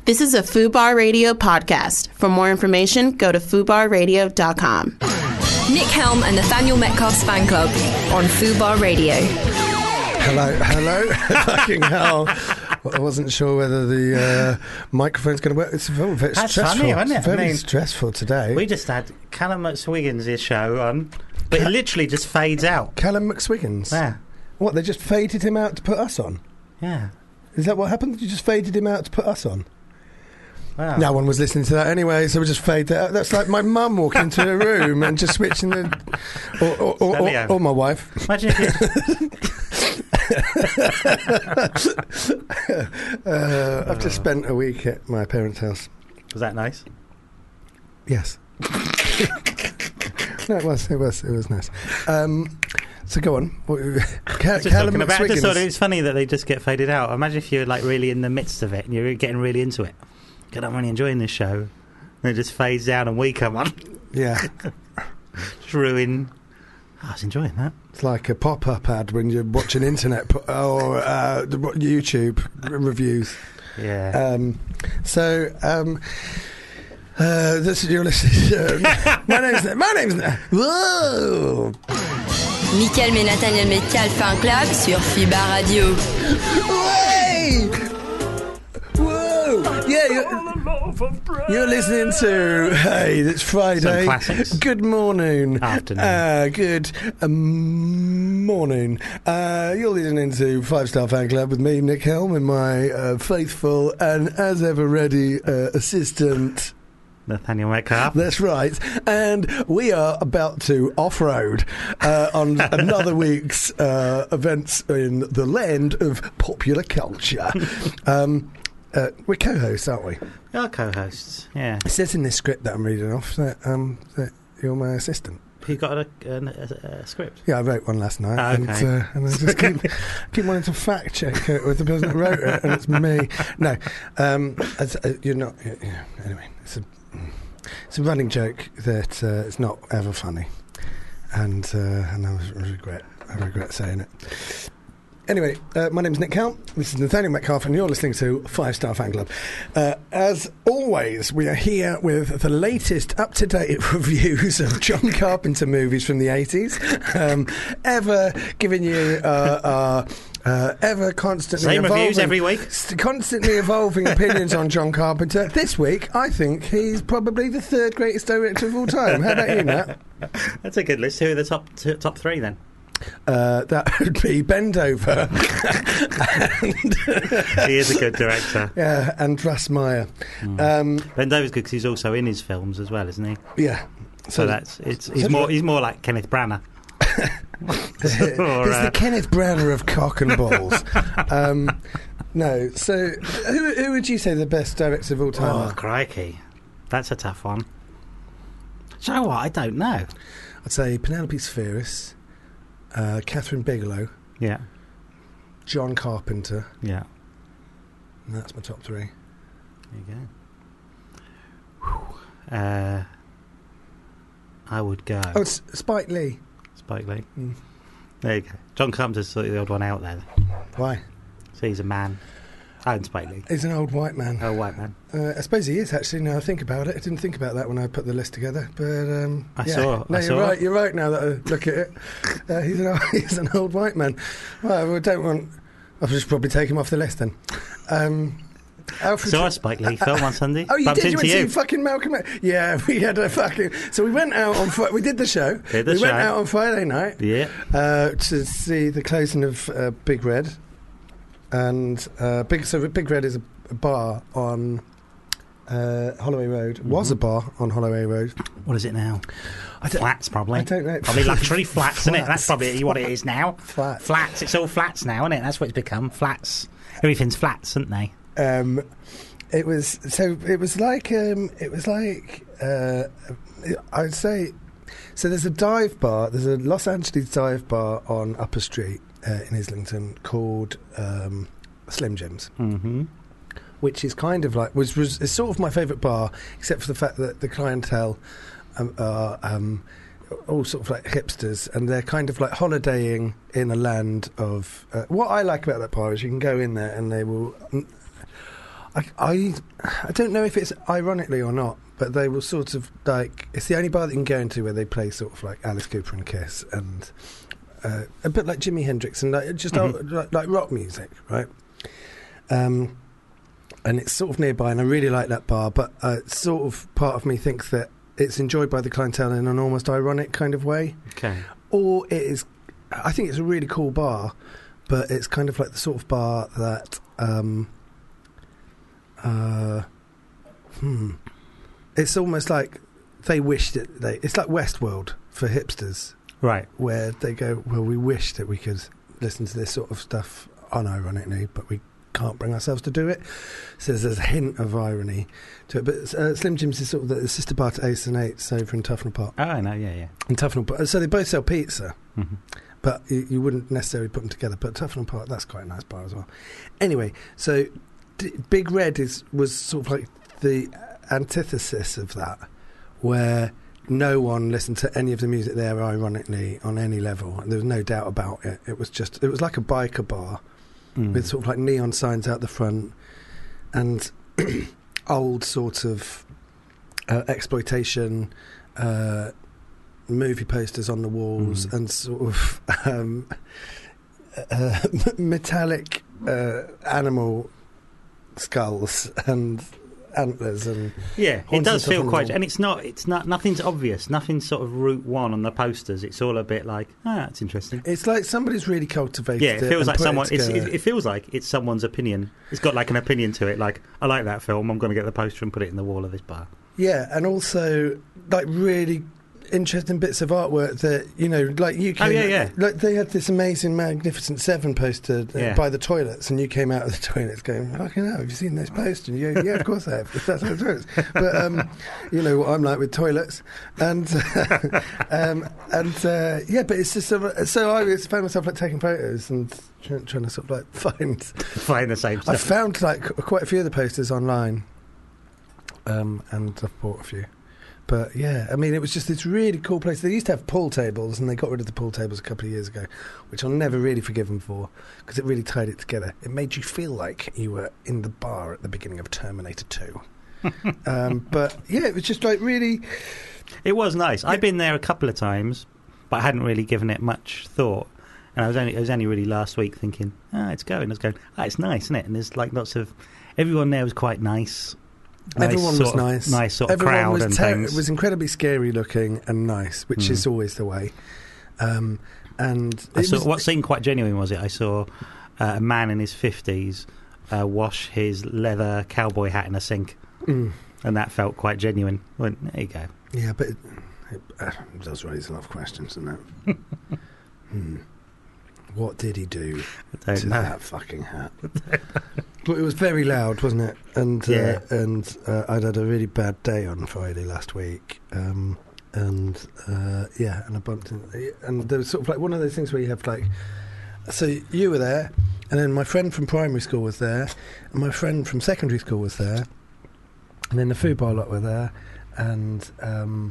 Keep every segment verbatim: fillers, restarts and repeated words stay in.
This is a FUBAR Radio podcast. For more information, go to fubar radio dot com. Nick Helm and Nathaniel Metcalf's fan club on FUBAR Radio. Hello, hello. Fucking hell. I wasn't sure whether the uh, microphone's going to work. It's very, very That's stressful. funny, wasn't it? It's very I mean, stressful today. We just had Callum McSwiggins' show on, but it literally just fades out. Callum McSwiggins? Yeah. What, they just faded him out to put us on? Yeah. Is that what happened? You just faded him out to put us on? Wow. No one was listening to that anyway, so we just fade that out. That's like my mum walking into a room and just switching the... Or, or, or, or, or my wife. Imagine if you... uh, I've just spent a week at my parents' house. Was that nice? Yes. No, it was. It was. It was nice. Um, so go on. Cal- just Callum about, I just thought McSwiggins. it's funny that they just get faded out. Imagine if you're like really in the midst of it and you're getting really into it. God, I'm really enjoying this show. And it just fades down and we come on. Yeah. Just ruin. Oh, I was enjoying that. It's like a pop-up ad when you're watching internet po- or uh, the- YouTube r- reviews. Yeah. Um, so. Um, Uh, this is your listening. Uh, my name's my name's. Whoa! Nick Helm et Nathaniel Metcalf fan club sur FUBAR Radio. Hey! Whoa! Yeah, you're, you're listening to. Hey, it's Friday. Some classics. Good morning. Afternoon. Uh, good um, morning. Uh, you're listening to Five Star Fan Club with me, Nick Helm, and my uh, faithful and as ever ready uh, assistant. Nathaniel Metcalf. That's right. And we are about to off-road uh, on another week's uh, events in the land of popular culture. Um, uh, we're co-hosts, aren't we? We are co-hosts, yeah. It says in this script that I'm reading off that, um, that you're my assistant. You got a, a, a, a script? Yeah, I wrote one last night. Oh, okay. and, uh, and I just keep, keep wanting to fact-check it with the person that wrote it, and it's me. No, um, it's, uh, you're not... Yeah, yeah, anyway, it's a... It's a running joke that uh, it's not ever funny, and uh, and I regret I regret saying it. Anyway, uh, my name's Nick Helm. This is Nathaniel Metcalf, and you're listening to Five Star Fan Club. Uh, as always, we are here with the latest up-to-date reviews of John Carpenter movies from the eighties. Um, ever giving you uh, our uh, ever constantly Same evolving, reviews every week. st- constantly evolving opinions on John Carpenter. This week, I think he's probably the third greatest director of all time. How about you, Nat? That's a good list. Who are the top two, top three then? Uh, that would be Bendover. and, He is a good director. yeah, and Russ Meyer. Mm. Um, Bendover's good because he's also in his films as well, isn't he? yeah. So, that's it's he's so- more he's more like Kenneth Branagh. He's the Kenneth Branagh of cock and balls. um, no, so who, who would you say the best director of all time Oh are? crikey, that's a tough one. Do you know what? I don't know. I'd say Penelope Spheris, uh, Catherine Bigelow, Yeah, John Carpenter, yeah. and that's my top three. There you go. Whew. Uh, I would go. Oh, it's Spike Lee. Spike Lee. Mm. There you go. John Carpenter's sort of the odd one out there. Why? So he's a man. Oh, and Spike Lee. He's an old white man. Oh, white man. Uh, I suppose he is, actually, now I think about it. I didn't think about that when I put the list together. But, um, I yeah. saw- No, I you're saw right. it. You're right now that I look at it. Uh, he's, an old, he's an old white man. Well, I don't want... I'll just probably take him off the list then. Um, Alfred Saw a Spike Lee film on Sunday. Oh, you Bumped did? You into went to you. see fucking Malcolm X? Yeah, we had a fucking... So we went out on... Fri- we did the show. Did the we went show. out on Friday night Yeah. uh, to see the closing of uh, Big Red. And uh, Big so Big Red is a, a bar on uh, Holloway Road. Mm-hmm. Was a bar on Holloway Road. What is it now? I don't, Flats, probably. I don't know. Probably luxury flats, isn't it? Flats. That's probably what it is now. Flats. Flats. It's all flats now, isn't it? That's what it's become. Flats. Everything's flats, isn't they? Um, it was so. It was like. Um, it was like. Uh, I'd say. So there's a dive bar. There's a Los Angeles dive bar on Upper Street uh, in Islington called um, Slim Jims. Mm-hmm. Which is kind of like was was is sort of my favourite bar, except for the fact that the clientele um, are um, all sort of like hipsters, and they're kind of like holidaying in a land of. Uh, what I like about that bar is you can go in there and they will. I, I, I don't know if it's ironically or not, but they will sort of like, it's the only bar that you can go into where they play sort of like Alice Cooper and Kiss and uh, a bit like Jimi Hendrix and like, just Mhm. old, like, like rock music, right? Um, and it's sort of nearby, and I really like that bar, but uh, sort of part of me thinks that it's enjoyed by the clientele in an almost ironic kind of way. Okay. Or it is, I think it's a really cool bar, but it's kind of like the sort of bar that, um, uh, hmm, it's almost like they wished it, they, it's like Westworld for hipsters, Right. where they go, well, we wish that we could listen to this sort of stuff unironically, but we can't bring ourselves to do it. So there's a hint of irony to it. But uh, Slim Jim's is sort of the sister bar to Ace and Eights over in Tufnell Park. Oh, I know, yeah, yeah. In Tufnell Park. So they both sell pizza, Mm-hmm. but you, you wouldn't necessarily put them together. But Tufnell Park, that's quite a nice bar as well. Anyway, so D- Big Red is was sort of like the antithesis of that, where no one listened to any of the music there ironically on any level, and there was no doubt about it. It was just, it was like a biker bar Mm. with sort of like neon signs out the front and old sort of uh, exploitation uh, movie posters on the walls Mm. and sort of um, uh, metallic uh, animal skulls and antlers and Yeah, it Haunted does feel Tufnell quite, Hall. and it's not, it's not, nothing's obvious, nothing's sort of route one on the posters. It's all a bit like, ah, that's interesting. it's like somebody's really cultivated Yeah, it it feels and like put someone. it It's, it, together. it feels like it's someone's opinion. It's got like an opinion to it. Like, I like that film. I'm going to get the poster and put it in the wall of this bar. Yeah, and also like really interesting bits of artwork that, you know, like you came Oh, yeah, yeah. like they had this amazing Magnificent Seven poster uh, Yeah. by the toilets, and you came out of the toilets going, fucking hell, have you seen this poster? And you go, yeah, of course I have. That's how it works. But um, you know what I'm like with toilets, and um, and uh, yeah, but it's just sort of, so I always found myself like taking photos and trying, trying to sort of like find. Find the same I stuff. found like quite a few of the posters online, um, and I've bought a few. But yeah, I mean, it was just this really cool place. They used to have pool tables, and they got rid of the pool tables a couple of years ago, which I'll never really forgive them for, because it really tied it together. It made you feel like you were in the bar at the beginning of Terminator two. um, but yeah, it was just like really. It was nice. I've been there a couple of times, but I hadn't really given it much thought. And I was only, it was only really last week thinking, ah, it's going. I was going, ah, it's nice, isn't it? And there's like lots of, everyone there was quite nice. Nice Everyone was sort of- nice. Nice sort of Everyone crowd was and ter- things. It was incredibly scary looking and nice, which Mm. is always the way. Um, and I it saw, was, what seemed quite genuine was it? I saw uh, a man in his fifties uh, wash his leather cowboy hat in a sink, Mm, and that felt quite genuine. I went, there you go. yeah, but it, it uh, does raise a lot of questions, doesn't it? hmm. What did he do I don't to know. that fucking hat? Well, it was very loud, wasn't it? And uh, Yeah. and uh, I'd had a really bad day on Friday last week, um, and uh, yeah, and I bumped in, and there was sort of like one of those things where you have like, so you were there, and then my friend from primary school was there, and my friend from secondary school was there, and then the food bar lot were there, and um,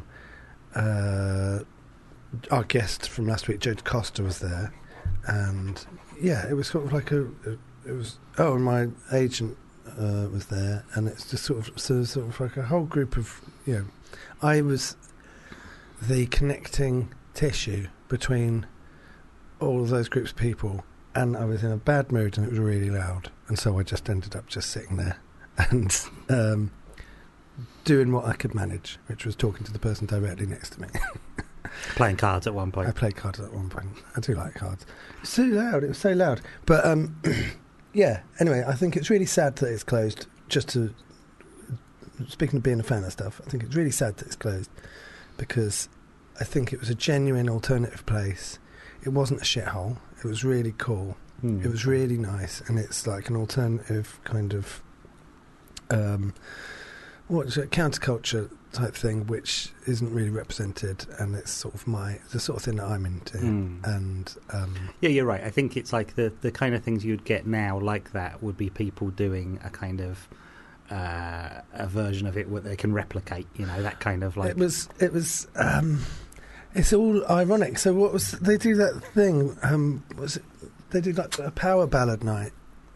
uh, our guest from last week, Joe Costa, was there. And yeah, it was sort of like a, a it was oh, and my agent uh, was there, and it's just sort of so sort of like a whole group of, you know, I was the connecting tissue between all of those groups of people, and I was in a bad mood, and it was really loud, and so I just ended up just sitting there and um, doing what I could manage, which was talking to the person directly next to me. Playing cards at one point. I played cards at one point. I do like cards. It's so loud. It was so loud. But um, yeah. Anyway, I think it's really sad that it's closed. Just to speaking of being a fan of stuff, I think it's really sad that it's closed because I think it was a genuine alternative place. It wasn't a shithole. It was really cool. Hmm. It was really nice, and it's like an alternative kind of um, what's it, counterculture type thing, which isn't really represented, and it's sort of my the sort of thing that I'm into. Hmm. And um, Yeah, you're right. I think it's like the, the kind of things you'd get now like that would be people doing a kind of uh, a version of it where they can replicate, you know, that kind of like... it was it was um, it's all ironic. So what was they do that thing? Um, was it they did like a power ballad night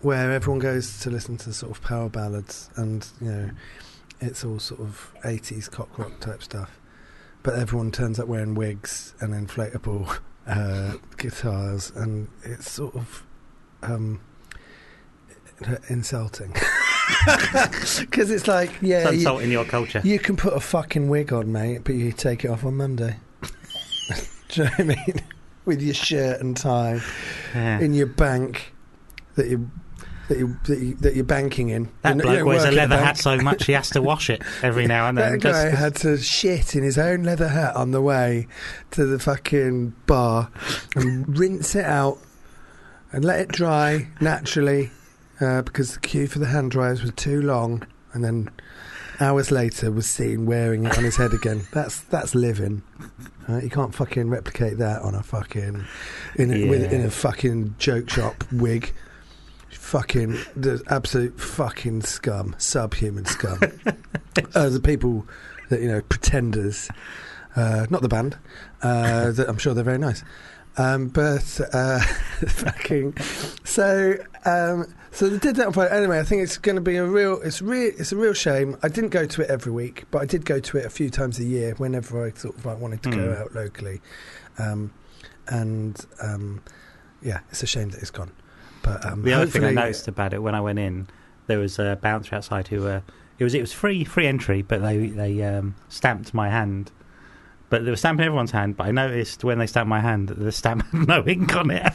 where everyone goes to listen to sort of power ballads, and you know, it's all sort of eighties cock rock type stuff. But everyone turns up wearing wigs and inflatable uh, guitars, and it's sort of um, insulting. Because it's like, yeah, it's insulting you, your culture. You can put a fucking wig on, mate, but you take it off on Monday. Do you know what I mean? With your shirt and tie yeah. in your bank that you. That, you, that, you, that you're banking in. That you bloke know, wears a leather bank. hat so much he has to wash it every now and then. That guy just... had to shit in his own leather hat on the way to the fucking bar and rinse it out and let it dry naturally uh, because the queue for the hand dryers was too long, and then hours later was seen wearing it on his head again. That's that's living. Uh, you can't fucking replicate that on a fucking in a, yeah. with, in a fucking joke shop wig. Fucking the absolute fucking scum, subhuman scum. uh, the people that, you know, Pretenders, uh, not the band. Uh, that I'm sure they're very nice, um, but uh, fucking. So, um, so they did that on Friday. Anyway, I think it's going to be a real. It's real. It's a real shame. I didn't go to it every week, but I did go to it a few times a year whenever I sort of like wanted to mm. go out locally, um, and um, yeah, it's a shame that it's gone. But, um, the other thing I noticed about it when I went in, there was a bouncer outside who uh, it was it was free free entry, but they they um, stamped my hand. But they were stamping everyone's hand. But I noticed when they stamped my hand that the stamp had no ink on it.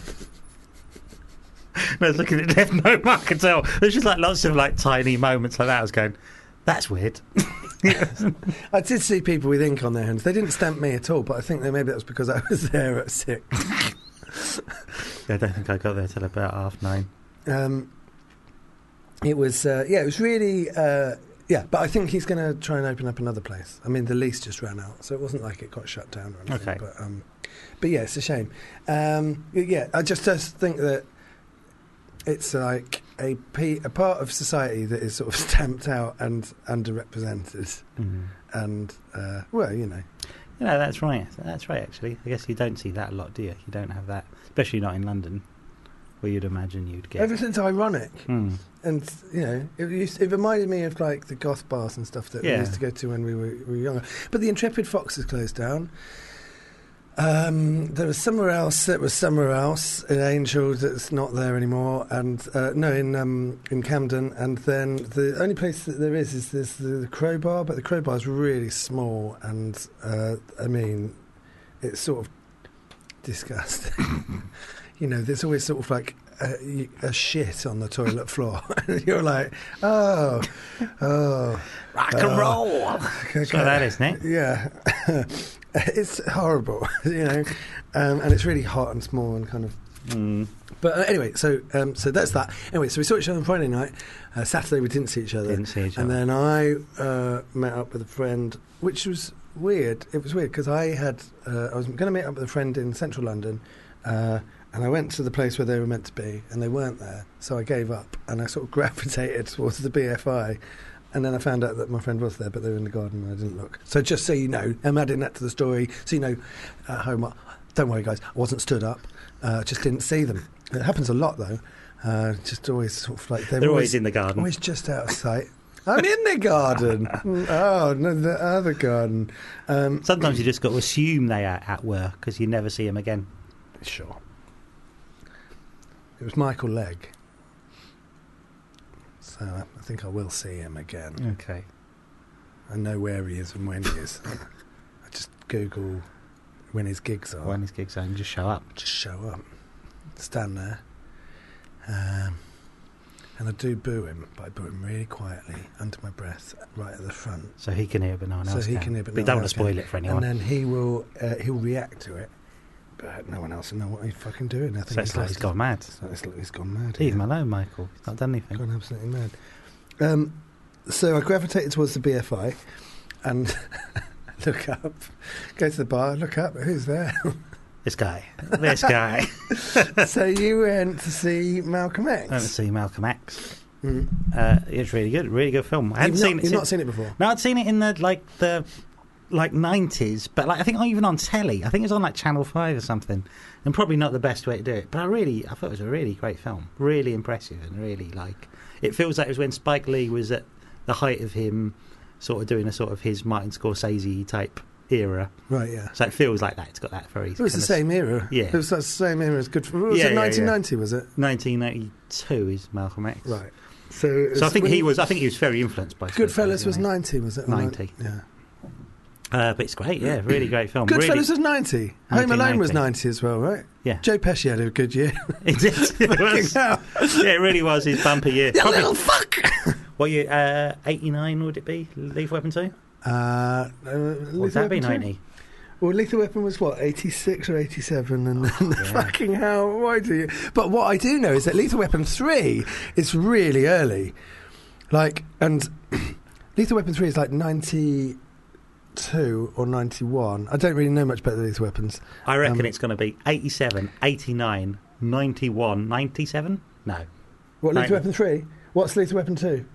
I was looking at it, no mark at all. There's just like lots of like tiny moments like that. I was going, that's weird. I did see people with ink on their hands. They didn't stamp me at all, but I think that maybe that was because I was there at six. Yeah, I don't think I got there till about half nine. Um, it was, uh, yeah, it was really, uh, yeah, but I think he's going to try and open up another place. I mean, the lease just ran out, so it wasn't like it got shut down or anything. Okay. But, um, but yeah, it's a shame. Um, yeah, I just, just think that it's like a, p- a part of society that is sort of stamped out and underrepresented. Mm-hmm. And, uh, well, you know. You know, that's right. That's right, actually. I guess you don't see that a lot, do you? You don't have that, especially not in London, where you'd imagine you'd get... Everything's ironic. Mm. And, you know, it, used, it reminded me of, like, the goth bars and stuff that yeah. we used to go to when we were, we were younger. But the Intrepid Fox has closed down. Um, there was somewhere else that was somewhere else in Angel that's not there anymore, and uh, no, in um, in Camden. And then the only place that there is is this, the, the Crowbar, but the Crowbar is really small, and uh, I mean, it's sort of disgusting. You know, there's always sort of like a, a shit on the toilet floor, and you're like, oh, oh, rock and oh. roll. Okay. So that, isn't it? Yeah. It's horrible, you know, um, and it's really hot and small and kind of. Mm. But uh, anyway, so um, so that's that. Anyway, so we saw each other on Friday night. Uh, Saturday we didn't see each other. Didn't see each and other. then I uh, met up with a friend, which was weird. It was weird because I had uh, I was going to meet up with a friend in central London, uh, and I went to the place where they were meant to be, and they weren't there. So I gave up, and I sort of gravitated towards the B F I. And then I found out that my friend was there, but they were in the garden and I didn't look. So just so you know, I'm adding that to the story. So you know, at home, don't worry, guys, I wasn't stood up. Uh, just didn't see them. It happens a lot, though. Uh, just always sort of like... They're, they're always, always in the garden. Always just out of sight. I'm in the garden. Oh, no, the other garden. Um, Sometimes you just got to assume they are at work because you never see them again. Sure. It was Michael Legg. So I think I will see him again. Okay. I know where he is and when he is. I just Google when his gigs are. When his gigs are, and just show up. Just show up. Stand there. Um, and I do boo him, but I boo him really quietly, under my breath, right at the front. So he can hear, but no one so else he can. can hear, but, but no don't one want to else spoil can. it for anyone. And then he will, uh, he'll react to it, but no one else will know what he's fucking doing. I think so it's like he's gone mad. So it's like he's gone mad. Leave yeah. him alone, Michael. He's not done anything. Gone absolutely mad. Um, so I gravitated towards the B F I and look up, go to the bar, look up, who's there? This guy. This guy. So you went to see Malcolm X? I went to see Malcolm X. Mm. Uh, it's really good, really good film. I hadn't you've seen not, it. You've since, not seen it before? No, I'd seen it in the like the like nineties, but like I think even on telly, I think it was on like Channel Five or something, and probably not the best way to do it. But I really, I thought it was a really great film, really impressive, and really like it feels like it was when Spike Lee was at the height of him, sort of doing a sort of his Martin Scorsese type era. Right, yeah. So it feels like that. It's got that very. It was the same era. Yeah. It was the same era as Good. Was Yeah, it yeah, nineteen ninety? Yeah. Was it nineteen ninety-two? Is Malcolm X? Right. So, so I think he was. I think he was very influenced by. Goodfellas was ninety, was it? Ninety. Yeah. Uh, but it's great, yeah, really great film. Goodfellas really, was ninety. Home Alone was ninety as well, right? Yeah. Joe Pesci had a good year. It did. It was. Yeah, it really was his bumper year. You Probably, little fuck! What year? Uh, eighty-nine would it be? Lethal Weapon two? Uh, uh, would that be ninety? Well, Lethal Weapon was what, eighty-six or eighty-seven, and then Oh, the yeah. fucking hell, why do you? But what I do know is that Lethal Weapon three is really early. Like, and Lethal Weapon three is like ninety-two or ninety-one. I don't really know much about the Lethal Weapons. I reckon Um, it's going to be eighty-seven, eighty-nine, ninety-one, ninety-seven? No. What, Lethal ninety. Weapon three? What's Lethal Weapon two?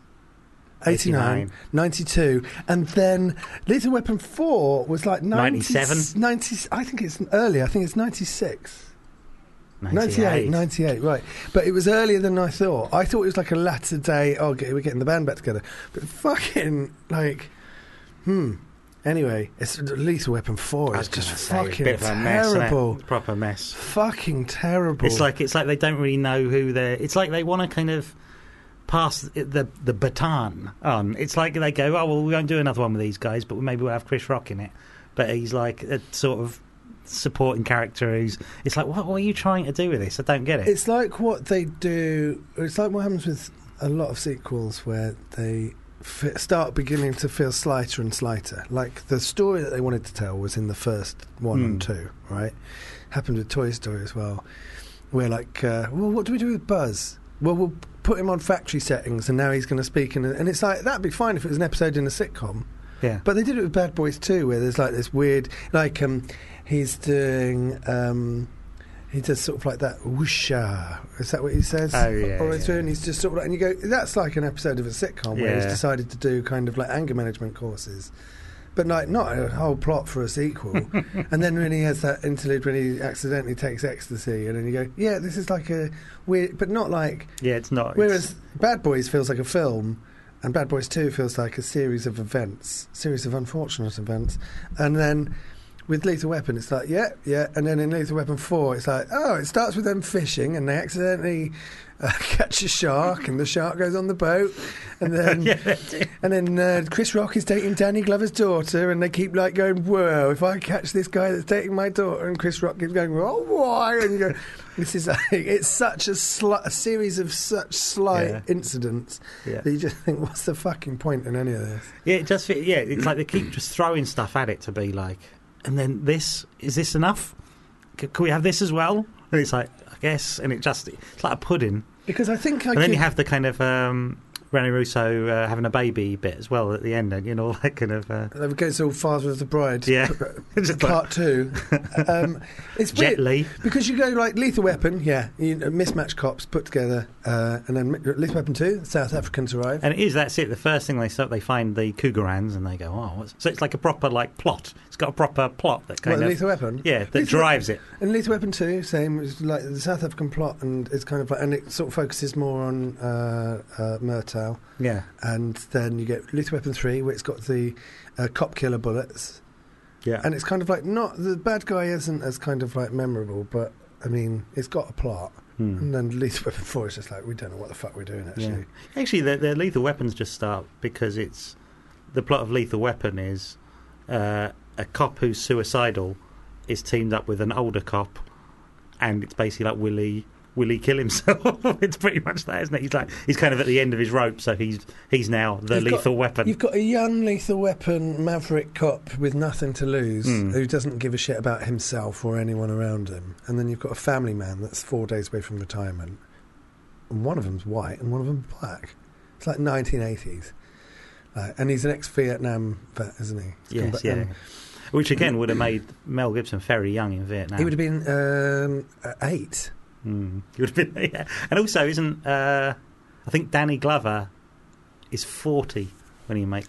eighty-nine, eighty-nine. ninety-two, and then Lethal Weapon four was like ninety, ninety-seven? ninety, I think it's earlier, I think it's ninety-six. ninety-eight. ninety-eight, ninety-eight, right. But it was earlier than I thought. I thought it was like a latter day, oh, get- we're getting the band back together. But fucking, like, hmm. Anyway, it's Lethal Weapon four. I It's was just gonna say, fucking bit of a mess, isn't it? terrible. Proper mess. Fucking terrible. It's like it's like they don't really know who they're. It's like they want to kind of pass the the baton on. It's like they go, oh well, we won't do another one with these guys, but maybe we'll have Chris Rock in it. But he's like a sort of supporting character who's. It's like, what, what are you trying to do with this? I don't get it. It's like what they do. It's like what happens with a lot of sequels where they f- start beginning to feel slighter and slighter. Like the story that they wanted to tell was in the first one Mm. and two, right? Happened with Toy Story as well. Where like, uh, well, what do we do with Buzz? Well, we'll put him on factory settings, and now he's going to speak in. A, and it's like that'd be fine if it was an episode in a sitcom. yeah. But they did it with Bad Boys too, where there's like this weird, like um, he's doing, um, he does sort of like that whoosha. Is that what he says? Oh, yeah, All the way yeah. through, and he's just sort of like, and you go, that's like an episode of a sitcom where he's Yeah. decided to do kind of like anger management courses. But like not a whole plot for a sequel. And then when he has that interlude when he accidentally takes ecstasy, and then you go, yeah, this is like a weird, but not like. Yeah, it's not. Whereas Bad Boys feels like a film, and Bad Boys two feels like a series of events, series of unfortunate events. And then with Lethal Weapon, it's like, yeah, yeah. And then in Lethal Weapon four, it's like, oh, it starts with them fishing, and they accidentally uh, catch a shark, and the shark goes on the boat. And then, Yeah, they do. and then uh, Chris Rock is dating Danny Glover's daughter, and they keep like going, whoa, if I catch this guy that's dating my daughter, and Chris Rock keeps going, oh, why? And you go, this is like, it's such a, sli- a series of such slight Yeah. incidents Yeah. that you just think, what's the fucking point in any of this? Yeah, it just fit, yeah. It's like they keep just throwing stuff at it to be like, and then this is this enough? C- can we have this as well? And it's like, I guess, and it just it's like a pudding. Because I think I And then could- you have the kind of um, Rene Russo uh, having a baby bit as well at the end, and you know, all that kind of uh, It goes all Father of the Bride. Yeah. Just like- Part two. um, it's Jet weird Li. because you go like Lethal Weapon, yeah, you know, mismatched cops put together, uh, and then Lethal Weapon two, South Africans arrive. And it is, that's it. The first thing they start, they find the Cougarans and they go, oh, what's... so it's like a proper like plot. It's got a proper plot that kind What, of Lethal Weapon? yeah, that Lethal drives it. And Lethal Weapon two, same, it's like the South African plot, and it's kind of like, and it sort of focuses more on uh, uh, Murtaugh. Yeah, And then you get Lethal Weapon three, where it's got the uh, cop killer bullets. yeah. And it's kind of like, not, the bad guy isn't as kind of like memorable, but I mean, it's got a plot. Hmm. And then Lethal Weapon four is just like, we don't know what the fuck we're doing actually. Yeah. Actually, the, the Lethal Weapons just start because it's the plot of Lethal Weapon is uh, a cop who's suicidal is teamed up with an older cop, and it's basically like will he will he kill himself? It's pretty much that, isn't it? He's like he's kind of at the end of his rope, so he's he's now the You've got- Lethal Weapon. You've got a young Lethal Weapon maverick cop with nothing to lose, Mm. who doesn't give a shit about himself or anyone around him. And then you've got a family man that's four days away from retirement. And one of them's white and one of them's black. It's like nineteen eighties. Like, and he's an ex-Vietnam vet, isn't he? He's come Yes, back- yeah. and Which again would have made Mel Gibson very young in Vietnam. He would have been um, uh, eight. Mm. He would have been, yeah. And also, isn't uh, I think Danny Glover is forty when he makes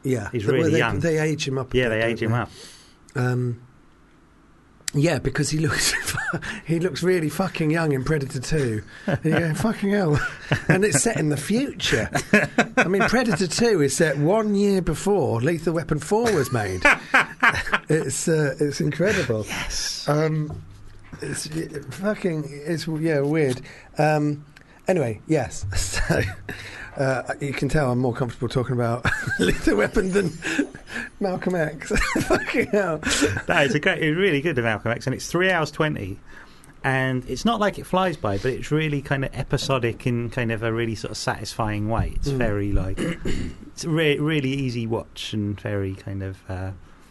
Yeah, He's Well, really they, young. They age him up. a Yeah, bit, they age don't him up. Um, yeah, because he looks he looks really fucking young in Predator two. You go, fucking hell. And it's set in the future. I mean, Predator two is set one year before Lethal Weapon four was made. It's uh, it's incredible. Yes. Um, it's it, fucking it's yeah weird. Um, anyway, yes. So uh, you can tell I'm more comfortable talking about Lethal Weapon than Malcolm X. Fucking hell. No, it's a great, it's really good, Malcolm X, and it's three hours twenty, and it's not like it flies by, but it's really kind of episodic in kind of a really sort of satisfying way. It's Mm. very like it's a re- really easy watch and very kind of uh,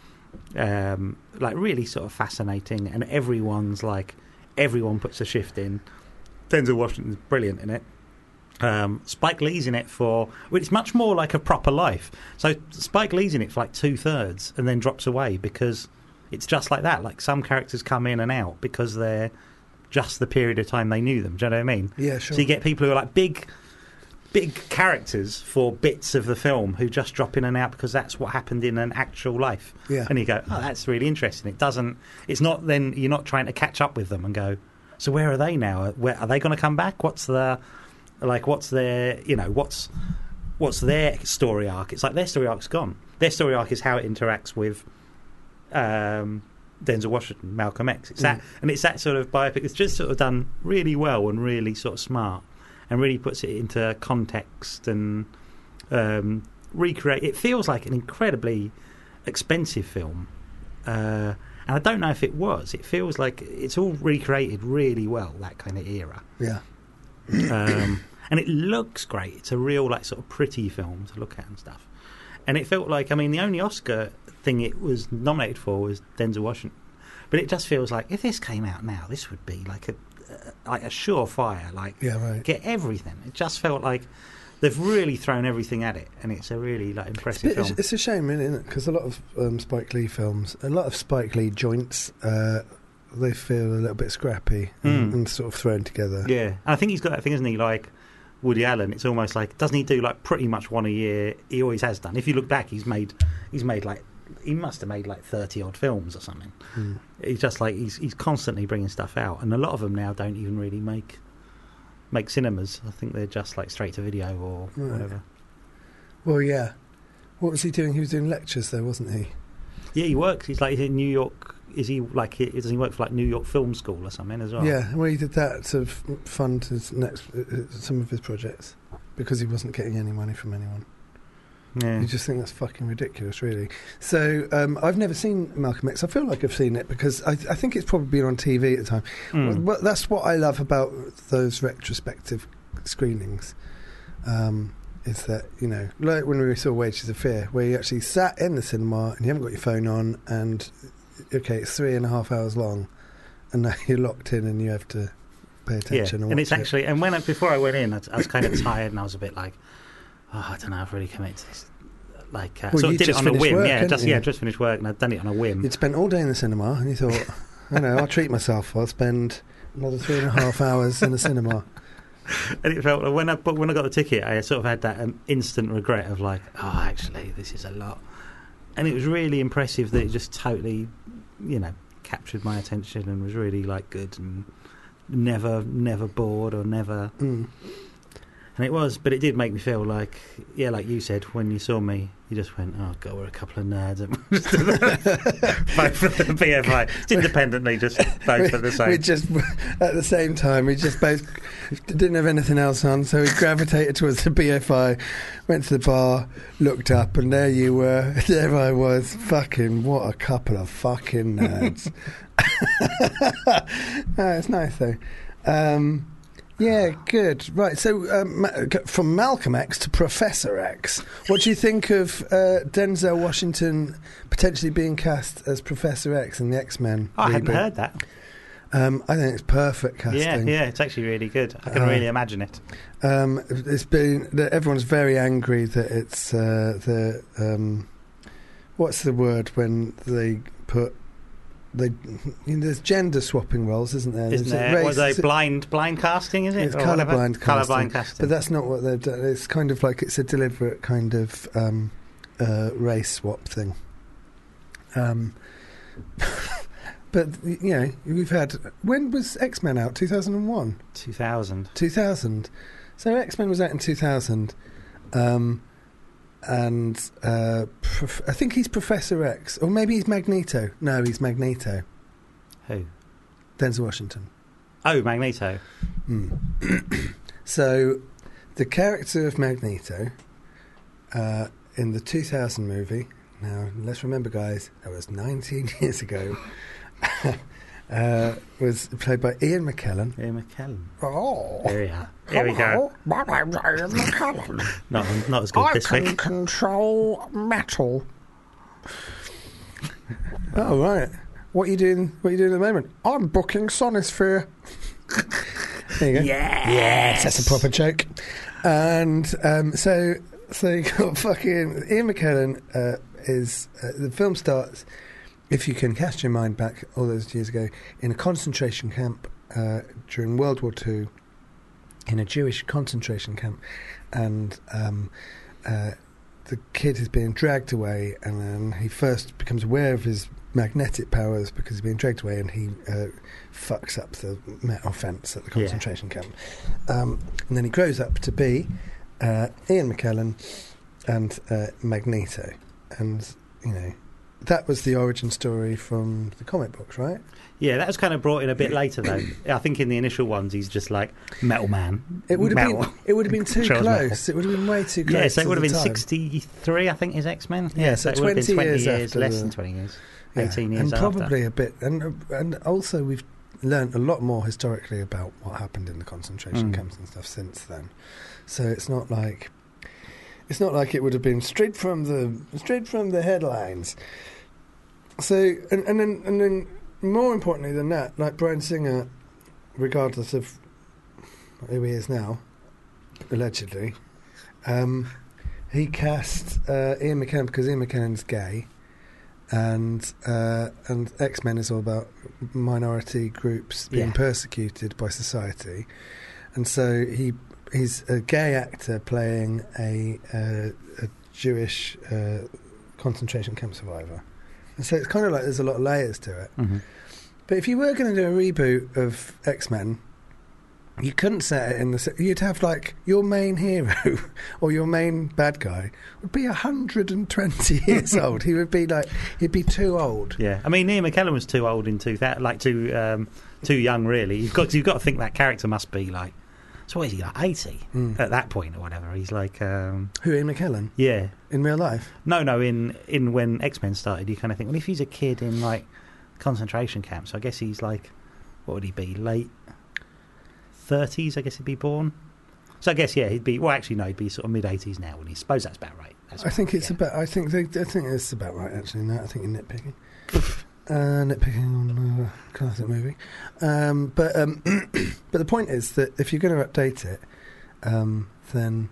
um, like really sort of fascinating, and everyone's like everyone puts a shift in. Denzel Washington's brilliant in it. Um, Spike Lee's in it for well, it's much more like a proper life. So Spike Lee's in it for like two thirds and then drops away because it's just like that. Like some characters come in and out because they're just the period of time they knew them. Do you know what I mean? Yeah, sure. So you get people who are like big, big characters for bits of the film who just drop in and out because that's what happened in an actual life. Yeah. And you go, oh, that's really interesting. It doesn't. It's not. Then you're not trying to catch up with them and go. So where are they now? Where are they going to come back? What's the Like, what's their, you know, what's what's their story arc? It's like their story arc's gone. Their story arc is how it interacts with um, Denzel Washington, Malcolm X. It's that, Mm. and it's that sort of biopic. It's just sort of done really well and really sort of smart, and really puts it into context and um, recreate. It feels like an incredibly expensive film, uh, and I don't know if it was. It feels like it's all recreated really well. That kind of era. Yeah. um, and it looks great. It's a real like sort of pretty film to look at and stuff. And it felt like, I mean, the only Oscar thing it was nominated for was Denzel Washington. But it just feels like if this came out now, this would be like a uh, like a surefire. Like Yeah, right. get everything. It just felt like they've really thrown everything at it, and it's a really like impressive It's, film. it's a shame, isn't it? Because a lot of um, Spike Lee films, a lot of Spike Lee joints, uh, they feel a little bit scrappy and, Mm. and sort of thrown together. Yeah, and I think he's got that thing, isn't he? Like Woody Allen, it's almost like doesn't he do like pretty much one a year? He always has done. If you look back, he's made he's made like he must have made like thirty odd films or something. Mm. He's just like he's he's constantly bringing stuff out, and a lot of them now don't even really make make cinemas. I think they're just like straight to video or Right. whatever. Well, yeah. What was he doing? He was doing lectures, though, wasn't he? Yeah, he works. He's like he's in New York. Is he like he, does he work for like New York Film School or something as well? Yeah. Well, he did that to f- fund his next uh, uh, some of his projects because he wasn't getting any money from anyone. yeah. You just think that's fucking ridiculous, really. So um, I've never seen Malcolm X. I feel like I've seen it because I, I think it's probably been on T V at the time. Mm. Well, well, that's what I love about those retrospective screenings. Um, is that, you know, like when we saw Wages of Fear, where you actually sat in the cinema and you haven't got your phone on, and okay, it's three and a half hours long, and now you're locked in and you have to pay attention. Yeah, and, and it's watch it. actually, and when I, before I went in, I, I was kind of tired, and I was a bit like, oh, I don't know, I've really committed to this. Like, uh, Well, sort you of did it just on a finished whim. work, yeah, hadn't just you? yeah, just finished work, and I'd done it on a whim. You'd spent all day in the cinema, and you thought, I know, I'll treat myself. I'll spend another three and a half hours in the cinema. And it felt like when I but when I got the ticket, I sort of had that um, instant regret of like, oh, actually, this is a lot. And it was really impressive that it just totally, you know, captured my attention and was really like good and never, never bored or never. Mm. And it was, but it did make me feel like, yeah, like you said, when you saw me, you just went, oh, God, we're a couple of nerds. Both for the B F I. It's independently, just both for the same. We just, at the same time, we just both didn't have anything else on, so we gravitated towards the B F I, went to the bar, looked up, and there you were. There I was. Fucking, what a couple of fucking nerds. Oh, it's nice, though. Um... Yeah, good. Right, so um, Ma- from Malcolm X to Professor X, what do you think of uh, Denzel Washington potentially being cast as Professor X in the X-Men? Oh, I hadn't reboot? heard that. Um, I think it's perfect casting. Yeah, yeah, it's actually really good. I can Uh, really imagine it. Um, it's been that everyone's very angry that it's uh, the um, what's the word when they put they you know, there's gender swapping roles, isn't there? Isn't There's there? race- Was they blind blind casting? Is it? It's Or whatever? colourblind casting. Colourblind casting. But that's not what they've done. It's kind of like it's a deliberate kind of um, uh, race swap thing. Um, but you know, we've had. When was X-Men out? two thousand one two thousand two thousand So X-Men was out in two thousand, um, and uh, prof- I think he's Professor X, or maybe he's Magneto. No, he's Magneto. Who? Denzel Washington. Oh, Magneto. Mm. So, the character of Magneto uh, in the two thousand movie. Now, let's remember, guys, that was nineteen years ago. uh, was played by Ian McKellen. Ian McKellen. Oh, Here we are. Here we go. My name's Ian McKellen. Not, not as good I this can week. control metal. Oh right. What are you doing? What are you doing at the moment? I'm booking Sonosphere. There you go. Yes. Yes, that's a proper joke. And um, so, so you got fucking Ian McKellen. Uh, is uh, the film starts? If you can cast your mind back all those years ago, in a concentration camp uh, during World War Two, in a Jewish concentration camp, and um, uh, the kid is being dragged away, and then he first becomes aware of his magnetic powers because he's being dragged away, and he uh, fucks up the metal fence at the concentration yeah. camp. Um, and then he grows up to be uh, Ian McKellen and uh, Magneto, and you know. That was the origin story from the comic books, right? Yeah, that was kind of brought in a bit later, though. I think in the initial ones, he's just like Metal Man. It would have metal. been. It would have been too close. Metal. It would have been way too close. Yeah, so it would have been time. sixty-three, I think, is X-Men. Yeah, yeah so, so it would twenty, have been twenty years, years, after less the, than twenty years, yeah, eighteen years and after. probably a bit. And and also we've learned a lot more historically about what happened in the concentration mm. camps and stuff since then. So it's not like it's not like it would have been straight from the straight from the headlines. So, and, and then and then more importantly than that, like Bryan Singer, regardless of who he is now, allegedly, um, he cast uh, Ian McKellen because Ian McKellen's gay, and uh, and X-Men is all about minority groups being yeah. persecuted by society, and so he he's a gay actor playing a, uh, a Jewish uh, concentration camp survivor. And so it's kind of like there's a lot of layers to it. Mm-hmm. But if you were going to do a reboot of X-Men, you couldn't set it in the... You'd have, like, your main hero or your main bad guy would be one hundred twenty years old. He would be, like... He'd be too old. Yeah. I mean, Ian McKellen was too old in two thousand... Like, too, um, too young, really. You've got, you've got to think that character must be, like... So what is he, like eighty mm. at that point or whatever? He's like... Um, Who, Ian McKellen? Yeah. In real life? No, no, in, in when X-Men started, you kind of think, well, if he's a kid in, like, concentration camps, so I guess he's, like, what would he be, late thirties, I guess he'd be born? So I guess, yeah, he'd be... Well, actually, no, he'd be sort of mid-eighties now, and I suppose that's about right. That's I think right, it's yeah. about... I think they, I think it's about right, actually. No, I think you're nitpicking. Uh, nitpicking on a classic movie. Um, but um, but the point is that if you're going to update it, um, then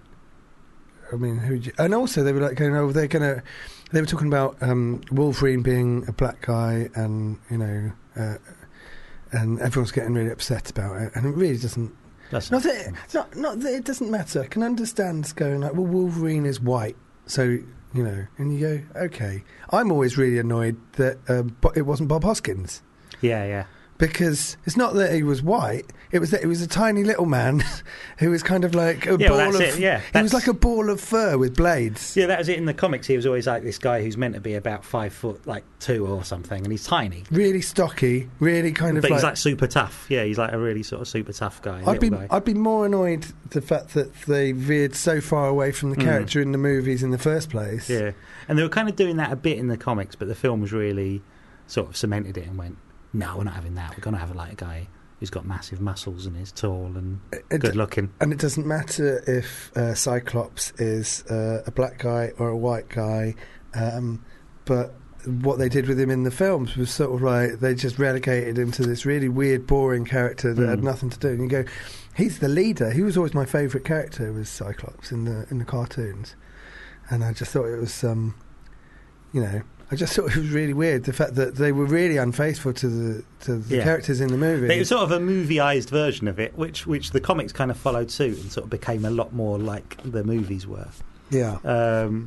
I mean, who? You, and also they were like going, oh, they're going to. They were talking about um, Wolverine being a black guy, and you know, uh, and everyone's getting really upset about it, and it really doesn't. That's not that it, not not that it doesn't matter. I can understand going like, well, Wolverine is white, so. You know, and you go, okay. I'm always really annoyed that uh, it wasn't Bob Hoskins. Yeah, yeah. Because it's not that he was white; it was that he was a tiny little man who was kind of like a yeah, ball well, of. it, yeah, he was like a ball of fur with blades. Yeah, that was it in the comics. He was always like this guy who's meant to be about five foot, like two or something, and he's tiny, really stocky, really kind of. But like, he's like super tough. Yeah, he's like a really sort of super tough guy. I'd be, guy. I'd be more annoyed the fact that they veered so far away from the character mm. in the movies in the first place. Yeah, and they were kind of doing that a bit in the comics, but the film was really sort of cemented it and went. No, we're not having that. We're going to have like a guy who's got massive muscles and is tall and it, good looking. And it doesn't matter if uh, Cyclops is uh, a black guy or a white guy, um, but what they did with him in the films was sort of like they just relegated him to this really weird, boring character that mm. had nothing to do. And you go, he's the leader. He was always my favourite character, was Cyclops in the in the cartoons, and I just thought it was, um, you know. I just thought it was really weird, the fact that they were really unfaithful to the to the yeah. characters in the movie. It was sort of a movieised version of it, which which the comics kind of followed suit and sort of became a lot more like the movies were. Yeah. Um,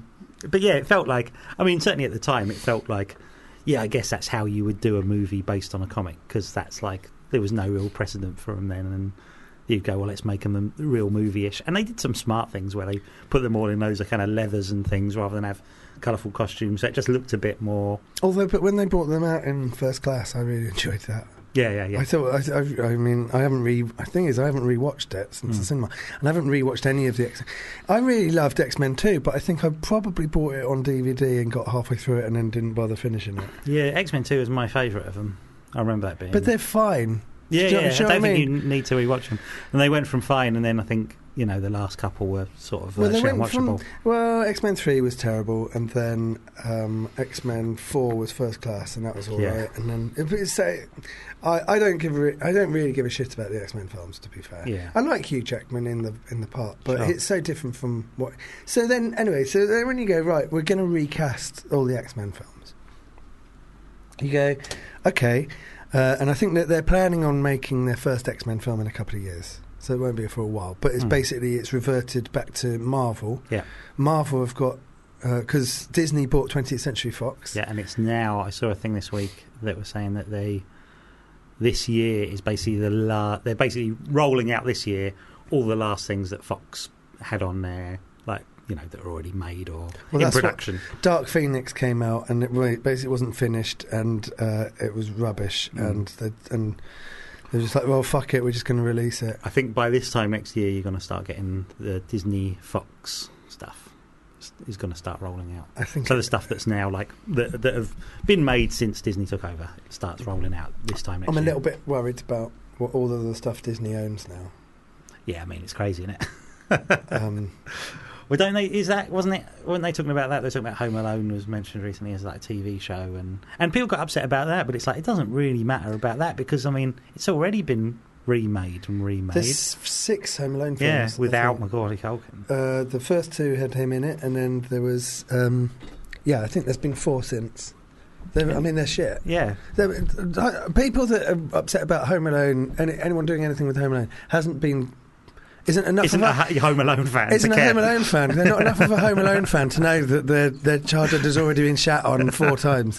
but yeah, it felt like. I mean, certainly at the time, it felt like. Yeah, I guess that's how you would do a movie based on a comic, because that's like there was no real precedent for them then, and you'd go, well, let's make them a real movie-ish. And they did some smart things where they put them all in those kind of leathers and things rather than have colourful costumes. So it just looked a bit more. Although, but when they brought them out in First Class, I really enjoyed that. Yeah, yeah, yeah. I thought. I, I, I mean, I haven't re. The thing is, I haven't rewatched it since Mm. the cinema, and I haven't rewatched any of the X. I really loved X-Men two, but I think I probably bought it on D V D and got halfway through it and then didn't bother finishing it. Yeah, X-Men two is my favourite of them. I remember that being. But they're fine. Yeah, Do you- yeah. do you know I don't what I think mean? you need to rewatch them. And they went from fine, and then I think you know the last couple were sort of Well, they virtually went from unwatchable. well, X-Men three was terrible, and then um, X-Men four was First Class, and that was all Yeah. right. And then, if it's, uh, I, I don't give, a re- I don't really give a shit about the X-Men films, to be fair. Yeah. I like Hugh Jackman in the in the part, but Sure. it's so different from what. So then, anyway, so then when you go right, we're going to recast all the X-Men films. You go, okay, uh, and I think that they're planning on making their first X-Men film in a couple of years. So it won't be for a while, but it's Mm. basically it's reverted back to Marvel. Yeah. Marvel have got because Disney bought twentieth Century Fox. Yeah, and it's now. I saw a thing this week that was saying that they this year is basically the la- they're basically rolling out this year all the last things that Fox had on there, like you know that are already made or Well, in that's what- production. Dark Phoenix came out and it wa- basically wasn't finished and uh, it was rubbish Mm. and they, and they're just like, well, fuck it, we're just going to release it. I think by this time next year, you're going to start getting the Disney Fox stuff is going to start rolling out. I think So the stuff that's now like that, that have been made since Disney took over starts rolling out this time next I'm a year. little bit worried about what all of the stuff Disney owns now. Yeah, I mean it's crazy, isn't it? Um, Well, don't they? Is that wasn't it? Weren't they talking about that? They were talking about Home Alone was mentioned recently as like a T V show, and and people got upset about that. But it's like it doesn't really matter about that because I mean it's already been remade and remade. there's six Home Alone films. Yeah, I without think. Macaulay Culkin. Uh, the first two had him in it, and then there was, um, yeah, I think there's been four since. They're, I mean, they're shit. Yeah, They're, uh, people that are upset about Home Alone, any, anyone doing anything with Home Alone, hasn't been, isn't enough isn't of a Ha- Home Alone fan. Isn't to a care. Home Alone fan. They're not enough of a Home Alone fan to know that their their childhood has already been shat on four times.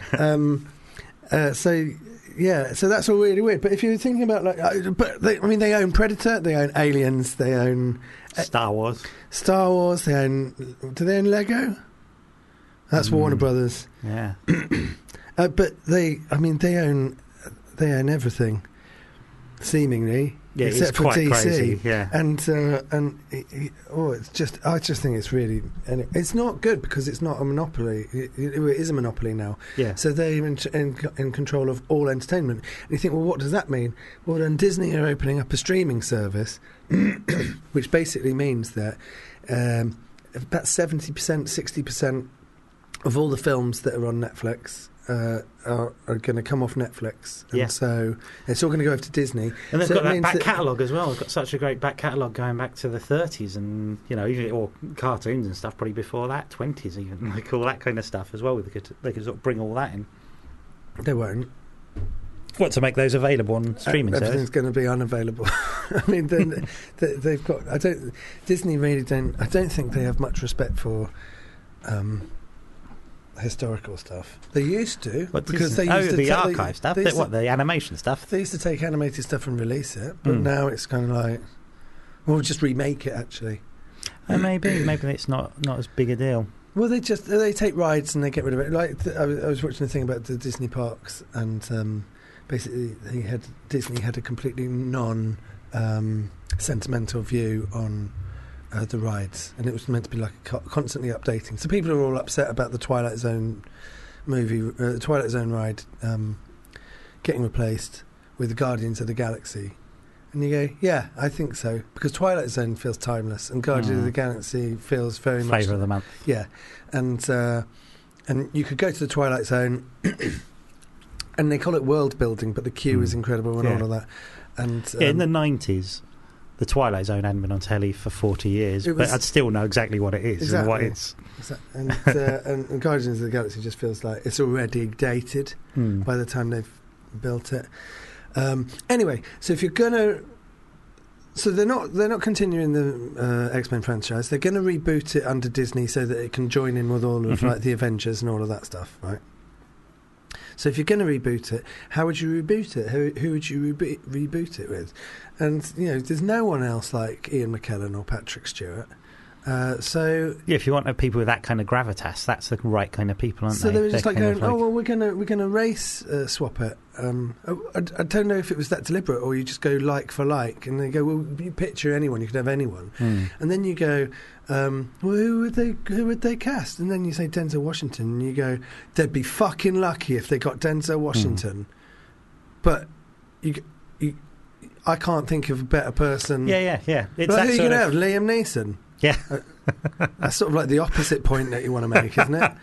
Um, uh, so. Yeah, so that's all really weird. But if you're thinking about like, uh, but they, I mean, they own Predator, they own Aliens, they own Star Wars. Star Wars, they own. Do they own Lego? That's Mm. Warner Brothers. Yeah, Uh, but they, I mean, they own they own everything, seemingly, yeah, it's except for quite D C. crazy. Yeah, And uh, and it, it, oh, it's just I just think it's really and it, it's not good because it's not a monopoly. It, it, it is a monopoly now. yeah. So they're in, in in control of all entertainment. And you think, well, what does that mean? Well, then Disney are opening up a streaming service, which basically means that um, about seventy percent, sixty percent of all the films that are on Netflix. Uh, are, are going to come off Netflix, and Yeah. so it's all going to go over to Disney. And they've So got it that means back that- catalogue as well. They've got such a great back catalogue going back to the thirties and, you know, even- or cartoons and stuff probably before that, twenties even, like all that kind of stuff as well. They could, they could sort of bring all that in. They won't. What, to make those available on streaming Uh, Everything's service? going to be unavailable. I mean, then they, they've got. I don't. Disney really don't. I don't think they have much respect for um, historical stuff. They used to What, because Disney- they used oh, to the ta- archive they, stuff, They the, used, what, to, the animation stuff. they used to take animated stuff and release it, but Mm. now it's kind of like, well, we'll just remake it. Actually, Uh, maybe, maybe it's not, not as big a deal. well, they just they take rides and they get rid of it. Like th- I, was, I was watching a thing about the Disney parks, and um, basically they had Disney had a completely non um, sentimental view on uh, the rides, and it was meant to be like a co- constantly updating. So people are all upset about the Twilight Zone movie, uh, the Twilight Zone ride um, getting replaced with the Guardians of the Galaxy. And you go, yeah, I think so, because Twilight Zone feels timeless, and Guardians Mm. of the Galaxy feels very much Flavour of the month. yeah, and uh, and you could go to the Twilight Zone, and they call it world building, but the queue Mm. is incredible and Yeah. all of that. And um, Yeah, in the nineties, the Twilight Zone hadn't been on telly for forty years, It was- but I'd still know exactly what it is and what Exactly. it's... exa- and, uh, and, and Guardians of the Galaxy just feels like it's already dated Hmm. by the time they've built it. Um, anyway, so if you're gonna So they're not they're not continuing the uh, X-Men franchise. They're going to reboot it under Disney so that it can join in with all of Mhm. like the Avengers and all of that stuff, right? So if you're going to reboot it, how would you reboot it? Who, who would you reboot, reboot it with? And you know, there's no one else like Ian McKellen or Patrick Stewart. Uh, so Yeah, if you want people with that kind of gravitas, that's the right kind of people, aren't so they? they were just They're like kind going, of oh well, we're gonna we're gonna race uh, swap it. Um, I, I don't know if it was that deliberate or you just go like for like, and they go, well, you picture anyone, you could have anyone, Mm. and then you go, um, well, who would they who would they cast? And then you say Denzel Washington, and you go, they'd be fucking lucky if they got Denzel Washington, but you, you, I can't think of a better person. Yeah, yeah, yeah. It's Well, that who are you sort going to of- have? Liam Neeson. Yeah. That's sort of like the opposite point that you want to make, isn't it?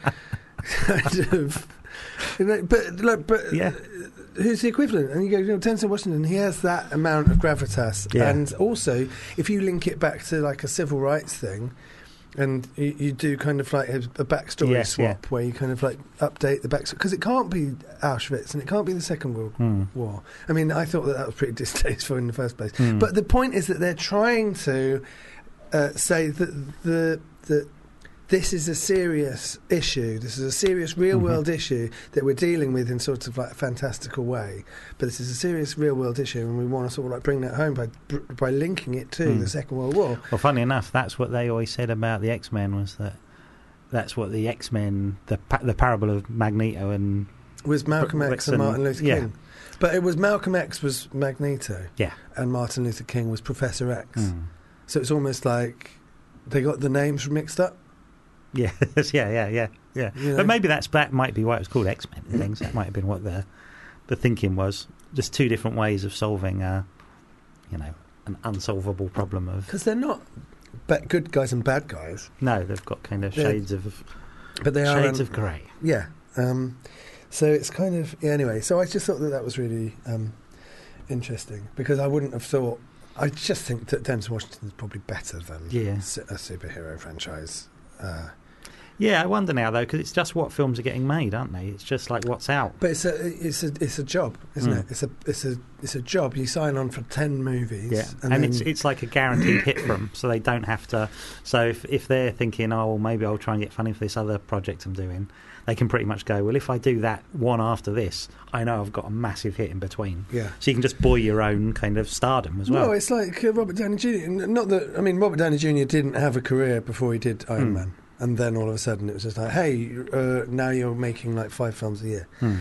Kind of, you know, but look, but Yeah. who's the equivalent? And you go, you know, Denzel Washington. He has that amount of gravitas, Yeah. and also if you link it back to like a civil rights thing, and you, you do kind of like a, a backstory Yeah, swap where you kind of like update the backstory, because it can't be Auschwitz and it can't be the Second World Mm. War. I mean, I thought that that was pretty distasteful in the first place. Mm. But the point is that they're trying to uh, say that the that this is a serious issue. This is a serious real world Mhm. issue that we're dealing with in sort of like a fantastical way. But this is a serious real world issue, and we want to sort of like bring that home by by linking it to Mm. the Second World War. Well, funny enough, that's what they always said about the X-Men, was that that's what the X-Men, the pa- the parable of Magneto and Was Malcolm Rick X and and- Martin Luther yeah. King? But it was Malcolm X was Magneto, yeah, and Martin Luther King was Professor X. Mm. So it's almost like they got the names mixed up. yeah, yeah, yeah, yeah, yeah. You know? But maybe that's that might be why it was called X-Men. and Things that might have been what the the thinking was. Just two different ways of solving, uh, you know, an unsolvable problem of. Because they're not ba- good guys and bad guys, No, they've got kind of They're- shades of but they are shades um, of grey. yeah. Um, so it's kind of yeah, anyway. So I just thought that that was really um, interesting, because I wouldn't have thought. I just think that Denzel Washington is probably better than Yeah. su- a superhero franchise. Uh, Yeah, I wonder now though, because it's just what films are getting made, aren't they? It's just like what's out. but it's a it's a it's a job, isn't Mm. it? It's a it's a it's a job. You sign on for ten movies, Yeah, and, and, then, it's it's like a guaranteed hit for them, so they don't have to. So if if they're thinking, oh, well, maybe I'll try and get funding for this other project I'm doing, they can pretty much go, well, if I do that one after this, I know I've got a massive hit in between. yeah. So you can just buoy your own kind of stardom as well. Well, it's like uh, Robert Downey Junior N- Not that I mean, Robert Downey Junior didn't have a career before he did Iron Hmm. Man, and then all of a sudden it was just like, hey, uh, now you're making like five films a year. Hmm.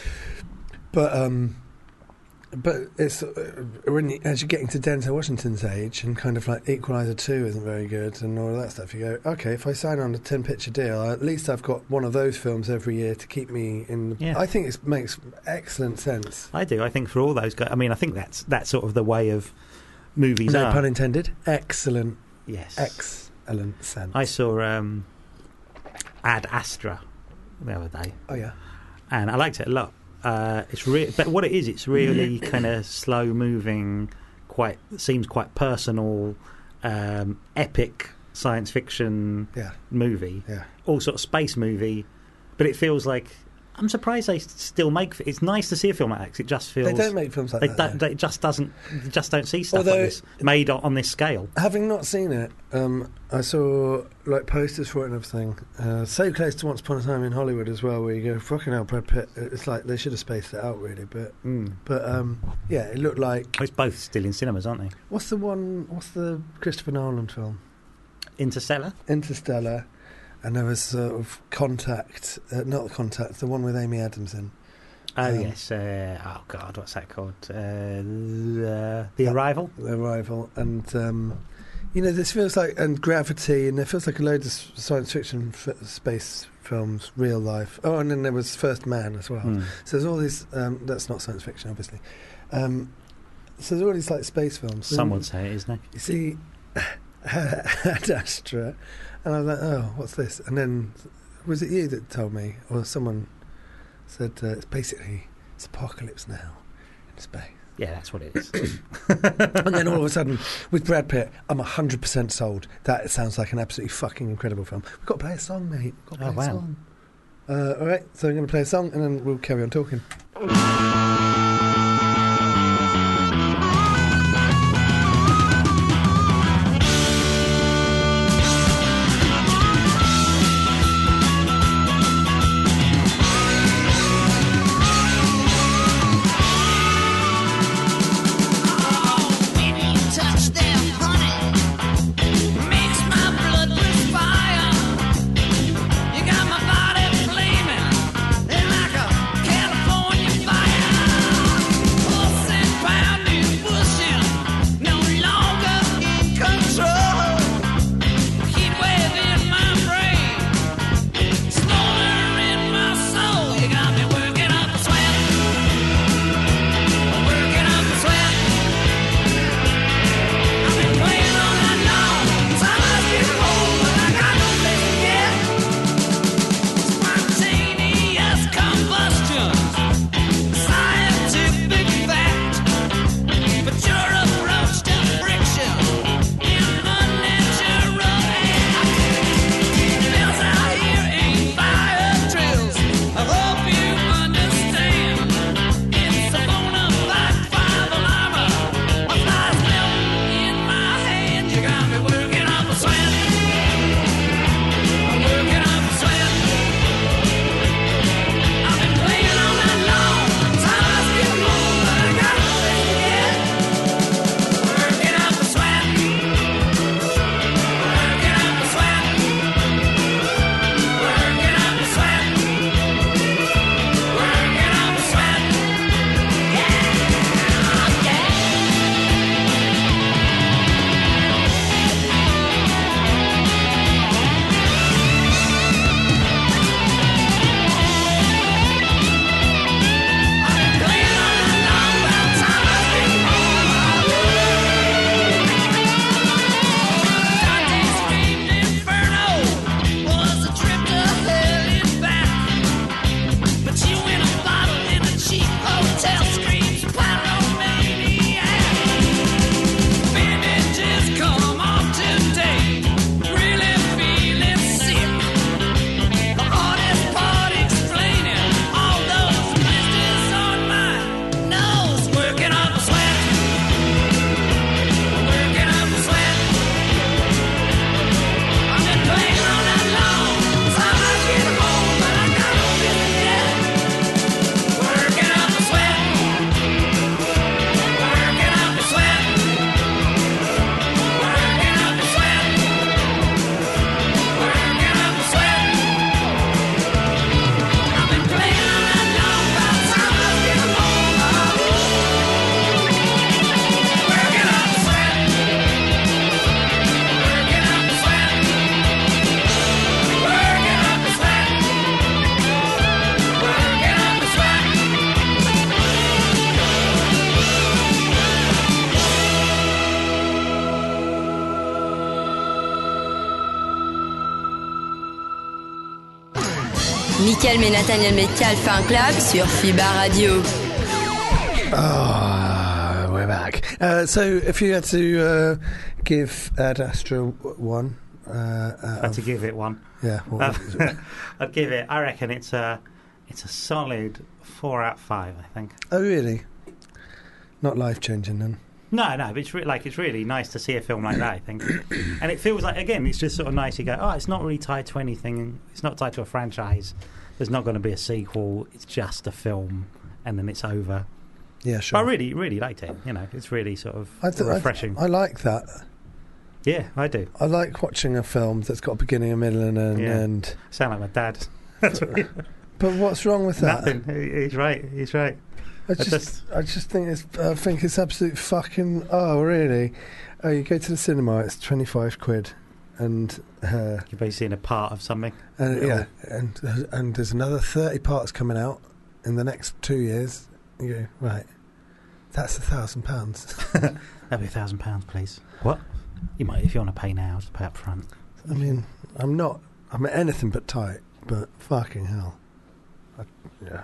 But um, but it's uh, when you, as you're getting to Denzel Washington's age, and kind of like Equalizer two isn't very good, and all of that stuff. You go, okay, if I sign on a ten picture deal, at least I've got one of those films every year to keep me in. The, Yeah. I think it makes excellent sense. I do. I think for all those guys, I mean, I think that's that's sort of the way of movies No are. pun intended. Excellent, Yes. excellent sense. I saw um, Ad Astra the other day, oh yeah. and I liked it a lot. Uh, it's re- but what it is, it's really kind of slow moving, quite seems quite personal, um, epic science fiction Yeah, movie, yeah. all sort of space movie, but it feels like I'm surprised they still make. It's nice to see a film like that 'cause it just feels They don't make films like they that. don't, though. they just doesn't you just don't see stuff Although- like this made on, on this scale. Having not seen it, um, I saw like posters for it and everything. Uh, so close to Once Upon a Time in Hollywood as well, where you go, fucking hell, Brad Pitt. It's like they should have spaced it out really, but Mm. but um, yeah, it looked like It's both still in cinemas, aren't they? what's the one? What's the Christopher Nolan film? Interstellar. Interstellar, and there was sort of Contact, uh, not Contact, the one with Amy Adams in. Oh Um, yes. Uh, oh God, what's that called? Uh, the, the Uh, Arrival. The Arrival, and um, you know, this feels like and Gravity, and there feels like a load of s- science fiction f- space films, real life. Oh, and then there was First Man as well. Mm. So there's all these. Um, that's not science fiction, obviously. Um, so there's all these like space films. Some And would say it is, no? you see Ad Astra, and I was like, oh, what's this? And then was it you that told me, or someone said uh, it's basically it's apocalypse now in space. Yeah, that's what it is. And then all of a sudden, with Brad Pitt, I'm one hundred percent sold. That sounds like an absolutely fucking incredible film. We've got to play a song, mate. We've got to Oh, play a wow. song. Uh, all right, so I'm going to play a song, and then we'll carry on talking. Mickaël et Nathaniel Metcalf Fan Club sur FIBA Radio. Oh, we're back. Uh, so, if you had to uh, give Ad Astra one, uh, I had to give it one. Yeah, what would it? I'd give it. I reckon it's a, it's a solid four out of five. I think. Oh, really? Not life changing then. No, no, but it's re- like it's really nice to see a film like that. I think, and it feels like again, it's just sort of nice. You go, oh, it's not really tied to anything. It's not tied to a franchise. There's not going to be a sequel. It's just a film, and then it's over. Yeah, sure. But I really, really liked it. You know, it's really sort of I th- refreshing. I, I like that. Yeah, I do. I like watching a film that's got a beginning, a middle, and an Yeah. end. Sound like my dad. But what's wrong with that? Nothing. He- He's right. He's right. I I just, just- I just think it's, I think it's absolute fucking. Oh, really? Oh, you go to the cinema, it's twenty five quid, and uh, You're basically seeing a part of something. and Yeah. yeah, and and there's another thirty parts coming out in the next two years. You go right. That's a thousand pounds. That'd be a thousand pounds, please. What? You might, if you want to pay now, just pay up front. I mean, I'm not. I'm anything but tight, but fucking hell. I, yeah.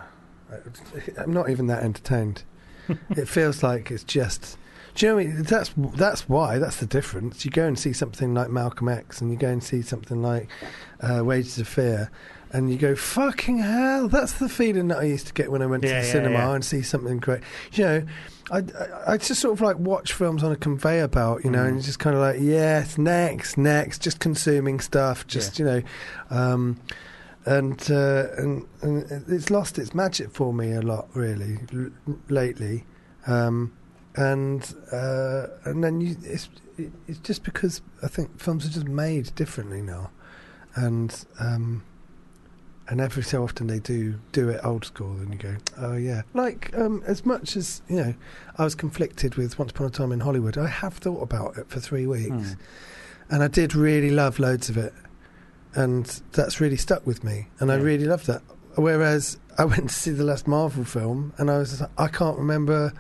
I, I'm not even that entertained. It feels like it's just. Do you know what I mean? That's that's why. That's the difference. You go and see something like Malcolm X, and you go and see something like uh, Wages of Fear, and you go, "Fucking hell!" That's the feeling that I used to get when I went Yeah, to the yeah, cinema yeah. and see something great. You know, I, I I just sort of like watch films on a conveyor belt, you know, Mm. and just kind of like, yes, next, next, just consuming stuff, just Yeah. you know. Um, and, uh, and and it's lost its magic for me a lot, really, l- lately. Um, and uh, and then you, it's it, it's just because I think films are just made differently now, and um, and every so often they do do it old school, and you go, oh yeah. Like um, as much as you know, I was conflicted with Once Upon a Time in Hollywood. I have thought about it for three weeks, Mm. and I did really love loads of it. And that's really stuck with me, and I Yeah. really loved that. Whereas I went to see the last Marvel film, and I was just like, I can't remember.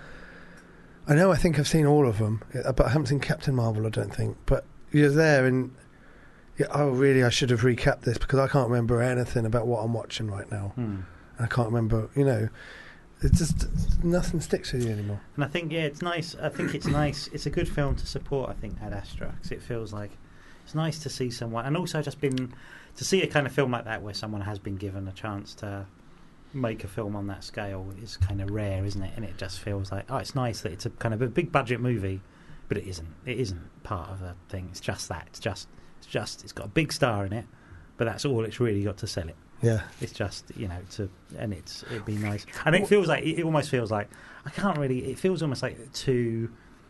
I know I think I've seen all of them, but I haven't seen Captain Marvel, I don't think. But you're there, and yeah, oh, really, I should have recapped this because I can't remember anything about what I'm watching right now. Mm. I can't remember, you know. It's just nothing sticks with you anymore. And I think, yeah, it's nice. I think it's nice. It's a good film to support, I think, Ad Astra, because it feels like it's nice to see someone, and also just been to see a kind of film like that where someone has been given a chance to make a film on that scale is kind of rare, isn't it? And it just feels like, oh, it's nice that it's a kind of a big budget movie, but it isn't. It isn't part of a thing. It's just that. It's just. It's just. It's got a big star in it, but that's all it's really got to sell it. Yeah. It's just, you know, to and it's it'd be nice. And it feels like it almost feels like I can't really. It feels almost like too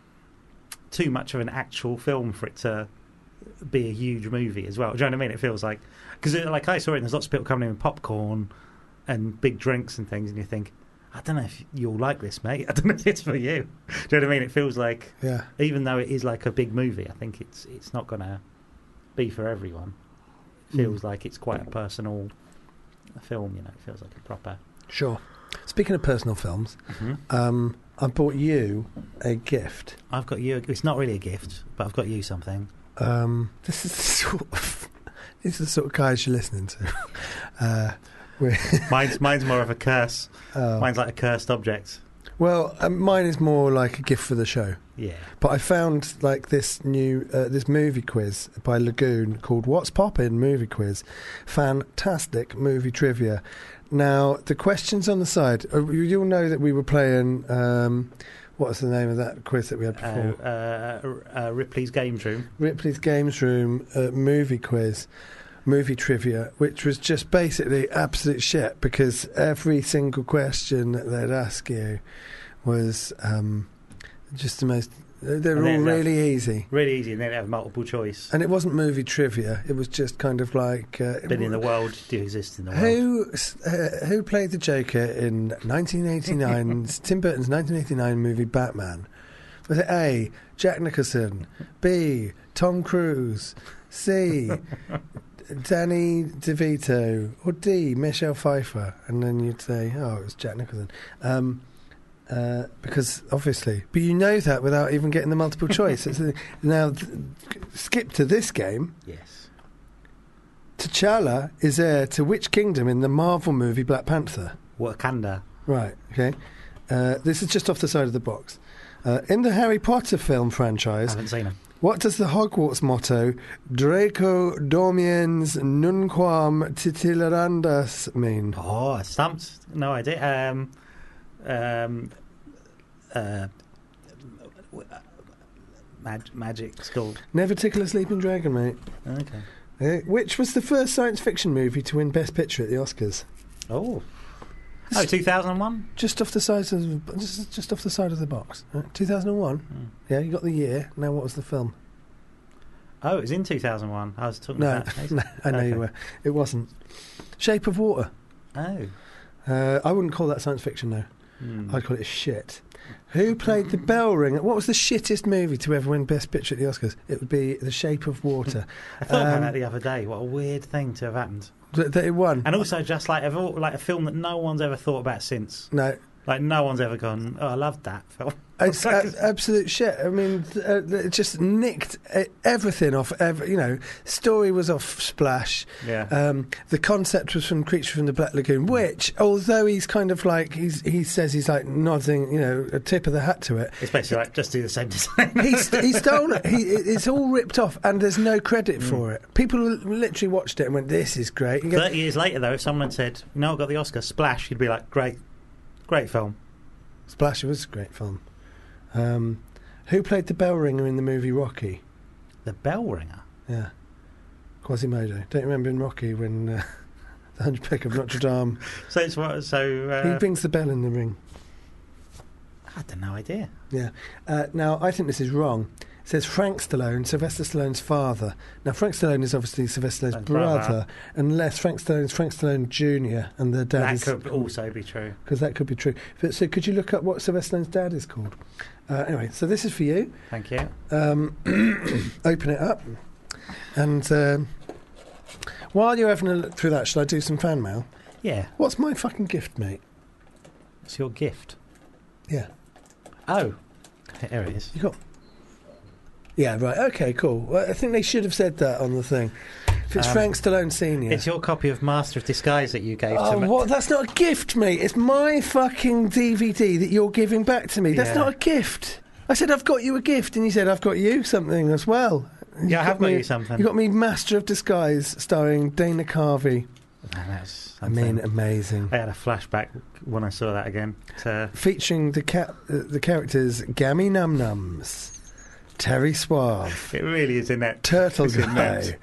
too much of an actual film for it to be a huge movie as well. Do you know what I mean? It feels like because like I saw it, and there's lots of people coming in with popcorn and big drinks and things, and you think, I don't know if you'll like this, mate. I don't know if it's for you. Do you know what I mean? It feels like Yeah. even though it is like a big movie, I think it's it's not gonna be for everyone. It feels Mm. like it's quite a personal film, you know. It feels like a proper. Sure. Speaking of personal films, Mm-hmm. um, I bought you a gift. I've got you. It's not really a gift, but I've got you something. Um, this is the sort of these are the sort of guys you're listening to. uh, we're- Mine's mine's more of a curse. uh, Mine's like a cursed object. well, um, mine is more like a gift for the show. Yeah. But I found like this new uh, this movie quiz by Lagoon called "What's Poppin' Movie Quiz." Fantastic movie trivia. Now the questions on the side, uh, you- you'll know that we were playing. Um, what's the name of that quiz that we had before? Uh, uh, uh, Ripley's Games Room. Ripley's Games Room uh, movie quiz, movie trivia, which was just basically absolute shit because every single question that they'd ask you was um, just the most. They were And all then really easy, Really easy, and then have multiple choice. and it wasn't movie trivia. It was just kind of like uh, Been in the world, do you exist in the world? who uh, who played the Joker in nineteen eighty-nine Tim Burton's nineteen eighty-nine movie Batman? Was it A. Jack Nicholson, B. Tom Cruise, C. Danny DeVito, or D. Michelle Pfeiffer? And then you'd say, oh, it was Jack Nicholson. Um, uh, because obviously, but you know that without even getting the multiple choice. It's a, now, th- skip to this game. Yes. T'Challa is heir to which kingdom in the Marvel movie Black Panther? Wakanda. Right, okay. Uh, this is just off the side of the box. Uh, in the Harry Potter film I franchise, haven't seen him. what does the Hogwarts motto Draco Domiens Nunquam Titillarandas mean? Oh, I stumped. No idea. Um, um, uh, mag- magic school. Never tickle a sleeping dragon, mate. Okay. Uh, which was the first science fiction movie to win Best Picture at the Oscars? Oh. Oh, two thousand one? Just off the side of just, just off the side of the box. Uh, two thousand one. Mm. Yeah, you got the year. Now, what was the film? Oh, it was in two thousand one. I was talking No, about... no I know Okay. you were. It wasn't. Shape of Water. Oh. Uh, I wouldn't call that science fiction, though. Hmm. I'd call it shit. Who played the bell ringer? What was the shittest movie to ever win Best Picture at the Oscars? It would be The Shape of Water. I thought about Um, that the other day. What a weird thing to have happened. That that it won. And also just like a, like a film that no one's ever thought about since. No, Like no one's ever gone, oh, I loved that film. it's a- absolute shit. I mean, uh, it just nicked uh, everything off. Every, you know, story was off Splash. Yeah. Um, the concept was from Creature from the Black Lagoon, which, although he's kind of like he's, he says he's like nodding, you know, a tip of the hat to it. It's basically like, just do the same design. He's he stole it. He, it's all ripped off, and there's no credit for it. People literally watched it and went, "This is great." You go, Thirty years later, though, if someone said, you know, I got the Oscar, Splash, you'd be like, great, great film. Splash was a great film. Um, who played the bell ringer in the movie Rocky? The Bell Ringer. Yeah, Quasimodo. Don't you remember in Rocky when uh, the Hunchback of Notre Dame? So it's what? So he uh, rings the bell in the ring. I had no idea. Yeah. Uh, now I think this is wrong. It says Frank Stallone, Sylvester Stallone's father. Now Frank Stallone is obviously Sylvester Stallone's His brother, brother. unless Frank Stallone's Frank Stallone Junior and the dad That is could also be true. because that could be true. But, so could you look up what Sylvester Stallone's dad is called? Uh, anyway, so this is for you. Thank you. Um, open it up, and um, while you're having a look through that, should I do some fan mail? Yeah. What's my fucking gift, mate? It's your gift. Yeah, Oh, there it is. you got. Yeah, right. Okay, cool. Well, I think they should have said that on the thing. If it's Um, Frank Stallone Senior. It's your copy of Master of Disguise that you gave Oh, to me. what? That's not a gift, mate. It's my fucking D V D that you're giving back to me. That's Yeah. not a gift. I said, I've got you a gift, and you said, I've got you something as well. Yeah, I have got me, you something. You got me Master of Disguise, starring Dana Carvey. Man, that's I mean, something. amazing. I had a flashback when I saw that again. To, Featuring the ca- uh, the characters Gammy Num Nums, Terry Suave, it really is in that. Turtle it's in Guy, that.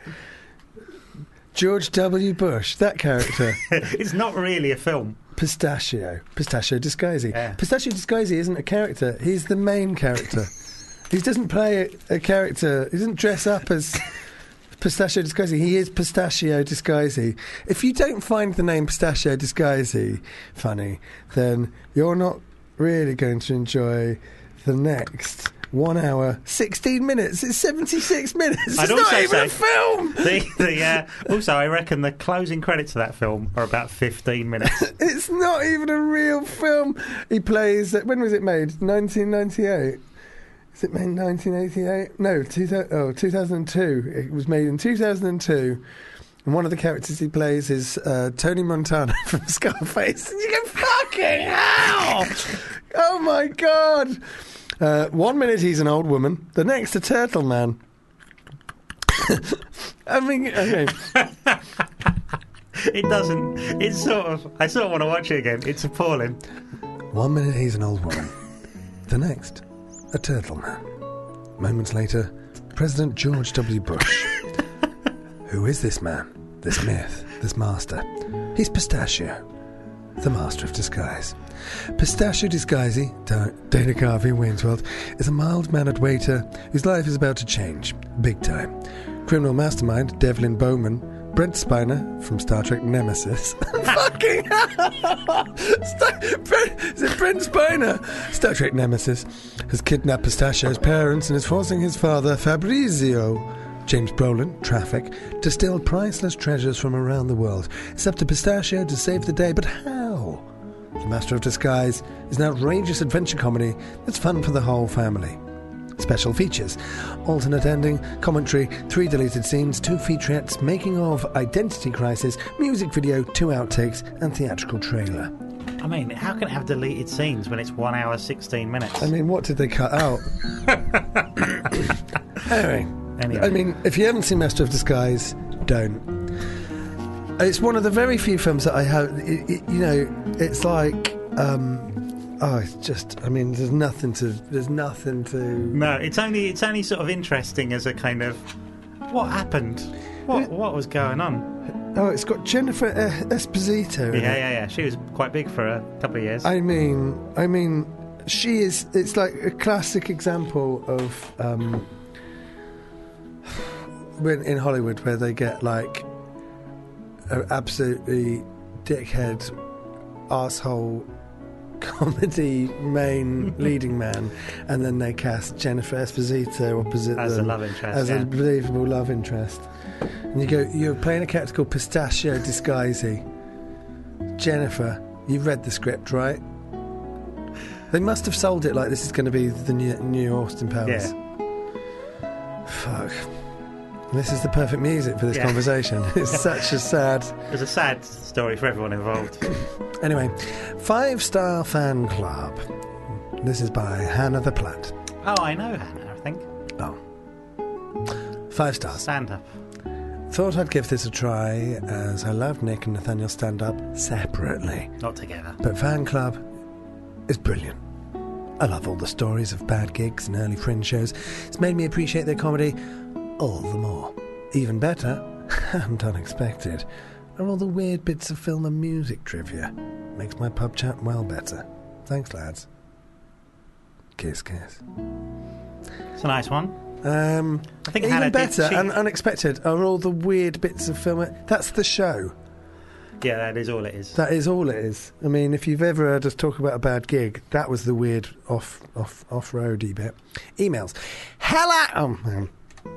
George W. Bush, that character, It's not really a film. Pistachio, Pistachio Disguisey. Yeah. Pistachio Disguisey isn't a character, he's the main character. He doesn't play a, a character, he doesn't dress up as Pistachio Disguisey, he is Pistachio Disguisey. If you don't find the name Pistachio Disguisey funny, then you're not really going to enjoy the next one hour, sixteen minutes. It's seventy-six minutes. It's I'd not also even a say- film. The, the, uh, also, I reckon the closing credits of that film are about fifteen minutes. It's not even a real film. He plays. When was it made? nineteen ninety-eight. Is it made nineteen eighty-eight? No, two thousand, oh, two thousand two. It was made in two thousand two. And one of the characters he plays is uh, Tony Montana from Scarface. And you go, fucking hell! Oh my God! Uh, one minute he's an old woman, the next a turtle man. I mean, okay. It doesn't. It's sort of. I sort of want to watch it again. It's appalling. One minute he's an old woman, the next a turtle man. Moments later, President George W. Bush. Who is this man? This myth? This master? He's Pistachio, the master of disguise. Pistachio Disguisey, Da- Dana Carvey, Wayne's World, is a mild-mannered waiter whose life is about to change, big time. Criminal mastermind Devlin Bowman, Brent Spiner from Star Trek Nemesis. Fucking hell! Sta- Brent, is it Brent Spiner? Star Trek Nemesis has kidnapped Pistachio's parents and is forcing his father, Fabrizio, James Brolin, Traffic, to steal priceless treasures from around the world. It's up to Pistachio to save the day, but how? The Master of Disguise is an outrageous adventure comedy that's fun for the whole family. Special features: alternate ending, commentary, three deleted scenes, two featurettes, making of, Identity Crisis, music video, two outtakes, and theatrical trailer. I mean, how can it have deleted scenes when it's one hour sixteen minutes? I mean, what did they cut out? anyway, Anyway. I mean, if you haven't seen Master of Disguise, don't. It's one of the very few films that I have. It, it, you know, it's like, um, oh, it's just. I mean, there's nothing to. There's nothing to. No, it's only it's only sort of interesting as a kind of what happened, what what was going on. Oh, it's got Jennifer Esposito. Yeah, in yeah, it. yeah. She was quite big for a couple of years. I mean, I mean, she is. It's like a classic example of um, when in Hollywood where they get like an absolutely dickhead, asshole comedy main leading man, and then they cast Jennifer Esposito opposite As a them love interest, as yeah. a believable love interest. And you go, you're playing a character called Pistachio Disguisey. Jennifer, you've read the script, right? They must have sold it like this is going to be the new, new Austin Powers. Yeah. Fuck. This is the perfect music for this Yeah. conversation. It's such a sad... It was a sad story for everyone involved. Anyway, Five Star Fan Club. This is by Hannah the Platt. Oh, I know Hannah, I think. Oh. Five stars. Stand up. Thought I'd give this a try, as I love Nick and Nathaniel stand-up separately. Not together. But Fan Club is brilliant. I love all the stories of bad gigs and early fringe shows. It's made me appreciate their comedy all the more. Even better, and unexpected, are all the weird bits of film and music trivia. Makes my pub chat well better. Thanks, lads. Kiss, kiss. It's a nice one. Um, I think even Hannah did better cheat. and unexpected are all the weird bits of film. That's the show. Yeah, that is all it is. That is all it is. I mean, if you've ever heard us talk about a bad gig, that was the weird off off off roady bit. Emails. Hello. Oh, man.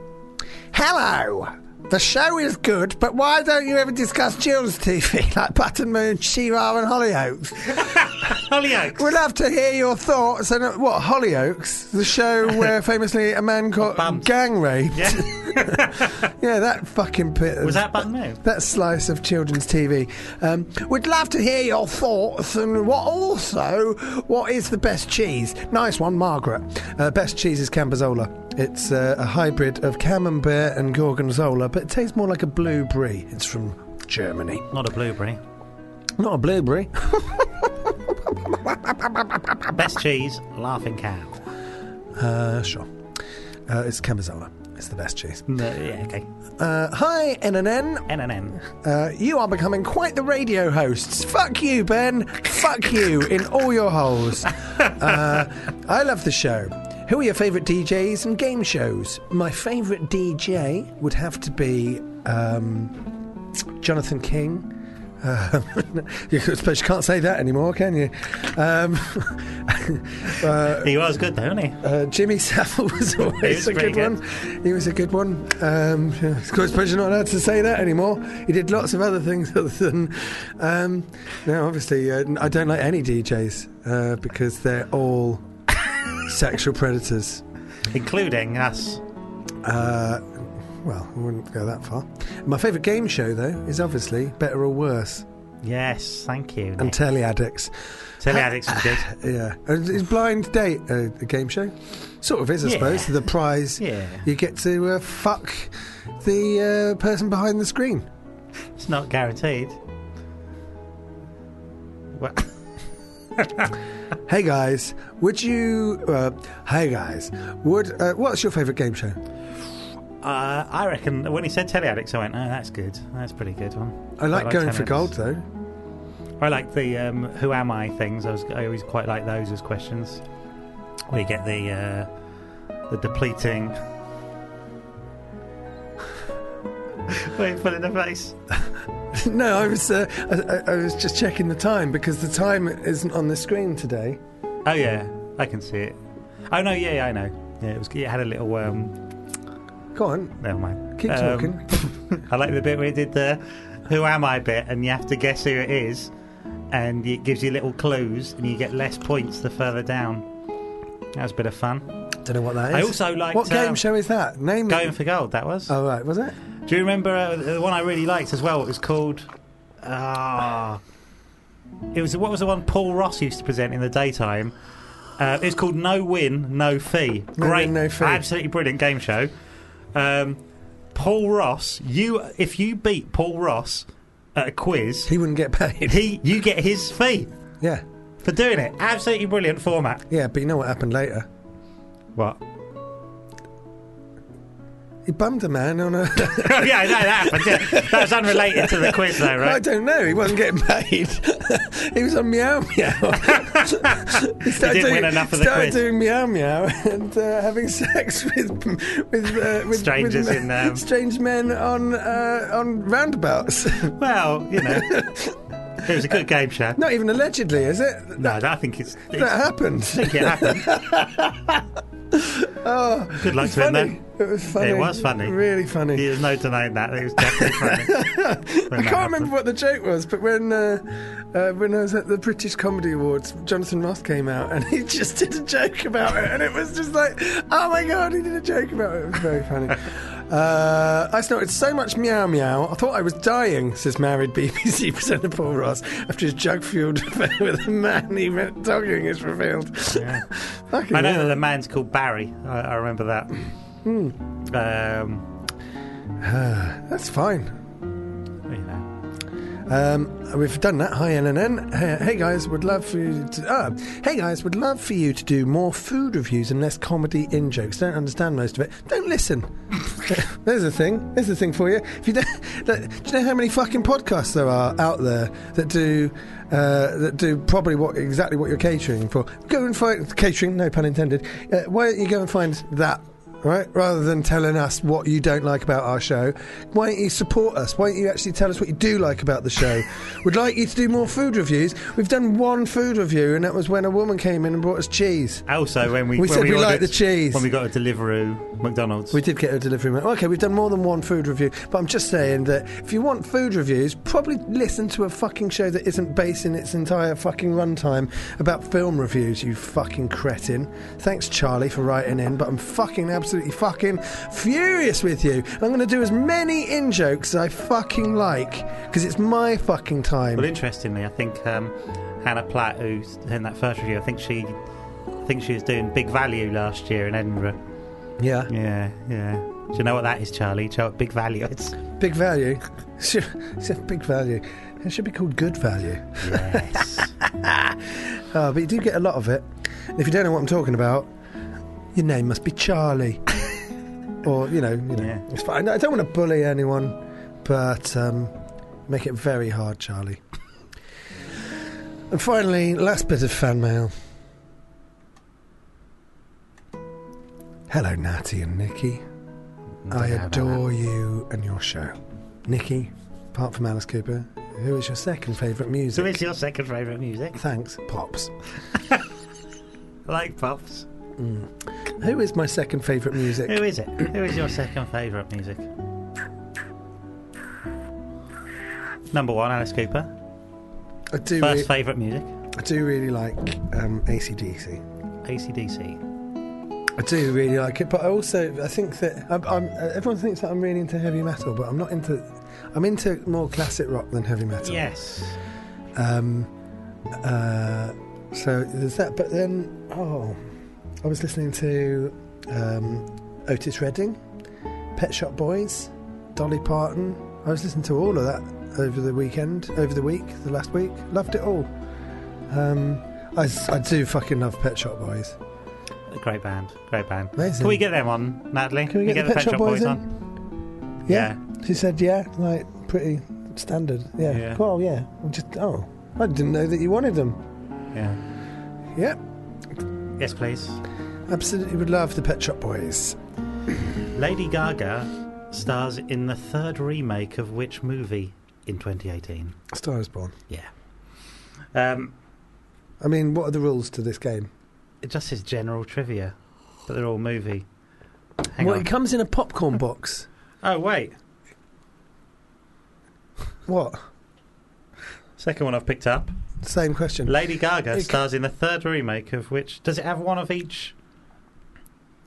Hello. The show is good, but why don't you ever discuss children's T V like Button Moon, She-Ra and Hollyoaks? Hollyoaks. We'd love to hear your thoughts. And uh, what, Hollyoaks? The show where famously a man got Bumped. gang raped. Yeah. Yeah, that fucking bit. Was that Button Moon? That slice of children's T V. Um, we'd love to hear your thoughts and what also, what is the best cheese? Nice one, Margaret. Uh, best cheese is Cambozola. It's uh, a hybrid of Camembert and Gorgonzola, but it tastes more like a blue brie. It's from Germany. Not a blueberry. Not a blueberry. Best cheese, Laughing Cow. Uh, sure. Uh, it's Cambozola. It's the best cheese. No, yeah, okay. Uh, hi, N N N. N N N. Uh, you are becoming quite the radio hosts. Fuck you, Ben. Fuck you in all your holes. Uh, I love the show. Who are your favourite D Js and game shows? My favourite D J would have to be um, Jonathan King. Uh, I suppose you can't say that anymore, can you? Um, uh, He was good, though, wasn't he? uh, Jimmy Savile was always He was a good pretty one. He was a good one. Um, yeah, I suppose you're not allowed to say that anymore. He did lots of other things other than... Um, no, obviously, uh, I don't like any D Js uh, because they're all sexual predators. Including us. Uh, well, I wouldn't go that far. My favourite game show, though, is obviously Better or Worse Yes, thank you, and Nick. Telly Addicts. Telly Addicts was good. Yeah. And is Blind Date a, a game show? Sort of is, I Yeah. suppose. The prize, Yeah. you get to uh, fuck the uh, person behind the screen. It's not guaranteed. Well, Hey guys, would you? Uh, hey guys, would uh, what's your favourite game show? uh, I reckon when he said Telly Addicts, I went, oh, that's good. That's a pretty good one. I like Quite Going Telly for Gold Addicts. though. I like the um, Who Am I things. I, was, I always quite like those as questions. Where you get the uh, the depleting. Wait, put in the face. No, I was uh, I, I was just checking the time because the time isn't on the screen today. Oh yeah, I can see it. Oh no, yeah, yeah I know. Yeah, it was. It had a little. Um, Go on, never mind. keep Um, talking. I like the bit where he did the Who Am I bit, and you have to guess who it is, and it gives you little clues, and you get less points the further down. That was a bit of fun. Don't know what that is. I also liked... What game um, show is that? Name it. Going for Gold, that was. Oh, right, was it? Do you remember uh, the one I really liked as well? It was called... Ah... it was what was the one Paul Ross used to present in the daytime? Uh, it was called No Win, No Fee. No Great, Win, No Fee. Absolutely brilliant game show. Um, Paul Ross, you if you beat Paul Ross at a quiz, He wouldn't get paid. he you get his fee Yeah. for doing it. Absolutely brilliant format. Yeah, but you know what happened later? What? He bummed a man on a... Oh, yeah, no, that happened. Yeah. That was unrelated to the quiz, though, I right? don't know. He wasn't getting paid. He was on Meow Meow. he started didn't doing, win enough of the started quiz. doing Meow Meow and uh, having sex with with uh, with Strangers with, in, um, strange men on uh, on roundabouts. Well, you know, it was a good game show. Not even allegedly, is it? No, I think it's. it's That happened. I think it happened. Oh, Good luck it's to him, funny. then. It was funny. It was funny. Really funny. There's no denying that. It was definitely funny. I can't remember what the joke was, but when uh, uh, when I was at the British Comedy Awards, Jonathan Ross came out and he just did a joke about it, and it was just like, oh my god, he did a joke about it. It was very funny. uh, I snorted so much meow meow, I thought I was dying, says married B B C presenter Paul Ross, after his jug-fueled affair with a man he met dogging is revealed. Yeah. Fucking I know hell. that the man's called Barry. I, I remember that. Hmm. Um, That's fine. you know. Um, we've done that. Hi, N N N. Hey, hey guys, would love for you to. Ah, hey guys, would love for you to do more food reviews and less comedy in jokes. Don't understand most of it. Don't listen. There's a thing. There's a thing for you. If you don't, do you know how many fucking podcasts there are out there that do uh, that do probably what exactly what you're catering for? Go and find catering. No pun intended. Uh, why don't you go and find that? Right, rather than telling us what you don't like about our show, why don't you support us? Why don't you actually tell us what you do like about the show? We'd like you to do more food reviews. We've done one food review, and that was when a woman came in and brought us cheese. Also, when we We when said we ordered, like the cheese. when we got a Deliveroo McDonald's. We did get a delivery man. Okay, we've done more than one food review, but I'm just saying that if you want food reviews, probably listen to a fucking show that isn't based in its entire fucking runtime about film reviews, you fucking cretin. Thanks, Charlie, for writing in, but I'm fucking absolutely fucking furious with you. I'm going to do as many in-jokes as I fucking like, because it's my fucking time. Well, interestingly, I think um, Hannah Platt, who's in that first review, I think she, I think she was doing Big Value last year in Edinburgh. Yeah. Yeah, yeah. Do you know what that is, Charlie? Do you know what Big Value is? Big value. It's a big value. It should be called good value. Yes. Oh, but you do get a lot of it. And if you don't know what I'm talking about, your name must be Charlie. Or, you know, you know Yeah. it's fine. I don't want to bully anyone, but um, make it very hard, Charlie. And finally, last bit of fan mail. Hello, Natty and Nikki. I adore you and your show. Nikki, apart from Alice Cooper, who is your second favourite music? So it's your second favourite music? Thanks, Pops. I like Pops. Mm. Who is my second favourite music? Who is it? Who is your second favourite music? Number one, Alice Cooper. I do. First Re- favourite music? I do really like um, A C D C. A C D C. I do really like it, but I also I think that I'm, I'm, everyone thinks that I'm really into heavy metal, but I'm not into. I'm into more classic rock than heavy metal. Yes. Um. Uh. So there's that, but then oh, I was listening to um, Otis Redding, Pet Shop Boys, Dolly Parton. I was listening to all of that over the weekend, over the week, the last week. Loved it all. Um, I, I do fucking love Pet Shop Boys. A great band. Great band. Amazing. Can we get them on, Natalie? Can we get, the Pet, Shop, Boys, in? on? Yeah. She said, yeah, like, pretty standard. Yeah. Yeah. Well, yeah. Just, oh, I didn't know that you wanted them. Yeah. Yeah. Yes, please. Absolutely would love the Pet Shop Boys. Lady Gaga stars in the third remake of which movie in twenty eighteen? Star is Born. Yeah. Um, I mean, what are the rules to this game? it just says general trivia, but they're all movie. Hang well, on. it comes in a popcorn box. Oh, wait. What? Second one I've picked up. Same question. Lady Gaga It- stars in the third remake of which... Does it have one of each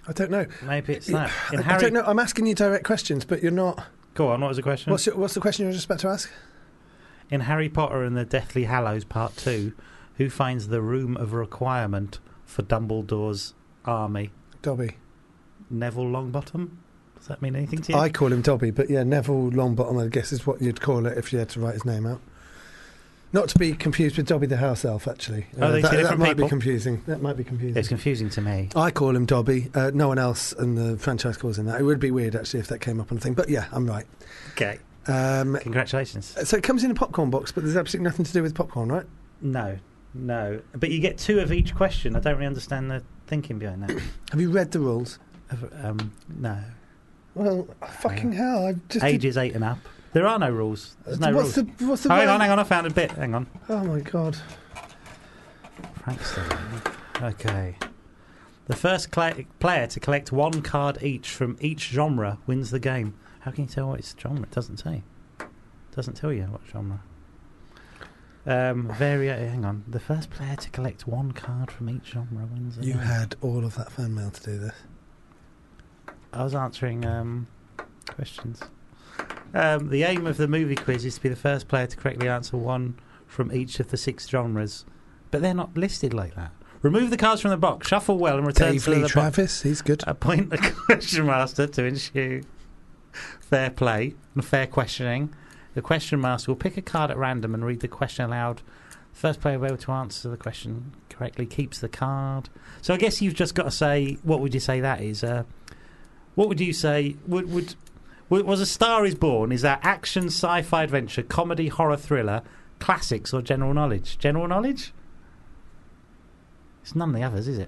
I don't know. Maybe it's that. In I, Harry... I don't know. I'm asking you direct questions, but you're not... Go on, what was the question? What's, your, what's the question you were just about to ask? In Harry Potter and the Deathly Hallows Part two, who finds the Room of Requirement for Dumbledore's army? Dobby. Neville Longbottom? Does that mean anything to you? I call him Dobby, but yeah, Neville Longbottom, I guess, is what you'd call it if you had to write his name out. Not to be confused with Dobby the house elf, actually. Oh, uh, they that, two different that might people? be confusing. That might be confusing. It's confusing to me. I call him Dobby. Uh, no one else in the franchise calls him that. It would be weird, actually, if that came up on the thing. But yeah, I'm right. Okay. Um, Congratulations. so it comes in a popcorn box, but there's absolutely nothing to do with popcorn, right? No, no. But you get two of each question. I don't really understand the thinking behind that. Have you read the rules? um, no. Well, fucking hell. I've just Age is eight and up. There are no rules. There's no what's rules. The, what's the Oh, hang way- on, hang on. I found a bit. Hang on. Oh, my God. Frankston. Okay. The first cla player to collect one card each from each genre wins the game. How can you tell what its genre? It doesn't say. It doesn't tell you what genre. Um, varia- hang on. The first player to collect one card from each genre wins the You game. had all of that fan mail to do this. I was answering um, questions. Um, the aim of the movie quiz is to be the first player to correctly answer one from each of the six genres. But they're not listed like that. Remove the cards from the box, shuffle well, and return Dave to Lee the box. Travis, he's good. Appoint a question master to ensure fair play and fair questioning. The question master will pick a card at random and read the question aloud. The first player able to answer the question correctly keeps the card. So I guess you've just got to say, what would you say that is? Uh, what would you say? Would, would was A Star Is Born? Is that action, sci-fi, adventure, comedy, horror, thriller, classics, or general knowledge? General knowledge? It's none of the others, is it?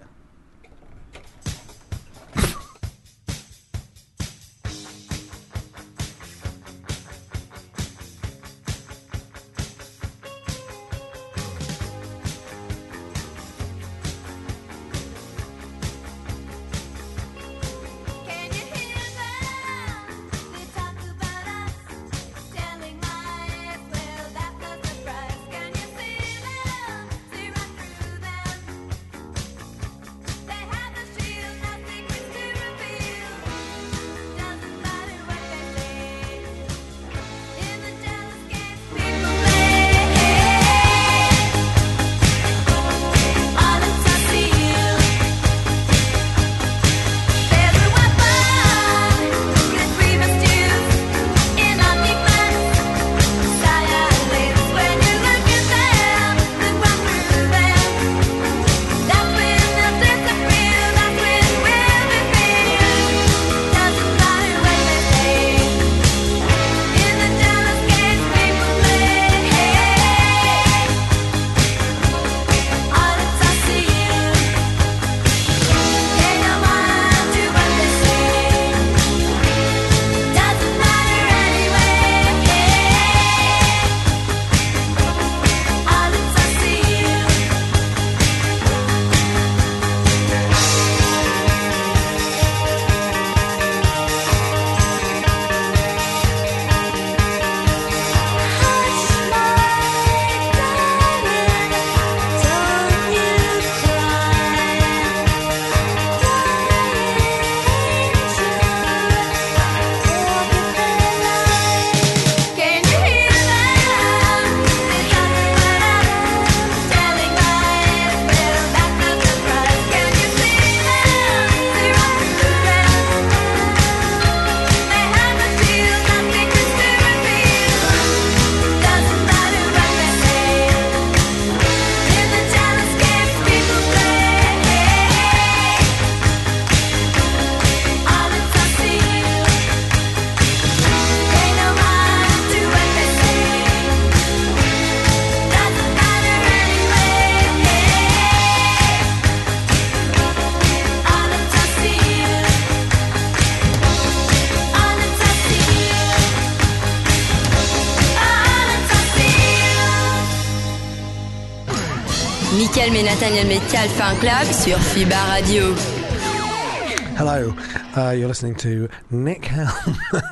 Mickaël et Nathaniel Metcalf Fan Club sur FIBA Radio. Hello, uh, you're listening to Nick Helm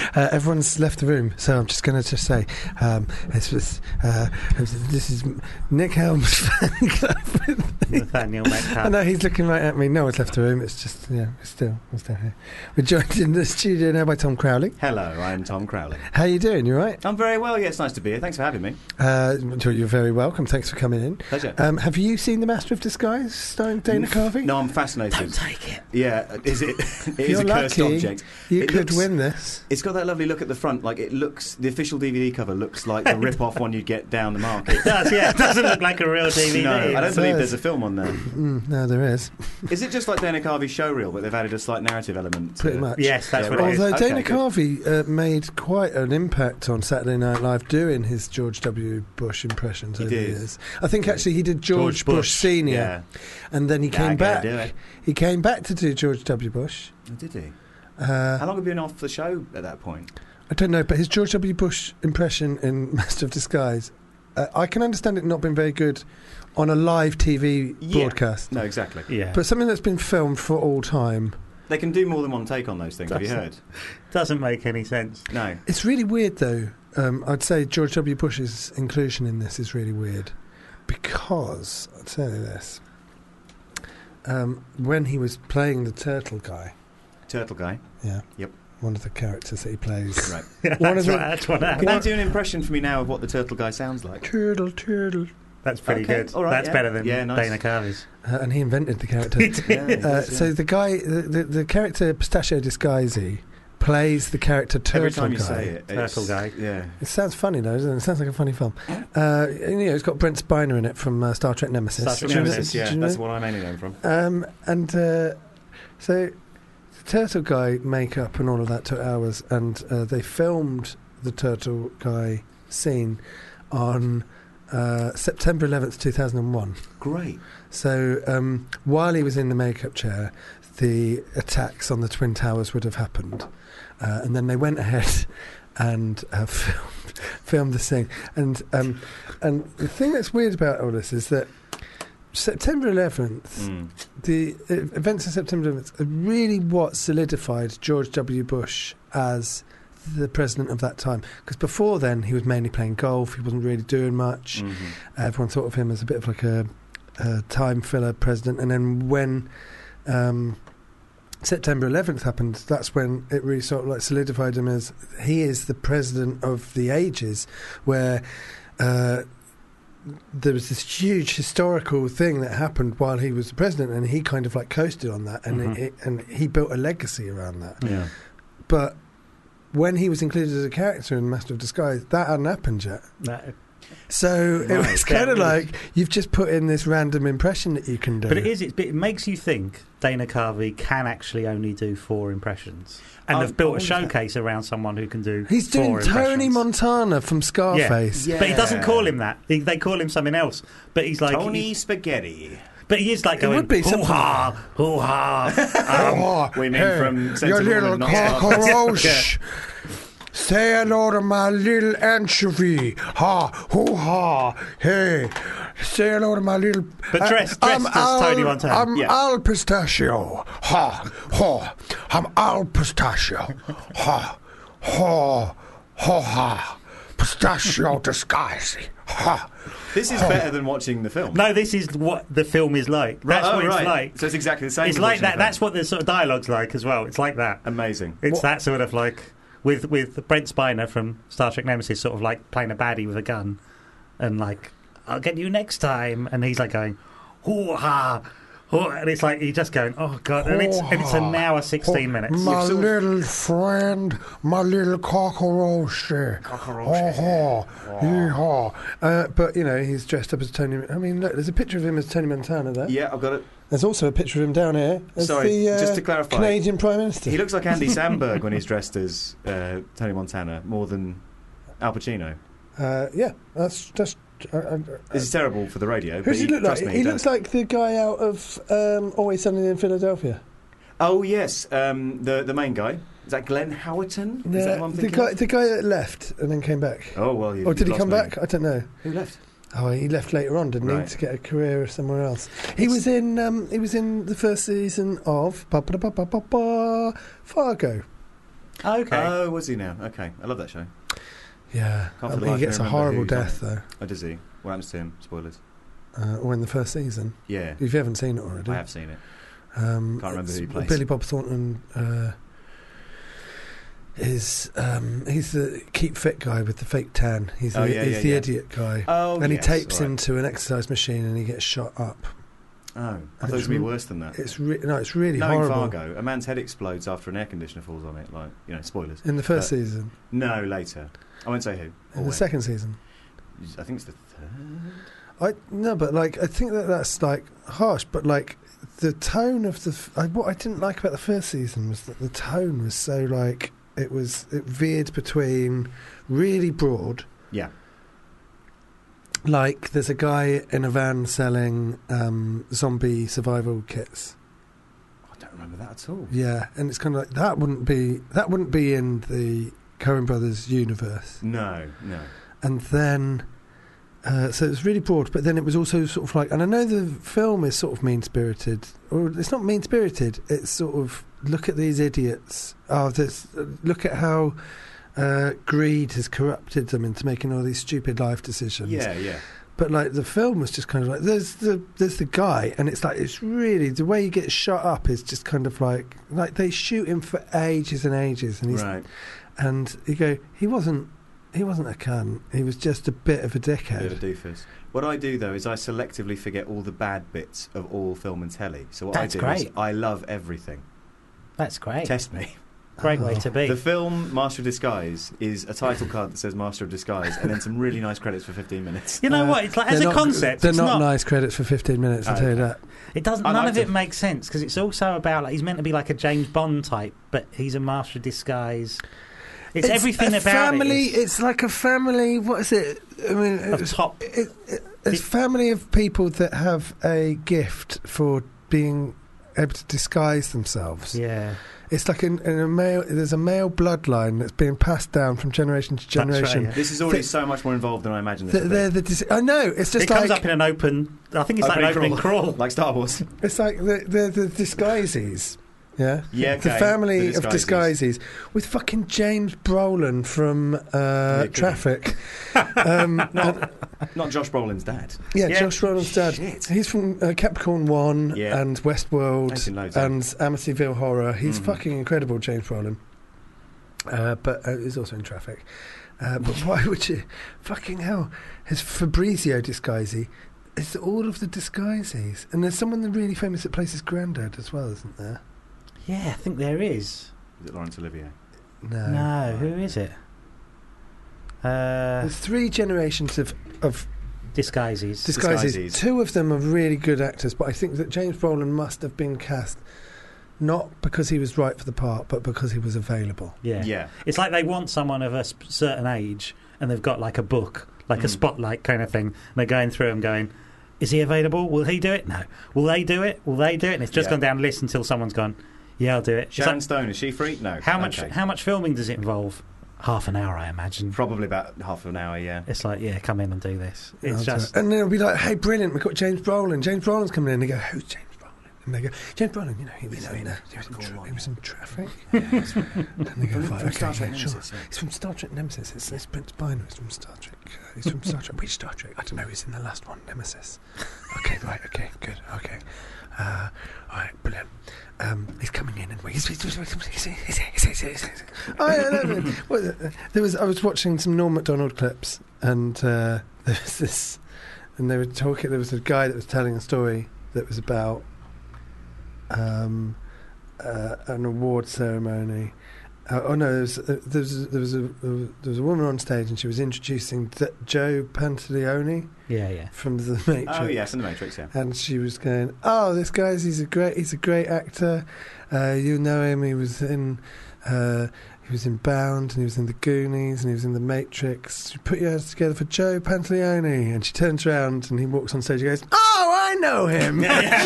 Uh, everyone's left the room, so I'm just going to just say um, this was uh, this is Nick Helm's fan club. Nathaniel Metcalf. I know he's looking right at me. No one's left the room. It's just yeah, we're still we're still here. We're joined in the studio now by Tom Crowley. Hello, I'm Tom Crowley. How are you doing? You all right? I'm very well. Yeah, it's nice to be here. Thanks for having me. Uh, you're very welcome. Thanks for coming in. Pleasure. Um, have you seen The Master of Disguise starring Dana Carvey? No, I'm fascinated. Don't take it. Yeah, is it? It is You're a cursed lucky, object. You It could looks- win this. It's got that lovely look at the front. Like it looks, the official D V D cover looks like a rip-off one you'd get down the market. It does, yeah. It doesn't look like a real D V D. No, I don't It believe does. there's a film on there. Mm, no, there is. Is it just like Dana Carvey's showreel, but they've added a slight narrative element? to- Pretty much. Yes, that's Yeah, what it is. Although Okay, Dana good. Carvey uh, made quite an impact on Saturday Night Live doing his George W. Bush impressions He over the did. years. I think actually he did George, George Bush, Bush, Senior, Yeah. and then he Yeah, came I gotta back. do it. He came back to do George W. Bush. Oh, did he? Uh, How long have you been off the show at that point? I don't know, but his George W. Bush impression in Master of Disguise, uh, I can understand it not being very good on a live T V Yeah. broadcast. No, exactly. Yeah. But something that's been filmed for all time. They can do more than one take on those things. Have you heard? Doesn't make any sense. No. It's really weird, though. Um, I'd say George W. Bush's inclusion in this is really weird because, I'll tell you this, um, when he was playing the turtle guy, Turtle guy. yeah, Yep. one of the characters that he plays, Right. that's, One of the- right, that's what Can happened. you do an impression for me now of what the turtle guy sounds like? turtle, turtle, That's pretty Okay, good. all right, That's yeah. better than Yeah, nice. Dana Carvey's. uh, and he invented the character. Yeah, he uh, does, yeah. So the guy, the, the, the character Pistachio Disguisey plays the character Turtle Every time you Guy. say it, it's- Turtle guy. Yeah. It sounds funny though, doesn't it? It sounds like a funny film. Uh, and, you know, it's got Brent Spiner in it from uh, Star Trek Nemesis. Star Trek Do you know- Nemesis, do you yeah, know? that's what I mainly know him from. Um, and uh, so the Turtle Guy makeup and all of that took hours, and uh, they filmed the Turtle Guy scene on uh, September eleventh, two thousand one. Great. So um, while he was in the makeup chair, the attacks on the Twin Towers would have happened. Uh, and then they went ahead and uh, filmed, filmed the scene. And, um, and the thing that's weird about all this is that September eleventh, Mm. the uh, events of September eleventh are really what solidified George W. Bush as the president of that time. Because before then, he was mainly playing golf. He wasn't really doing much. Mhm. Everyone thought of him as a bit of like a, a time filler president. And then when um, September eleventh happened, that's when it really sort of like solidified him as he is the president of the ages, where uh, there was this huge historical thing that happened while he was the president, and he kind of like coasted on that, and Mhm. it, and he built a legacy around that. Yeah. But when he was included as a character in Master of Disguise, that hadn't happened yet. That- So it Right. was kind of Yeah, like you've just put in this random impression that you can do. But it is. It, it makes you think Dana Carvey can actually only do four impressions, and Oh, they've built a oh, showcase around someone who can do. He's doing four Tony impressions. Montana from Scarface. Yeah. But he doesn't call him that. He, they call him something else. But he's like Tony he- Spaghetti. but he is like It going would be hoo something- ha, hoo ha. Oh, women hey, from your Sensible little and Not Scarface. cockroach. Say hello to my little anchovy. Ha, hoo ha. Hey, say hello to my little. But dressed- I'm dressed as Tony Montana. I'm Yeah. Al Pistachio. Ha, ha. I'm Al Pistachio. Ha, ha, ha, ha. Pistachio Disguise. Ha. This is better than watching the film. No, this is what the film is like. That's oh, what it's right. like. So it's exactly the same. It's as like watching that. the That's film. what the sort of dialogue's like as well. It's like that. Amazing. It's What- that sort of like with with Brent Spiner from Star Trek Nemesis, sort of like playing a baddie with a gun, and like I'll get you next time, and he's like going, hoo ha, hoo, and it's like he's just going, oh god, and it's and it's an hour sixteen minutes. My You've sort of- little friend, my little cockroach. Cockroach. Oh, yeehaw. Uh, but, you know, he's dressed up as Tony... I mean, look, there's a picture of him as Tony Montana there. Yeah, I've got it. There's also a picture of him down here as Sorry, the uh, just to clarify, Canadian Prime Minister. He looks like Andy Samberg when he's dressed as uh, Tony Montana more than Al Pacino. Uh, yeah, that's... that's uh, uh, This is terrible for the radio. who but does he look like? trust me, He does. looks like the guy out of um, Always Sunny in Philadelphia. Oh yes, um, the the main guy. Is that Glenn Howerton? Is that who I'm the thinking guy, of? the guy that left and then came back. Oh well, you've, Or did he you've come lost me. back? I don't know. Who left? Oh, he left later on, didn't he, Right. to get a career somewhere else? He was in. Um, he was in the first season of ba ba ba ba ba ba Fargo. Oh, okay. Oh, was he now? Okay, I love that show. Yeah, Can't I for the mean, life he of gets me a remember horrible who's on death it. though. Oh, does he? What happens to him? Spoilers. Uh, or in the first season. Yeah, If you haven't seen it already, I have seen it. Um, Can't remember who he it's plays. Billy Bob Thornton uh, is um, he's the keep fit guy with the fake tan. He's the, Oh, yeah, he's yeah, the yeah. idiot guy. Oh, and yes, he tapes all right. into an exercise machine and he gets shot up. Oh, I thought it was It's going to be re- worse than that. It's re- no, it's really Knowing horrible. Fargo, a man's head explodes after an air conditioner falls on it. Like, you know, spoilers. In the first Uh, season, No, later. I won't say who. in or the when. second season. I think it's the third. I no, but like I think that that's like harsh, but like the tone of the f- I, what I didn't like about the first season was that the tone was so like it was it veered between really broad, Yeah. like there's a guy in a van selling um, zombie survival kits. I don't remember that at all. Yeah, and it's kind of like that wouldn't be that wouldn't be in the Coen Brothers universe. No, no. And then uh, so it was really broad, but then it was also sort of like, and I know the film is sort of mean spirited, or it's not mean spirited. It's sort of look at these idiots. Oh, this look at how uh, greed has corrupted them into making all these stupid life decisions. Yeah, yeah. But like the film was just kind of like there's the there's the guy, and it's like it's really the way he gets shot up is just kind of like like they shoot him for ages and ages, and he's Right. and you go he wasn't he wasn't a cunt, he was just a bit of a dickhead. Bit of a doofus. What I do though is I selectively forget all the bad bits of all film and telly. So what That's I do is great. I love everything. That's great. Test me. Great way Oh. to be. The film Master of Disguise is a title card that says Master of Disguise, and then some really nice credits for fifteen minutes. You know Uh, what? It's like as They're a not- concept, they're it's not, not. nice credits for fifteen minutes. I'll Oh, tell you okay. that. It doesn't. I None liked of it it. makes sense because it's also about like he's meant to be like a James Bond type, but he's a master of disguise. It's, everything a about family. it. Is It's like a family. What is it? I mean, of it's, top. it, it, it's a family of people that have a gift for being able to disguise themselves. Yeah. It's like in, in a male. There's a male bloodline that's being passed down from generation to That's right, generation. yeah. This is already Th- so much more involved than I imagined. This They're, would be. they're the. Dis- I know. It's just It like comes up in an open. I think it's like an opening crawl. like Star Wars. it's like the the, the disguises. Yeah, Yeah, the okay. family The of disguises. disguises with fucking James Brolin from uh, Yeah, Traffic. um, and- Not, not Josh Brolin's dad. yeah, Yeah. Josh Brolin's dad. Shit. He's from uh, Capricorn One Yeah. and I've Westworld seen loads, yeah. and Amityville Horror. He's Mhm. fucking incredible, James Brolin. Uh, but uh, he's also in Traffic. Uh, but why would you? Fucking hell! His Fabrizio disguisey. It's all of the disguises, and there's someone really famous that plays his granddad as well, isn't there? Yeah, I think there is. Is it Laurence Olivier? No. No, who is it? Uh, There's three generations of, of disguises. disguises. Disguises. Two of them are really good actors, but I think that James Brolin must have been cast not because he was right for the part, but because he was available. yeah. Yeah. It's like they want someone of a sp- certain age, and they've got like a book, like a Mm. spotlight kind of thing. And they're going through them, going, "Is he available? Will he do it? No. Will they do it? Will they do it?" And it's just Yeah. gone down the list until someone's gone, "Yeah, I'll do it." It's Sharon like, Stone, is she free? No. how much? Okay. How much filming does it involve? Half an hour, I imagine. Probably about half an hour, yeah. It's like, yeah, come in and do this. It's I'll do just it. And then it'll be like, hey, brilliant, we've got James Brolin. James Brolin's coming in. And they go, who's James Brolin? And they go, James Brolin, you know, he was, know, in, in uh, he was, in, Capricorn tra- One, he was in Traffic. Yeah, and they go, From- right, from okay, Star Trek yeah, sure. Nemesis, yeah. He's from Star Trek Nemesis. It's, it's Prince Biner. He's from Star Trek. Uh, he's from Star Trek. Which Star Trek? I don't know. He's in the last one, Nemesis. Okay, right, okay, good, okay. Uh, all right, brilliant. Um, he's coming in and we. He's, he's, he's, he's, he's, he's, he's, he's, he's. Oh, yeah, no, no. Well, uh, there was. I was watching some Norm Macdonald clips, and uh, there was this, and they were talking. There was a guy that was telling a story that was about um, uh, an award ceremony. Uh, oh no, there was, uh, there was there was a there was a woman on stage, and she was introducing D- Joe Pantaleone yeah, yeah. from The Matrix. Oh, yes, in The Matrix, yeah. And she was going, "Oh, this guy's he's a great he's a great actor. Uh, you know him. He was in uh, he was in Bound, and he was in The Goonies, and he was in The Matrix. You put your hands together for Joe Pantaleone." And she turns around, and he walks on stage. and goes, "Oh, I know him."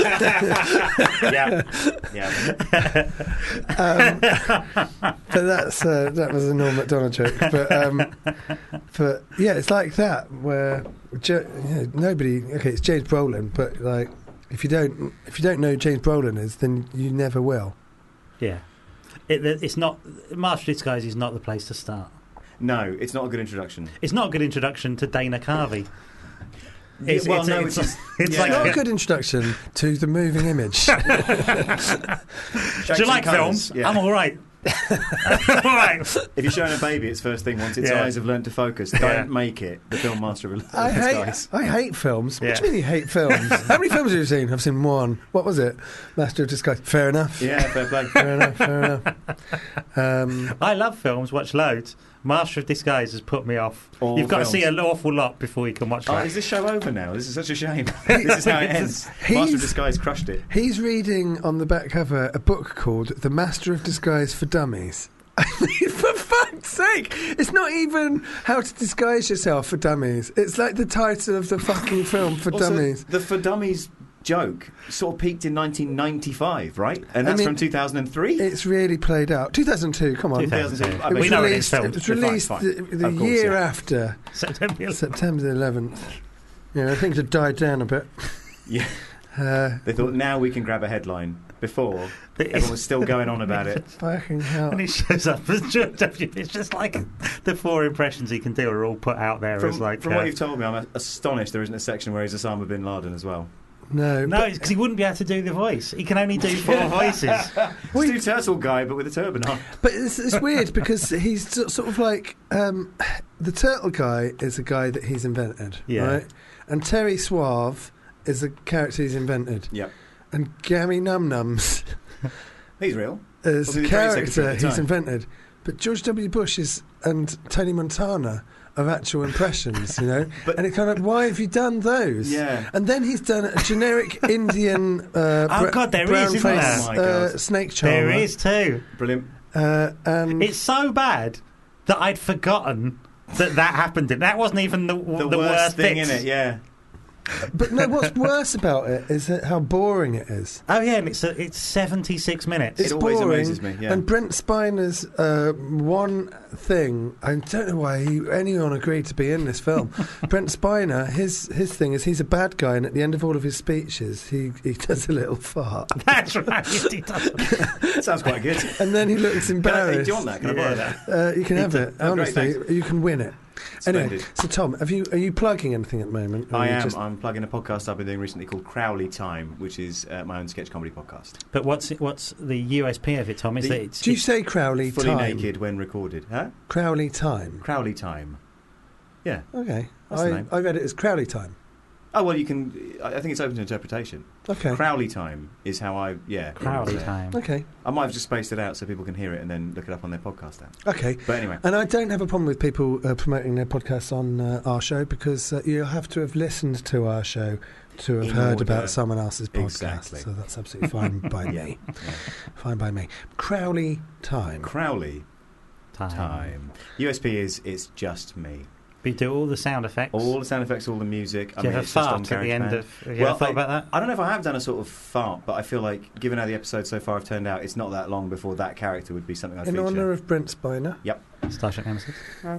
yeah. Yeah. um, but that's uh, that was a Norm Macdonald joke. But um, but yeah, it's like that where Jo- you know, nobody. Okay, it's James Brolin, but like if you don't if you don't know who James Brolin is, then you never will. Yeah. it, it's not Master of Disguise is not the place to start. No, it's not a good introduction. It's not a good introduction to Dana Carvey. It's, well, it's, no, it's, it's, it's yeah. like Not a, a good introduction to the moving image. do you like films? Yeah. I'm all right. all right. If you're showing a baby its first thing, once its Yeah. eyes have learned to focus, Yeah. don't make it the film Master of I hate, Disguise. I hate films. What Yeah. do you mean you hate films? How many films have you seen? I've seen one. What was it? Master of Disguise. Fair enough. Yeah, fair play. Fair enough, fair enough. Um, I love films, watch loads. Master of Disguise has put me off. All You've got films. to see an awful lot before you can watch Oh, that. is this show over now? This is such a shame. This is how it ends. He's- Master of Disguise crushed it. he's reading on the back cover a book called The Master of Disguise for Dummies. I mean, for fuck's sake! It's not even how to disguise yourself for dummies. It's like the title of the fucking film for Also, dummies. the For Dummies joke sort of peaked in nineteen ninety-five, right? And I that's mean, from two thousand three? It's really played out. two thousand two, come on. two thousand two. I It mean, was we know it released, is filmed. it was Fine, released fine. the, the Of course, year yeah. after, September eleventh. September the eleventh. Yeah, things had died down a bit. Yeah. Uh, They thought, now we can grab a headline. Before, But everyone was still going on about it. fucking hell. And he shows up as George W. It's just like the four impressions he can do are all put out there From, as like. from uh, what you've told me, I'm astonished there isn't a section where he's Osama bin Laden as well. No, no, but- it's because he wouldn't be able to do the voice. He can only do four voices. Stu Turtle guy, but with a turban on. But it's, it's weird because he's so- sort of like um, the turtle guy is a guy that he's invented, Yeah. right? And Terry Suave is a character he's invented, Yep. and Gammy Num Nums He's real. is Was a he the trade secretary character at the he's time? invented. But George W. Bush is and Tony Montana of actual impressions, you know. But- and it kind of, why have you done those? Yeah. And then he's done a generic Indian uh, Oh, bra- God, there is, brown isn't face there? Oh, my uh, God. snake charmer. There is too. Brilliant. Uh, and It's so bad that I'd forgotten that that happened. That wasn't even the, The, the worst, worst thing bits. in it, yeah. But no, what's worse about it is that how boring it is. Oh yeah, and it's a, it's seventy-six minutes. It's It always boring, amazes me, yeah. And Brent Spiner's uh, one thing, I don't know why he, anyone agreed to be in this film. Brent Spiner, his his thing is he's a bad guy, and at the end of all of his speeches, he, he does a little fart. That's right. He doesn't. Sounds quite good. And then he looks Can I, embarrassed. do you want that? Can I borrow Yeah. that? Uh, you can have it. Oh, great, Honestly, thanks. you can win it. Anyway, Splendid. so Tom, have you are you plugging anything at the moment? Or I are you am. just- I'm plugging a podcast I've been doing recently called Crowley Time, which is uh, my own sketch comedy podcast. But what's it, what's the U S P of it, Tom? Is The- that it's, Do you it's say Crowley Fully time? naked when recorded. Huh? Crowley time. Crowley Time. Yeah. Okay, That's the I, name. I read it as Crowley time. Oh, well, you can... I I think it's open to interpretation. Okay, Crowley Time is how I... Yeah. Crowley it was, uh, time? okay, I might have just spaced it out so people can hear it and then look it up on their podcast app. okay. But anyway. And I don't have a problem with people uh, promoting their podcasts on uh, our show because uh, you have to have listened to our show to have In heard order. about someone else's podcast. Exactly. So that's absolutely fine by Yeah. me. Yeah. Fine by me. Crowley time. Crowley Time. Time. U S P is it's just me. We do all the sound effects. All the sound effects, all the music. I do you mean, have a it's just on fart at the end GarageBand. of? Have you Well, ever thought I- about that? I don't know if I have done a sort of fart, but I feel like, given how the episode so far have turned out, it's not that long before that character would be something I'd In feature. honour of Brent Spiner, Starship Nemesis. uh,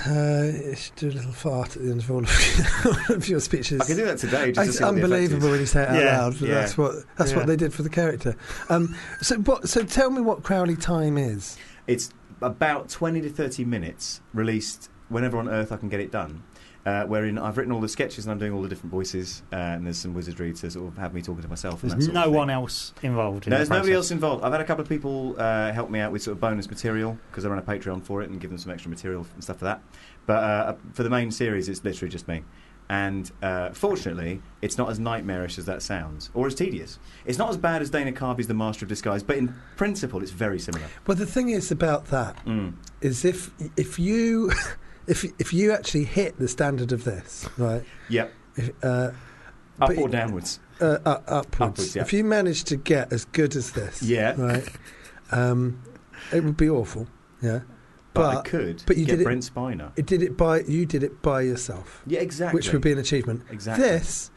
you should do a little fart at the end of all of, all of your speeches. I could do that today. Just to It's see what the effect unbelievable is. when you say it out Yeah, loud. But yeah. That's what that's Yeah. what they did for the character. Um, so, what, so tell me what Crowley time is. It's about twenty to thirty minutes, released whenever on earth I can get it done. Uh, wherein I've written all the sketches and I'm doing all the different voices, uh, and there's some wizardry to sort of have me talking to myself. And There's that sort no of thing. one else involved. In No, the there's nobody process. else involved. I've had a couple of people uh, help me out with sort of bonus material because I run a Patreon for it and give them some extra material and stuff for that. But uh, for the main series, it's literally just me. And uh, fortunately, it's not as nightmarish as that sounds, or as tedious. It's not as bad as Dana Carvey's The Master of Disguise, but in principle, it's very similar. Well, the thing is about that Mm. is if if you if if you actually hit the standard of this, right? Yep. If, uh, Up But- or downwards. uh, uh, upwards. Upwards, yeah. If you managed to get as good as this, Yeah. right, um, it would be awful. Yeah, But, I but could but you get did it- Brent Spiner. it did it by you did it by yourself, Yeah, exactly. which would be an achievement. Exactly. This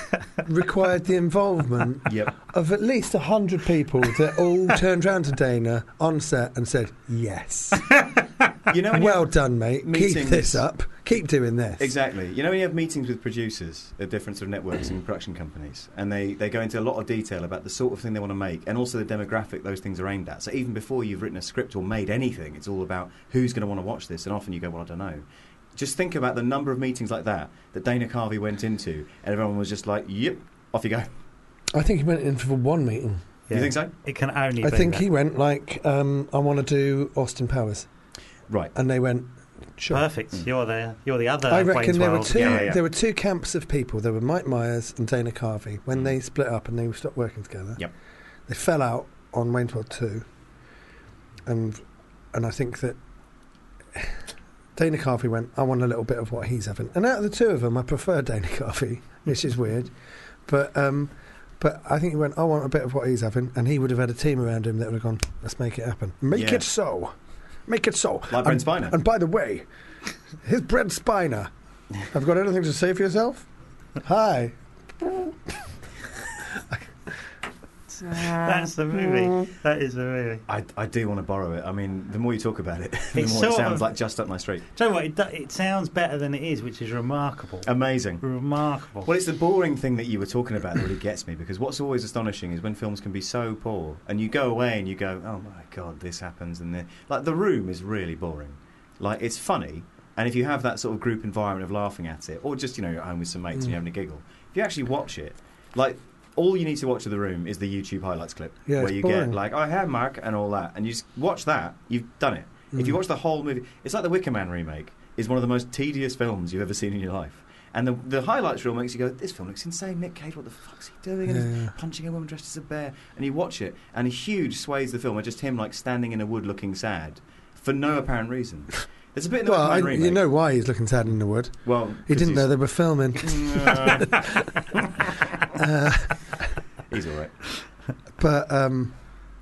required the involvement Yep. of at least a hundred people that all turned round to Dana on set and said yes. You know, when Well you done, mate. Keep meetings- this up. Keep doing this. exactly. You know, when you have meetings with producers at different sort of networks and production companies, and they, they go into a lot of detail about the sort of thing they want to make, and also the demographic those things are aimed at. So even before you've written a script or made anything, it's all about who's going to want to watch this. And often you go, well, I don't know. Just think about the number of meetings like that that Dana Carvey went into, and everyone was just like, yep, off you go. I think he went in for one meeting. Do you think so? It can only I be think that. he went like, um, I want to do Austin Powers. Right. And they went, sure. Perfect. Mm. You're the you're the other. I reckon Wayne's there were World. two. Yeah, yeah, yeah. There were two camps of people. There were Mike Myers and Dana Carvey. When Mm. they split up and they stopped working together, Yep. they fell out on Wayne's World two, and and I think that Dana Carvey went, I want a little bit of what he's having. And out of the two of them, I prefer Dana Carvey, which is weird, but um, but I think he went, I want a bit of what he's having, and he would have had a team around him that would have gone, let's make it happen, make Yeah. it so, make it so. Like Brent and, Spiner. And by the way, here's Brent Spiner. Have got anything to say for yourself? Hi. That's the movie. That is the movie. I, I do want to borrow it. I mean, the more you talk about it, the It's more it sort sounds of- like just up my street. Do you know what? It, do, it sounds better than it is, which is remarkable. Amazing. Remarkable. Well, it's the boring thing that you were talking about that really gets me, because what's always astonishing is when films can be so poor, and you go away and you go, oh my God, this happens, and then like The Room is really boring. Like, it's funny, and if you have that sort of group environment of laughing at it, or just, you know, you're at home with some mates and Mm. you're having a giggle, if you actually watch it, like, all you need to watch of The Room is the YouTube highlights clip, Yeah, where it's you boring. get like, oh, hi, Mark, and all that, and you just watch that, you've done it. If you Mm. watch the whole movie, it's like the Wicker Man remake is one of the most tedious films you've ever seen in your life. And the, the highlights reel makes you go, this film looks insane. Nick Cage, what the fuck's he doing? And Yeah, he's yeah. punching a woman dressed as a bear. And you watch it, and huge swathes of the film are just him like standing in a wood looking sad for no apparent reason. There's a bit in the Well, Wicker I, Man remake. you know why he's looking sad in the wood. well, He 'cause didn't know he's- they were filming. uh, He's all right. But um,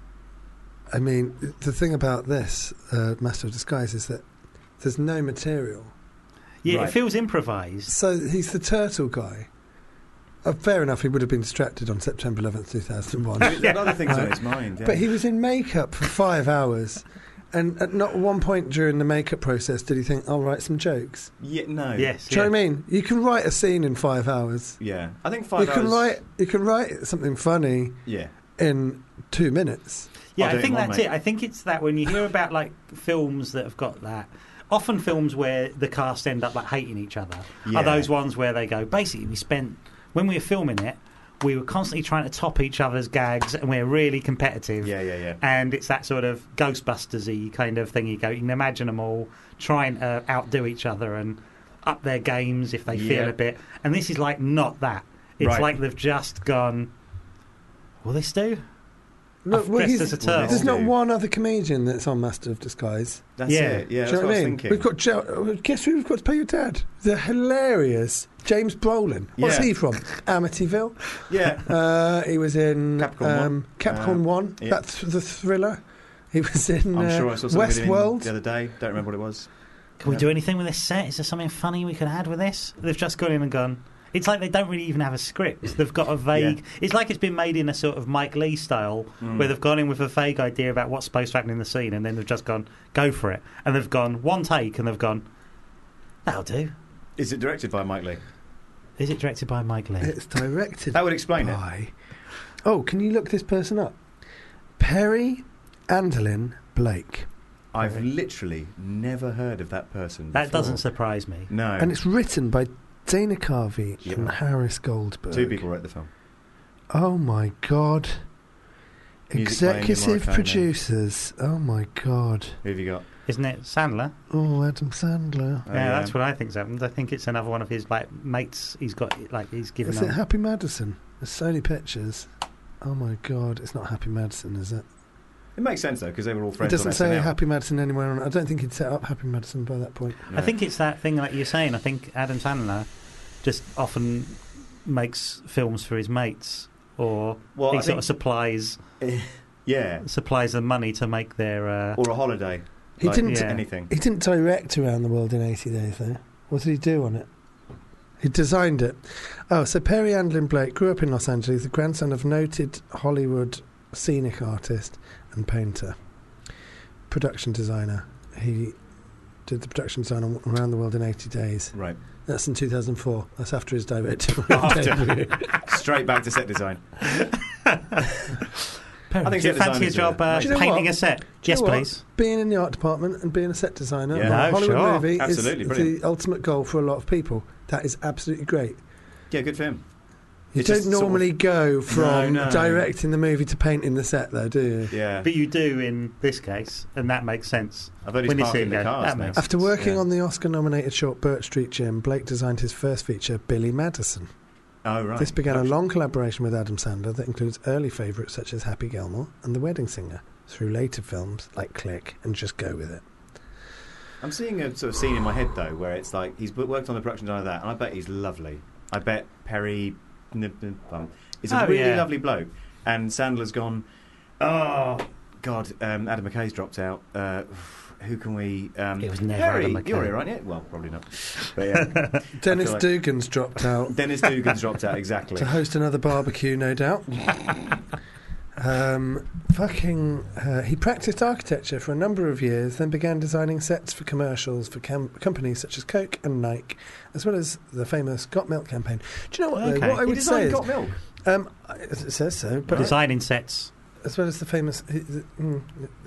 I mean, the thing about this uh, Master of Disguise is that there's no material. yeah, Right. it feels improvised. So he's the turtle guy. Uh, fair enough, he would have been distracted on September eleventh, two thousand one. There's other things on his mind. Yeah. But he was in makeup for five hours. And at not one point during the makeup process did he think, I'll write some jokes. yeah, no. Yes. Do you yeah. know what I mean? You can write a scene in five hours. Yeah. I think five You can hours. write you can write something funny Yeah. in two minutes. Yeah, I'll do I it think in one, that's mate. it. I think it's that when you hear about like films that have got that, often films where the cast end up like hating each other Yeah. are those ones where they go, basically we spent, when we were filming it, we were constantly trying to top each other's gags and we're really competitive. Yeah, yeah, yeah. And it's that sort of Ghostbusters-y kind of thing. You go, you can imagine them all trying to outdo each other and up their games if they feel Yeah. a bit. And this is like not that. It's Right. like they've just gone, will this do? Look, I've well, dressed he's- as a turtle. there's not do. one other comedian that's on Master of Disguise. That's Yeah. it. Yeah, Do you that's know what what I I was mean? thinking. We've got Jo- guess who we've got to pay your dad? The hilarious James Brolin. What's Yeah. he from? Amityville. Yeah. Uh, he was in Capricorn um, One. Capricorn Uh, One. yeah. That's the thriller. He was in I'm uh, sure I saw something with him in Westworld. the other day. Don't remember what it was. Can we Yeah. do anything with this set? Is there something funny we can add with this? They've just gone in and gone. It's like they don't really even have a script. They've got a vague. Yeah. It's like it's been made in a sort of Mike Leigh style, Mm. where they've gone in with a vague idea about what's supposed to happen in the scene, and then they've just gone, go for it. And they've gone one take, and they've gone, that'll do. Is it directed by Mike Leigh? Is it directed by Mike Leigh? It's directed That would explain it. by. Oh, can you look this person up? Perry Andolin Blake, I've literally never heard of that person. That before. doesn't surprise me. No. and it's written by Dana Carvey Yeah. and Harris Goldberg. Two people wrote the film. Oh my god! Music by Ennio Executive Morricone. producers. Oh my god! Who have you got? Isn't it Sandler? Oh, Adam Sandler. Oh, yeah, that's what I think's happened. I think it's another one of his like mates. He's got like he's given Is it them. Happy Madison? It's Sony Pictures. Oh my god! It's not Happy Madison, is it? It makes sense though because they were all It friends. doesn't on say S N L. Happy Madison anywhere on. I don't think he'd set up Happy Madison by that point. No. I think it's that thing like you're saying. I think Adam Sandler just often makes films for his mates, or Well, he I sort think- of supplies yeah, supplies them money to make their. Uh, or a holiday. He Like, didn't. Yeah. anything. He didn't direct Around the World in eighty days, though. What did he do on it? He designed it. Oh, so Perry Andolin Blake grew up in Los Angeles, the grandson of noted Hollywood scenic artist and painter, production designer. He did the production design on Around the World in eighty days. Right. That's in two thousand four. That's after his director. Straight back to set design. Perry, I think do you set fancy a design is job a- uh, Do you know painting what? a set? Do you Yes, know what? please. Being in the art department and being a set designer Yeah. on a No, Hollywood sure. movie Absolutely, is brilliant. the ultimate goal for a lot of people. That is absolutely great. Yeah, good for him. You It's don't just sort of- normally go from No, no. directing the movie to painting the set, though, do you? Yeah. But you do in this case, and that makes sense. I've heard he's when you see parking it the go, cars that now. makes After working Yeah. on the Oscar-nominated short Birch Street Gym, Blake designed his first feature, Billy Madison. Oh, right. This began a Production. long collaboration with Adam Sandler that includes early favourites such as Happy Gilmore and The Wedding Singer, through later films like Click and Just Go With It. I'm seeing a sort of scene in my head, though, where it's like he's worked on the production design of that, and I bet he's lovely. I bet Perry um, is a Oh, really yeah. lovely bloke. And Sandler's gone, oh, God, um, Adam McKay's dropped out. Uh, who can we... Um, It was never Perry, Adam McKay. You're here, aren't you? Well, probably not. But yeah. Dennis feel like- Dugan's dropped out Dennis Dugan's dropped out, exactly. to host another barbecue, no doubt. Um, fucking, uh, he practiced architecture for a number of years, then began designing sets for commercials for cam- companies such as Coke and Nike, as well as the famous Got Milk campaign. Do you know what? Okay. Though, what I He would say designed is, Got Milk. um, it says so, but Designing sets. as well as the famous. he- the- mm,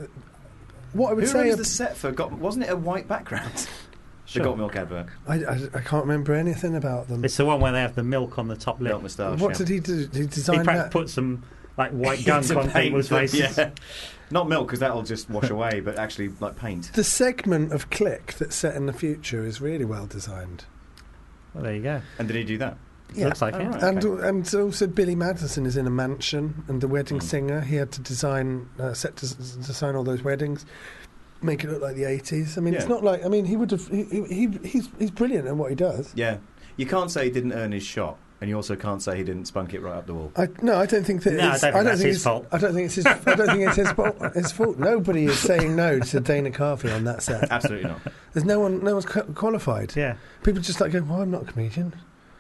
what I would Who say, runs ab- the set for Got... Wasn't it a white background? Sure. The Got Milk advert. I, I, I can't remember anything about them. It's the one where they have the milk on the top lip. Milk moustache. What yeah. did he do? He He designed pra- that. put some like white gunk To on paint people's them, faces. Yeah. Not milk, because that'll just wash away, but actually like paint. The segment of Click that's set in the future is really well designed. Well, there you go. And did he do that? Yeah. Looks like Oh, it. right. And Okay. and also Billy Madison is in a mansion, and The Wedding Mm. Singer. He had to design uh, set to design all those weddings, make it look like the eighties. I mean, it's Yeah. not like I mean he would have. He, he he's he's brilliant at what he does. Yeah. You can't say he didn't earn his shot, and you also can't say he didn't spunk it right up the wall. I, no, I don't think that. No, I it's, don't think that's his it's, fault. I don't think it's his. I don't think it's his fault. His fault. Nobody is saying no to Dana Carvey on that set. Absolutely not. There's no one. No one's cu- qualified. Yeah. People just like go, "Well, I'm not a comedian.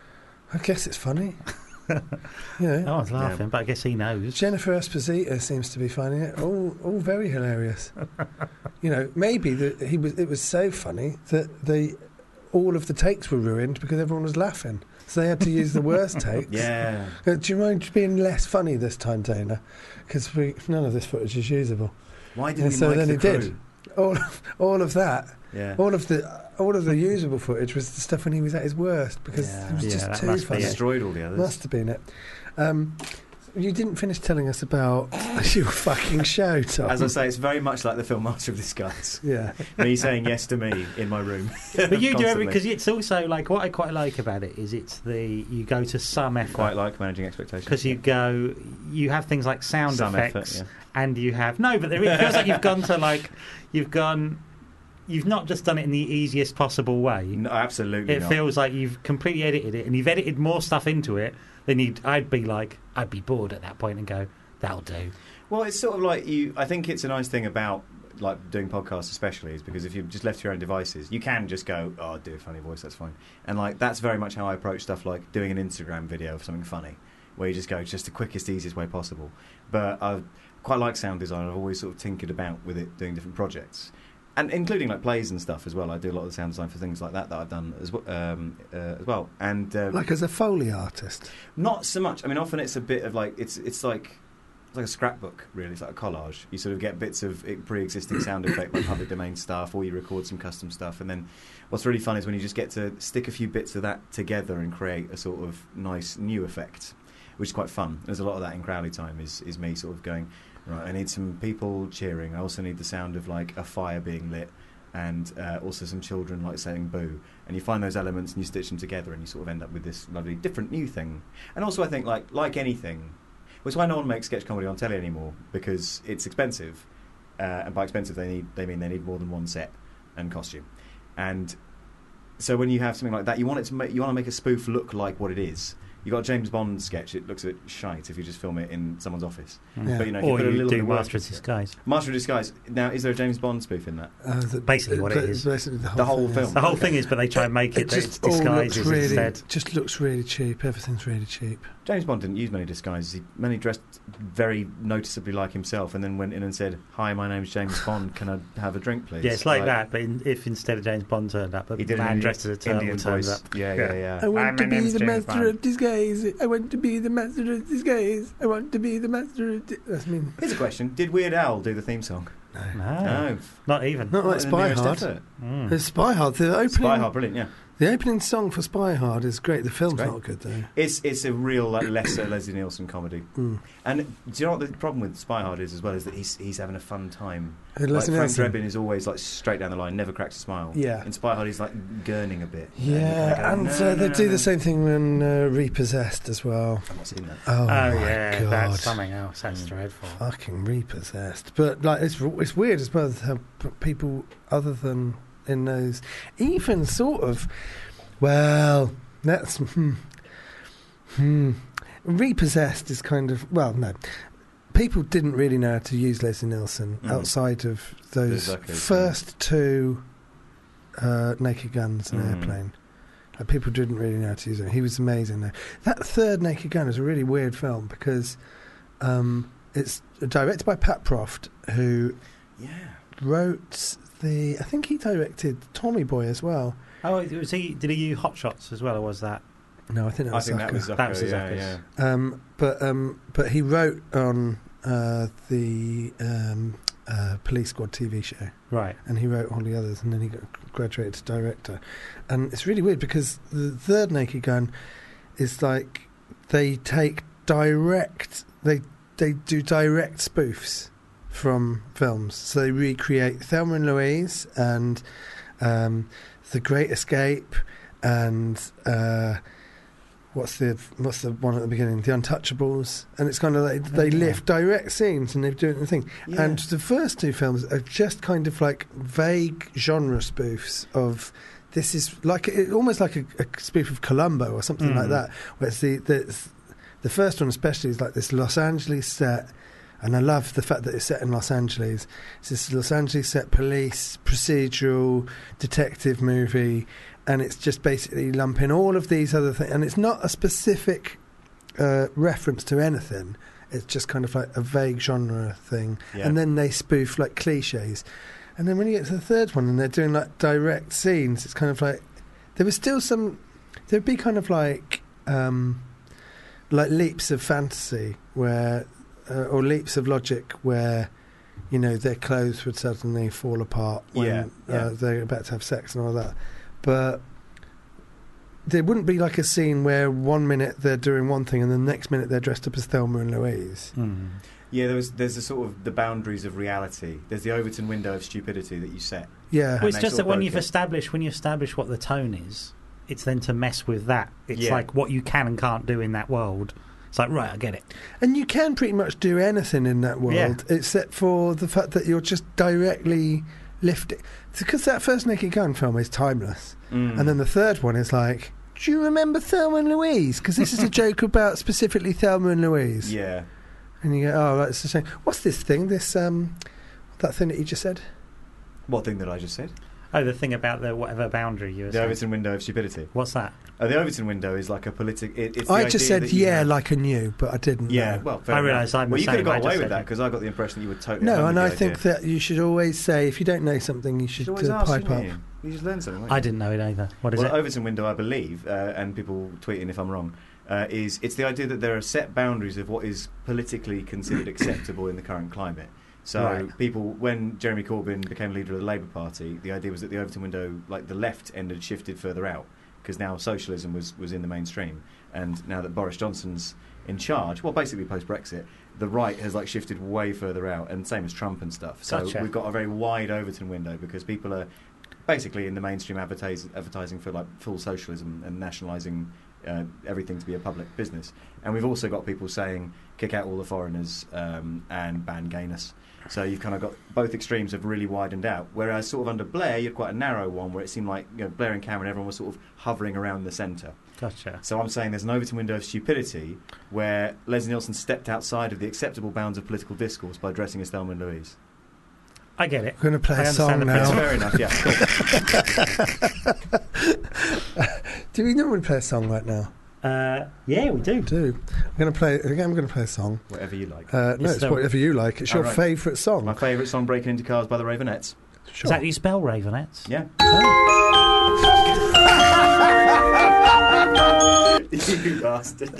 I guess it's funny." You know. No one's laughing, but I guess he knows. Jennifer Esposito seems to be finding it all, all very hilarious. You know, maybe the, he was. It was so funny that they, all of the takes were ruined because everyone was laughing, so they had to use the worst takes. Yeah. Uh, do you mind being less funny this time, Dana? Because we none of this footage is usable. Why did And he so mic then the he crew? did. All, all of that, Yeah. all of the, all of the usable footage was the stuff when he was at his worst because Yeah. it was Yeah, just that too must be funny. it. Destroyed all the others. Must have been it. Um, you didn't finish telling us about your fucking show, Tom. As I say, it's very much like the film Master of Disguise. Yeah. Me saying yes to me in my room. But you do every Constantly. because it's also like what I quite like about it is it's the you go to some effort Quite like managing expectations. because you go you have things like sound Some effects effort, and you have no, but there, it feels like you've gone to like you've gone you've not just done it in the easiest possible way. No, absolutely It not. feels like you've completely edited it and you've edited more stuff into it than you'd. I'd be like, I'd be bored at that point and go, that'll do. Well, it's sort of like you. I think it's a nice thing about like doing podcasts, especially, is because if you're just left to your own devices, you can just go, "Oh, I'll do a funny voice, that's fine." And like that's very much how I approach stuff, like doing an Instagram video of something funny, where you just go, just the quickest, easiest way possible. But I quite like sound design. I've always sort of tinkered about with it, doing different projects. And including like plays and stuff as well. I do a lot of the sound design for things like that that I've done as, w- um, uh, as well. And uh, Like as a Foley artist. not so much. I mean, often it's a bit of like it's it's like it's like a scrapbook, really. It's like a collage. You sort of get bits of it, pre-existing sound effect, like public domain stuff, or you record some custom stuff. And then what's really fun is when you just get to stick a few bits of that together and create a sort of nice new effect, which is quite fun. There's a lot of that in Crowley time. Is is me sort of going, right, I need some people cheering. I also need the sound of like a fire being lit, and uh, also some children like saying boo. And you find those elements and you stitch them together, and you sort of end up with this lovely different new thing. And also, I think like like anything, which is why no one makes sketch comedy on telly anymore, because it's expensive, uh, and by expensive they need they mean they need more than one set and costume. And so when you have something like that, you want it to make, you want to make a spoof look like what it is. You got a James Bond sketch. It looks a bit shite if you just film it in someone's office. Yeah. But you know, if you Or put a you little do bit of work Master of into it- Disguise. Master of Disguise. Now, is there a James Bond spoof in that? Uh, the, Basically what it but is. basically the whole, The whole thing film. is- The whole thing is, but they try and make it, that it's all looks disguises really, instead. just looks really cheap. Everything's really cheap. James Bond didn't use many disguises. He mainly dressed very noticeably like himself, and then went in and said, "Hi, my name's James Bond. Can I have a drink, please?" Yeah, it's like, that, but in, if instead of James Bond turned up, a He did an man Indian, dressed as a turtle Indian turns voice. up. Yeah, Yeah. yeah, yeah. I want Hi, to my be name's the James master Bond. of disguise. I want to be the master of disguise. I want to be the master of. Di- That's me. Here's a question: did Weird Al do the theme song? No, No, not even. Not like in the Spy nearest Hard. effort. Mm. There's Spy Hard. The opening, Spy Hard, brilliant. Yeah, the opening song for Spy Hard is great. The film's great. not good though. it's it's a real like, lesser Leslie Nielsen comedy. Mm. And do you know what the problem with Spy Hard is as well? Is that he's he's having a fun time. Uh, Like Leslie Frank Nielsen. Drebin is always like straight down the line, never cracks a smile. Yeah. In Spy Hard, he's like gurning a bit. Yeah, And and you're kinda uh, going, they "No, do no, the no." same thing when uh, Repossessed as well. I've not seen that. Oh, Oh, my yeah, god, that's something else. That's dreadful. fucking Repossessed. But like, it's it's weird as well how p- people other than in those, even sort of, well, that's hmm, hmm. Repossessed is kind of well, no. People didn't really know how to use Leslie Nielsen Mm. outside of those Exactly, first two uh, Naked Guns and Mm. Airplane. Like, people didn't really know how to use it. He was amazing though. That third Naked Gun is a really weird film because um, it's directed by Pat Proft, who Yeah. wrote the. I think he directed Tommy Boy as well. Oh, was he? Did he use Hot Shots as well, or was that? No, I think that I was think that Zucker. was Zucker. That was the yeah, Zuckers. yeah. Um, but um, but he wrote on uh, the um, uh, Police Squad T V show, Right. and he wrote all the others, and then he got graduated to director. And it's really weird because the third Naked Gun is like they take direct they they do direct spoofs from films. So they recreate Thelma and Louise and um, The Great Escape and. Uh, What's the what's the one at the beginning? The Untouchables, and it's kind of like they Okay. lift direct scenes and they do it the thing. Yeah. And the first two films are just kind of like vague genre spoofs of this is like it, almost like a, a spoof of Columbo or something Mm. like that. Where it's the, the the first one especially is like this Los Angeles set, and I love the fact that it's set in Los Angeles. It's this Los Angeles set police procedural detective movie. And it's just basically lumping all of these other things. And it's not a specific uh, reference to anything. It's just kind of like a vague genre thing. Yeah. And then they spoof like cliches. And then when you get to the third one and they're doing like direct scenes, it's kind of like... There was still some... There'd be kind of like... Um, like leaps of fantasy where... Uh, or leaps of logic where... You know, their clothes would suddenly fall apart when Yeah, yeah. Uh, they're about to have sex and all that. But there wouldn't be like a scene where one minute they're doing one thing and the next minute they're dressed up as Thelma and Louise. Mm. Yeah, there was, there's a sort of the boundaries of reality. There's the Overton window of stupidity that you set. Yeah. Well, it's they just sort that of when broke you've it. established when you establish what the tone is, it's then to mess with that. It's Yeah. like what you can and can't do in that world. It's like, right, I get it. And you can pretty much do anything in that world Yeah. except for the fact that you're just directly lifting. Because that first Naked Gun film is timeless. Mm. And then the third one is like, do you remember Thelma and Louise? Because this is a joke about specifically Thelma and Louise. Yeah. And you go, oh, that's the same. What's this thing? This, um, that thing that you just said? What thing that I just said? Oh, the thing about the whatever boundary you were The saying. Overton window of stupidity. What's that? Oh, the Overton window is like a political... It, it's the I just idea said that you yeah have- like I knew, but I didn't. Yeah, know. well, fair I enough. realise I'm the Well, you could same, have I got just away said with that it. because I got the impression that you were totally... No, at home and with I the think idea. that you should always say if you don't know something, you You should should always uh, ask, pipe up. shouldn't you? You just learn something. won't I you? didn't know it either. What is well, it? the Overton window, I believe, uh, and people tweeting if I'm wrong, uh, is it's the idea that there are set boundaries of what is politically considered acceptable in the current climate. So Right. people, when Jeremy Corbyn became leader of the Labour Party, the idea was that the Overton window, like the left end, had shifted further out because now socialism was, was in the mainstream, and now that Boris Johnson's in charge, well, basically post-Brexit, the right has like shifted way further out, and same as Trump and stuff. So Gotcha. we've got a very wide Overton window because people are basically in the mainstream advertise, advertising for like full socialism and nationalising uh, everything to be a public business. And we've also got people saying kick out all the foreigners um, and ban gayness. So you've kind of got both extremes have really widened out. Whereas sort of under Blair, you had quite a narrow one where it seemed like, you know, Blair and Cameron, everyone was sort of hovering around the centre. Gotcha. So I'm saying there's an Overton window of stupidity where Leslie Nielsen stepped outside of the acceptable bounds of political discourse by addressing as Thelma and Louise. I get it. We're going to play I a song understand the now. That's fair enough, yeah. Do we normally play a song right now? Uh, yeah, we do. Do. I'm going to play, again, I'm going to play a song. Whatever you like. Uh, no, It's it's the- whatever you like. It's Oh, your right. favourite song. My favourite song, Breaking Into Cars by the Ravenettes. Sure. Is that how you spell Ravenettes? Yeah. You bastard.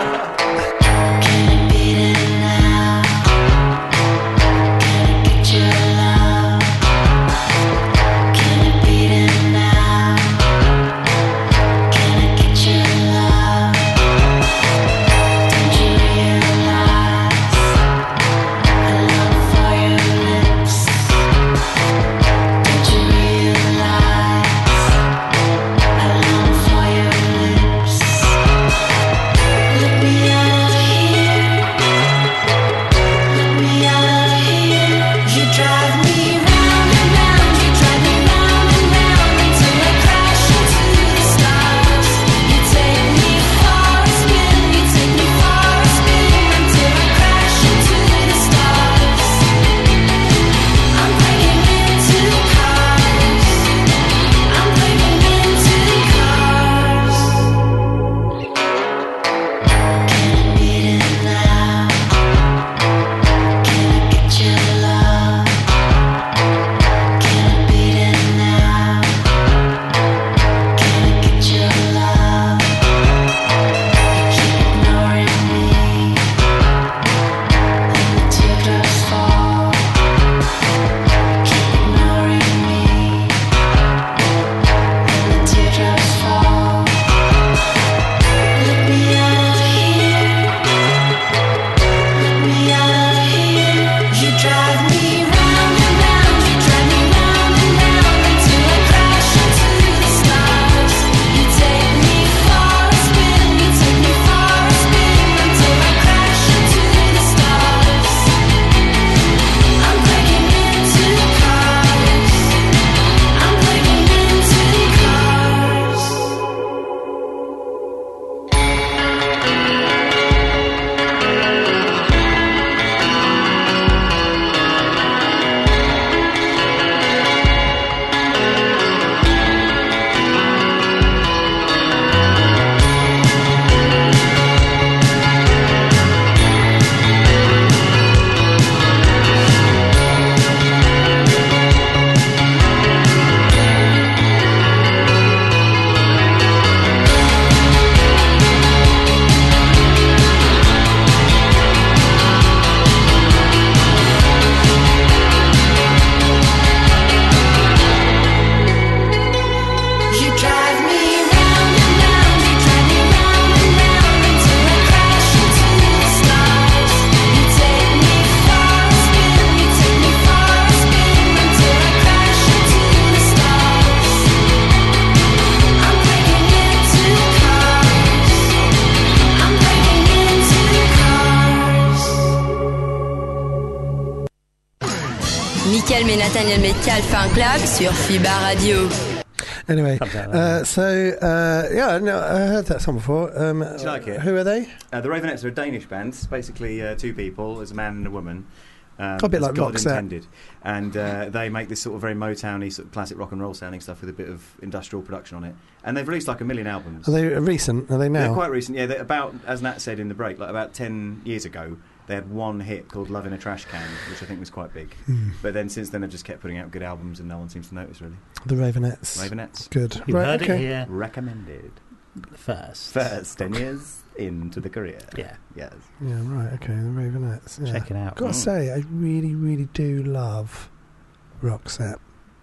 Mickaël et Nathaniel Metcalf Fan Club sur FIBA Radio. Anyway, Comes out uh, so uh, yeah, no, I heard that song before. Um, Do you like it? Who are they? Uh, the Ravenettes are a Danish band. It's basically uh, two people. There's a man and a woman. Um, A bit as like God Roxette. intended. And uh, they make this sort of very Motowny, sort of classic rock and roll sounding stuff with a bit of industrial production on it. And they've released like a million albums. Are they recent? Are they now? They're quite recent, yeah. They're about, as Nat said in the break, like about ten years ago, they had one hit called Love in a Trash Can, which I think was quite big. Hmm. But then since then, they've just kept putting out good albums and no one seems to notice, really. The Ravenettes. Ravenettes. Good. You right, heard okay. it here Recommended. first. First, ten years into the career. Yeah, Yes. Yeah, right, okay, the Ravenettes. Yeah. check it out. Gotta Mm. say, I really, really do love Roxette.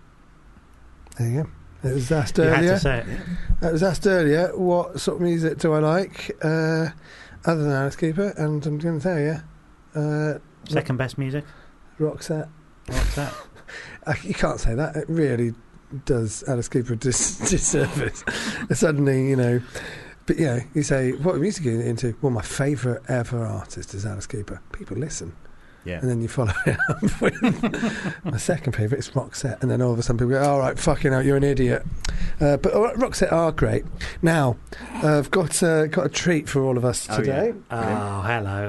There you go. It was asked You had earlier. to say it. It was asked earlier, what sort of music do I like, uh, other than Alice Cooper? And I'm going to tell you, uh, Second best music. Roxette. What's that? Uh, you can't say that. It really does Alice Cooper a dis- disservice. Suddenly, you know. But yeah, you say, what music are you into? Well, my favourite ever artist is Alice Cooper. People listen. Yeah. And then you follow it up with my second favourite is Roxette, and then all of a sudden people go, all right, fucking hell, you're an idiot. Uh, but uh, Roxette are great. Now, uh, I've got uh, got a treat for all of us Oh, today. Oh, hello.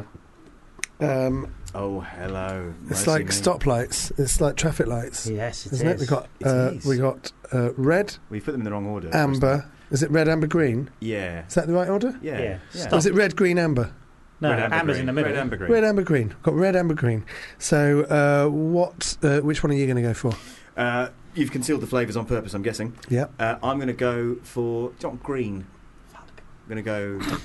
Um, Oh, hello. it's Mercy like me. stoplights. It's like traffic lights, Yes, it isn't is. it? We got It uh, is. we got uh, red, We've put them in the wrong order. amber. Is it red, amber, green? Yeah. Is that the right order? Yeah. Yeah. yeah. Or is it red, green, amber? No, Red, amber, Amber's green. in the middle. Red, amber, green. Red, amber, green. Got red, amber, green. So, uh, what? Uh, which one are you going to go for? Uh, you've concealed the flavours on purpose, I'm guessing. Yeah. Uh, I'm going to go for... Do you want green? Fuck. I'm going to go...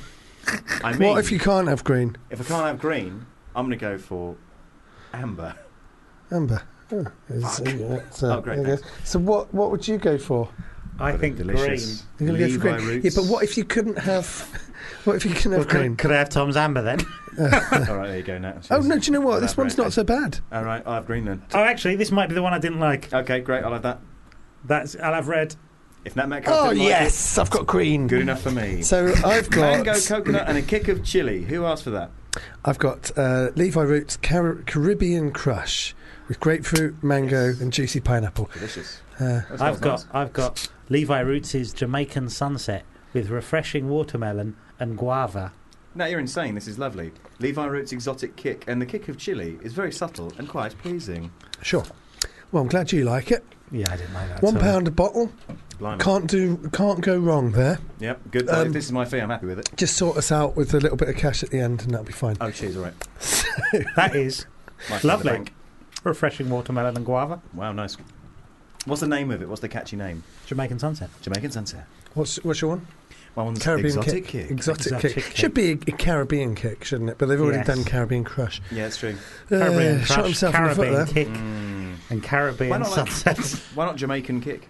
I mean, What if you can't have green? if I can't have green, I'm going to go for amber. Amber. Oh, it's, uh, it's, uh, Oh, great, there you go. So, what? What would you go for? I think delicious. You're going to go for Levi green. Roots. Yeah, but what if you couldn't have? What if you couldn't Well, have green? could, could I have Tom's Amber then? All right, there you go now. Oh no! Do you know what? This one's Elaborate. not so bad. All right, I'll have green then. Oh, actually, this might be the one I didn't like. Okay, great, I'll have that. That's I'll have red. If Nat Metcalf Oh didn't like yes, I've got green. it, good enough for me. So I've got Mango, coconut, and a kick of chili. Who asked for that? I've got uh, Levi Roots Car- Caribbean Crush with grapefruit, mango, Yes. and juicy pineapple. Delicious. Uh, That I've smells got nice. I've got Levi Roots' Jamaican Sunset with refreshing watermelon and guava. No, you're insane. This is lovely. Levi Roots exotic kick, and the kick of chili is very subtle and quite pleasing. sure. Well, I'm glad you like it. Yeah, I didn't like that. One at all. pound a bottle. Blimey. Can't do. Can't go wrong there. Yep, good. Um, if this is my fee, I'm happy with it. Just sort us out with a little bit of cash at the end, and that'll be fine. Oh, cheers, all right. That is My fee in the lovely. bank. Refreshing watermelon and guava. Wow, nice. What's the name of it? What's the catchy name? Jamaican Sunset. Jamaican Sunset. What's what's your one? My one's Caribbean exotic kick. kick. Exotic, Exotic kick. kick. Should be a, a Caribbean kick, shouldn't it? But they've already Yes. done Caribbean Crush. Yeah, it's true. Caribbean Uh, shot Crush, himself in the foot Caribbean there. Kick, Mm. and Why Caribbean not, like- Sunset. Why not Jamaican kick?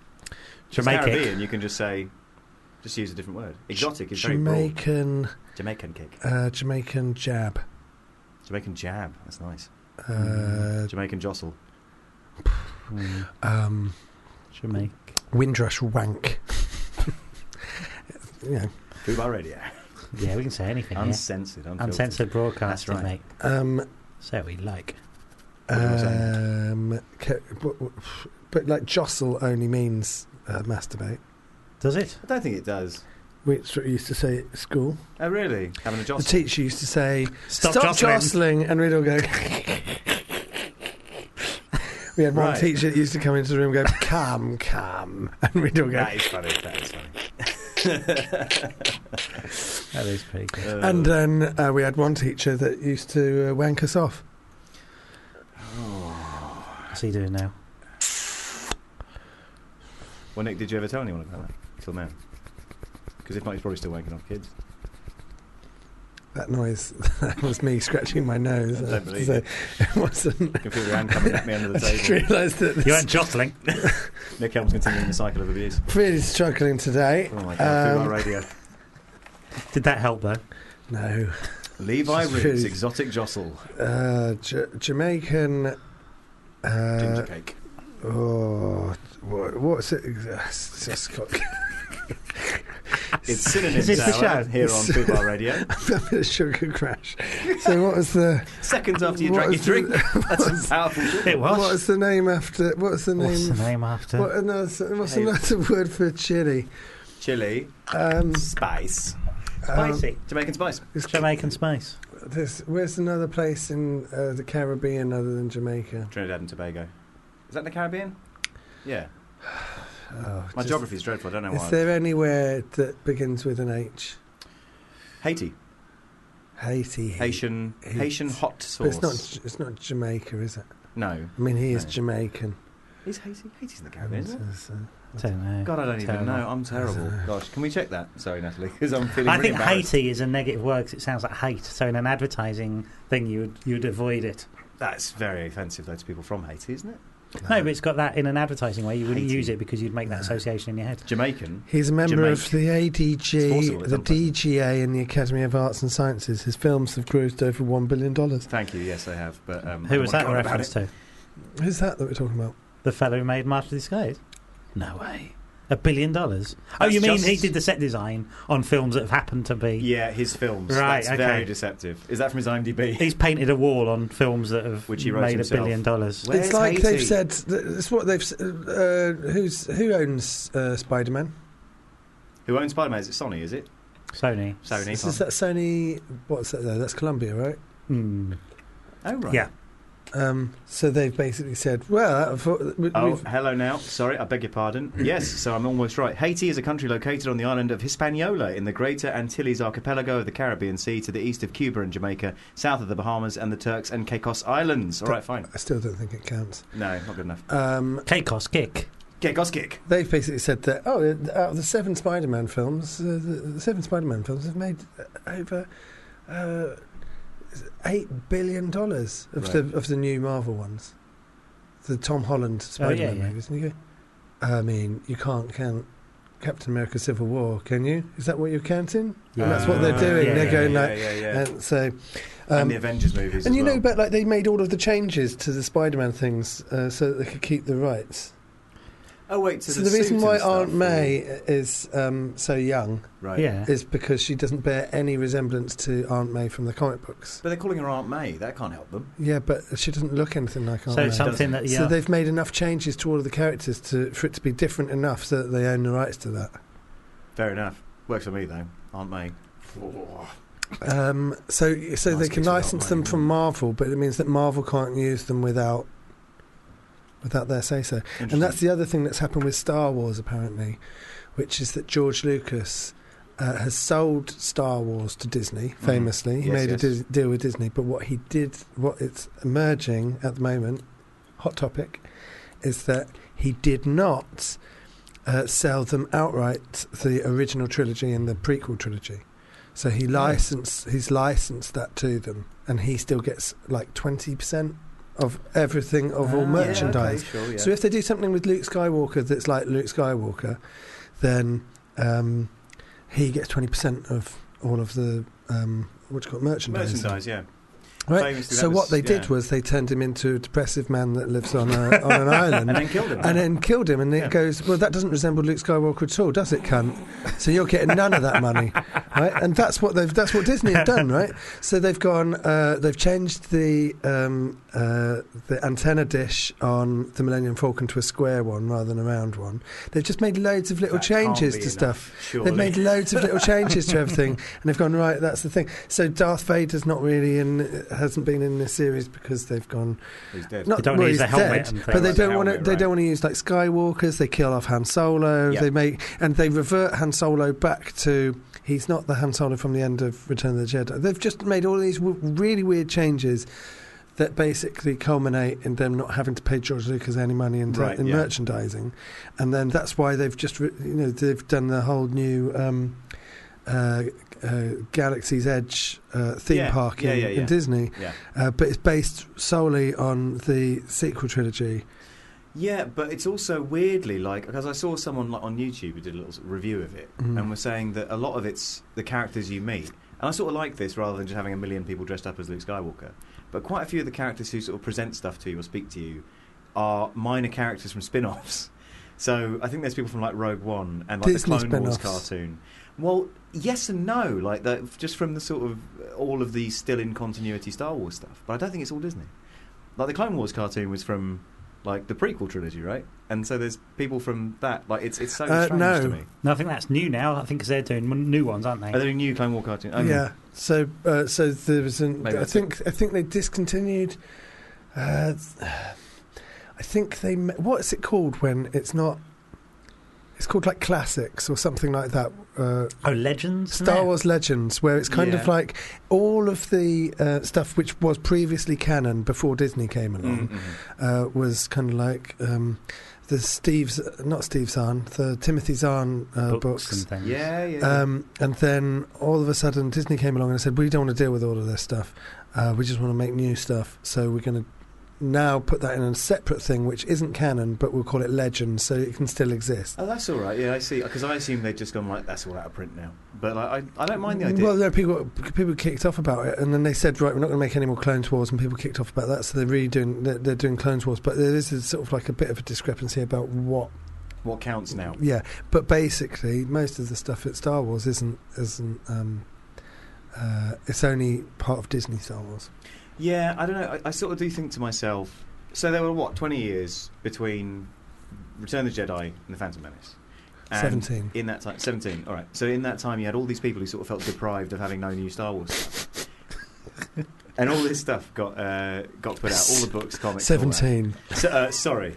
It's Jamaican. Caribbean, you can just say, just use a different word. Exotic is very broad. Jamaican, Jamaican kick. uh, Jamaican jab, Jamaican jab. That's nice. uh, Jamaican jostle. Mm, um, Jamaica. Windrush wank. you know, Fubar Radio. Yeah, we can say anything. Yeah. Uncensored. Unfiltered. Uncensored broadcasting, That's right. mate. um, Say what we like. What am I saying? um, ca- but, but like jostle only means uh, masturbate, Does it? I don't think it does. which we used to say at school. Oh, really? Having a The jostle? teacher used to say, Stop, "Stop jostling." jostling," and we'd all go. We had one Right. teacher that used to come into the room and go, "Come, come," and we'd all go. That is funny. That is funny. That is pretty good. Uh, And then uh, we had one teacher that used to uh, wank us off. What's he doing now? Well, Nick, did you ever tell anyone about that till now? Because if not, he's probably still wanking off kids. That noise, that was me scratching my nose. I don't believe so it. it wasn't. I can feel your hand coming at me under the I just table. realised that You this weren't jostling. Nick Helm's continuing the cycle of abuse. really struggling today. Oh my god, Um, Fubar Radio. Did that help though? No. Levi it's Roots, really- exotic jostle, Uh, J- Jamaican. Uh, ginger cake. oh, what, what's it? It's just got. It's Synonym Is this the Hour show? here on It's- Fubar Radio. a bit of sugar crash. So what was the Seconds after you What drank your is drink. the- That's some powerful shit. It was. what is the name after? What's the What's name? the name after? What another, what's Hey. another word for chili? Chili, Um, spice, Spicy. Jamaican spice. it's- Jamaican Space. There's, where's another place in uh, the Caribbean other than Jamaica? Trinidad and Tobago. Is that in the Caribbean? Yeah. Oh, My just- geography's dreadful. I don't know Is why. there anywhere that begins with an H? Haiti, Haiti. Haitian, Haiti. Haitian hot But sauce. it's not. It's not Jamaica, is it? No, I mean, he is No. Jamaican. is Haiti? Haiti's in the Caribbean, isn't it? It's, uh, Don't know. God, I don't even Terrible. know. I'm terrible. Gosh, can we check that? Sorry, Natalie, because I'm feeling I really think embarrassed. Haiti is a negative word 'cause it sounds like hate. So in an advertising thing, you would you'd avoid it. That's very offensive, though, to people from Haiti, isn't it? No, but it's got that in an advertising way. You wouldn't Haiti. use it because you'd make that association in your head. Jamaican. He's a member of Jamaica. the It's A D G, forcible, it's the unpleasant. D G A, and the Academy of Arts and Sciences. His films have grossed over one billion dollars. Thank you. Yes, I have. But um, I Who don't was wanna that go a on about reference it. to? Who's that that we're talking about? The fellow who made Master of Disguise? No way. A billion dollars? Oh, That's you mean just- he did the set design on films that have happened to be... Yeah, his films. Right, That's okay. very deceptive. Is that from his IMDb? He's painted a wall on films that have Which he wrote made himself. a billion dollars. Where's it's like Haiti? they've said. It's what they've. s- Uh, who's who owns uh, Spider-Man? Who owns Spider-Man? Is it Sony, is it? Sony. Sony. Is, is that Sony? What's that though? That's Columbia, right? Hmm. Oh, right. Yeah. Um, so they've basically said, well, I thought we- Oh, we've- hello now. Sorry, I beg your pardon. Yes, so I'm almost right. Haiti is a country located on the island of Hispaniola in the Greater Antilles archipelago of the Caribbean Sea to the east of Cuba and Jamaica, south of the Bahamas and the Turks and Caicos Islands. All right, fine. I still don't think it counts. No, not good enough. Um, Caicos Kick. Caicos kick. they've basically said that, oh, out of the seven Spider-Man films, uh, the, the seven Spider-Man films have made uh, over uh, eight billion dollars of Right. the of the new Marvel ones, the Tom Holland Spider-Man yeah. movies. And you go, I mean, you can't count Captain America: Civil War, can you? Is that what you're counting? Yeah. And that's what they're doing. Yeah, they're yeah, going yeah, like, yeah, yeah. and so. and Um, the Avengers movies and as you well. know, but like they made all of the changes to the Spider-Man things uh, so that they could keep the rights. Oh, wait, to So the the reason suit why and stuff, Aunt or- May is um, so young Right. Yeah. is because she doesn't bear any resemblance to Aunt May from the comic books. But they're calling her Aunt May. That can't help them. Yeah, but she doesn't look anything like Aunt So May. it's something that, yeah. So they've made enough changes to all of the characters to for it to be different enough so that they own the rights to that. Fair enough. Works for me, though. Aunt May. Um, so so Nice they kicks can with license Aunt them May, from yeah. Marvel, but it means that Marvel can't use them without without their say-so. And that's the other thing that's happened with Star Wars, apparently, which is that George Lucas uh, has sold Star Wars to Disney, famously. He Yes, made yes. a dis- deal with Disney, but what he did, what it's emerging at the moment, hot topic, is that he did not uh, sell them outright, the original trilogy and the prequel trilogy. So he licensed, he's licensed that to them, and he still gets like twenty percent of everything, of all Ah, merchandise. Yeah, okay, sure, yeah. So if they do something with Luke Skywalker that's like Luke Skywalker, then um, he gets twenty percent of all of the um, what do you call it, merchandise. Merchandise, yeah. Right. Famously, So that what was- they did yeah. was they turned him into a depressive man that lives on a, on an island. And then killed him. And then killed him, and Yeah. it goes, well, that doesn't resemble Luke Skywalker at all, does it, cunt? So you're getting none of that money, right? And that's what they've, that's what Disney have done, right? So they've gone, uh, they've changed the um, uh, the antenna dish on the Millennium Falcon to a square one rather than a round one. They've just made loads of little That can't changes be to enough, stuff. surely. They've made loads of little changes to everything, and they've gone, right, that's the thing. So Darth Vader's not really in, hasn't been in this series because they've gone. He's dead. Not They don't well, use he's the helmet dead, and things. but they Like the don't want to. helmet, They right. don't want to use like Skywalkers. They kill off Han Solo. Yeah. They make and they revert Han Solo back to. He's not the Han Solo from the end of Return of the Jedi. They've just made all these w- really weird changes that basically culminate in them not having to pay George Lucas any money in, Right, in yeah. merchandising, and then that's why they've just re- you know they've done the whole new. Um, uh, uh, Galaxy's Edge uh, theme Yeah, park in, yeah, yeah, yeah. in Disney, Yeah. uh, but it's based solely on the sequel trilogy. Yeah, but it's also weirdly like because I saw someone like on YouTube who did a little sort of review of it Mhm. and was saying that a lot of it's the characters you meet, and I sort of like this rather than just having a million people dressed up as Luke Skywalker. But quite a few of the characters who sort of present stuff to you or speak to you are minor characters from spin-offs. So I think there's people from like Rogue One and like Disney the Clone Wars spin-offs. cartoon. Well, yes and no, like that just from the sort of all of the still in continuity Star Wars stuff. But I don't think it's all Disney. Like the Clone Wars cartoon was from like the prequel trilogy, right? And so there's people from that. Like it's it's so Uh, strange no. to me. No, I think that's new now. I think because they're doing m- new ones, aren't they? Are there new Clone War cartoon? Okay. Yeah. So, uh, so there was an. Maybe I that's think. I think they discontinued. Uh, I think they. ma- What's it called when it's not? It's called like classics or something like that. Uh, Oh, Legends? isn't Star it? Wars Legends, where it's kind of Yeah. like all of the uh, stuff which was previously canon before Disney came along Mm-hmm. uh, was kind of like um, the Steve's, not Steve Zahn, the Timothy Zahn uh, books, books. and things. Yeah, yeah. yeah. Um, and then all of a sudden Disney came along and said, we don't want to deal with all of this stuff. Uh, we just want to make new stuff. So we're going to now put that in a separate thing, which isn't canon, but we'll call it Legend, so it can still exist. Oh, that's all right. Yeah, I see. Because I assume they've just gone like that's all out of print now. But like, I, I don't mind the idea. Well, there are people people kicked off about it, and then they said, right, we're not going to make any more Clone Wars, and people kicked off about that. So they're redoing, they're, they're doing Clone Wars, but there is a sort of like a bit of a discrepancy about what what counts now. Yeah, but basically, most of the stuff at Star Wars isn't isn't. Um, uh, it's only part of Disney Star Wars. Yeah, I don't know. I, I sort of do think to myself. So there were what twenty years between Return of the Jedi and the Phantom Menace. And Seventeen. In that time, seventeen. All right. So in that time, you had all these people who sort of felt deprived of having no new Star Wars stuff, and all this stuff got uh, got put out. All the books, comics. Seventeen. So, uh, sorry,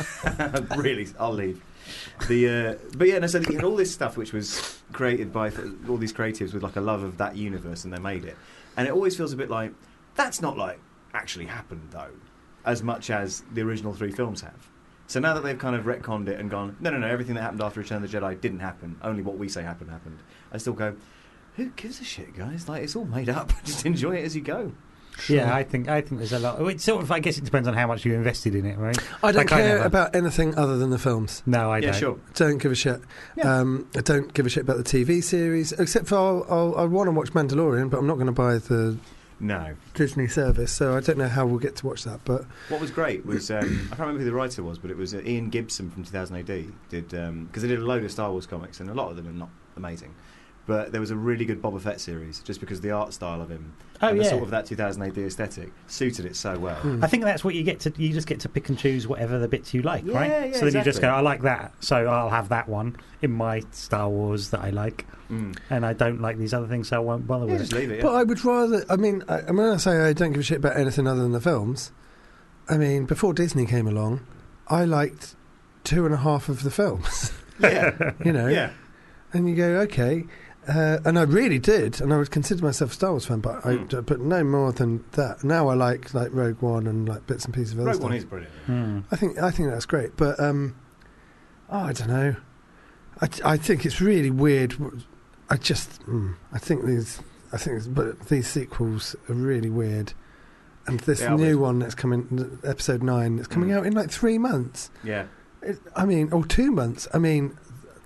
really, I'll leave. The uh, but yeah, no. So you had all this stuff which was created by th- all these creatives with like a love of that universe, and they made it. And it always feels a bit like that's not like actually happened though, as much as the original three films have. So now that they've kind of retconned it and gone, no, no, no, everything that happened after Return of the Jedi didn't happen. Only what we say happened happened. I still go, who gives a shit, guys? Like, it's all made up. Just enjoy it as you go. Sure. Yeah, I think I think there's a lot. It's sort of, I guess it depends on how much you invested in it, right? I don't Like, I care never- about anything other than the films. No, I yeah, don't. sure. Don't give a shit. Yeah. Um, I don't give a shit about the T V series, except for I'll, I'll, I want to watch Mandalorian, but I'm not going to buy the No. Disney service, so I don't know how we'll get to watch that. But What was great was, um, I can't remember who the writer was, but it was uh, Ian Gibson from two thousand A D. Did because um, they did a load of Star Wars comics, and a lot of them are not amazing. But there was a really good Boba Fett series, just because the art style of him Oh, and the yeah. sort of that two thousand A D aesthetic suited it so well. Hmm. I think that's what you get to. You just get to pick and choose whatever the bits you like, Yeah, right? yeah, so then you just exactly. go, I like that, so I'll have that one in my Star Wars that I like, Mm. and I don't like these other things, so I won't bother Yeah, with just it. leave it. Yeah. but I would rather. I mean, I, when I say I don't give a shit about anything other than the films, I mean before Disney came along, I liked two and a half of the films. yeah. You know, yeah. and you go okay. Uh, and I really did, and I would consider myself a Star Wars fan, but I, Mm. but no more than that. Now I like like Rogue One and like bits and pieces of other Rogue stuff. One is brilliant. Hmm. I think I think that's great, but um, oh, I don't know. I, I think it's really weird. I just mm, I think these I think it's, but these sequels are really weird, and this They are new weird. one that's coming, episode nine, that's coming Mm. out in like three months. Yeah. It, I mean, or two months. I mean,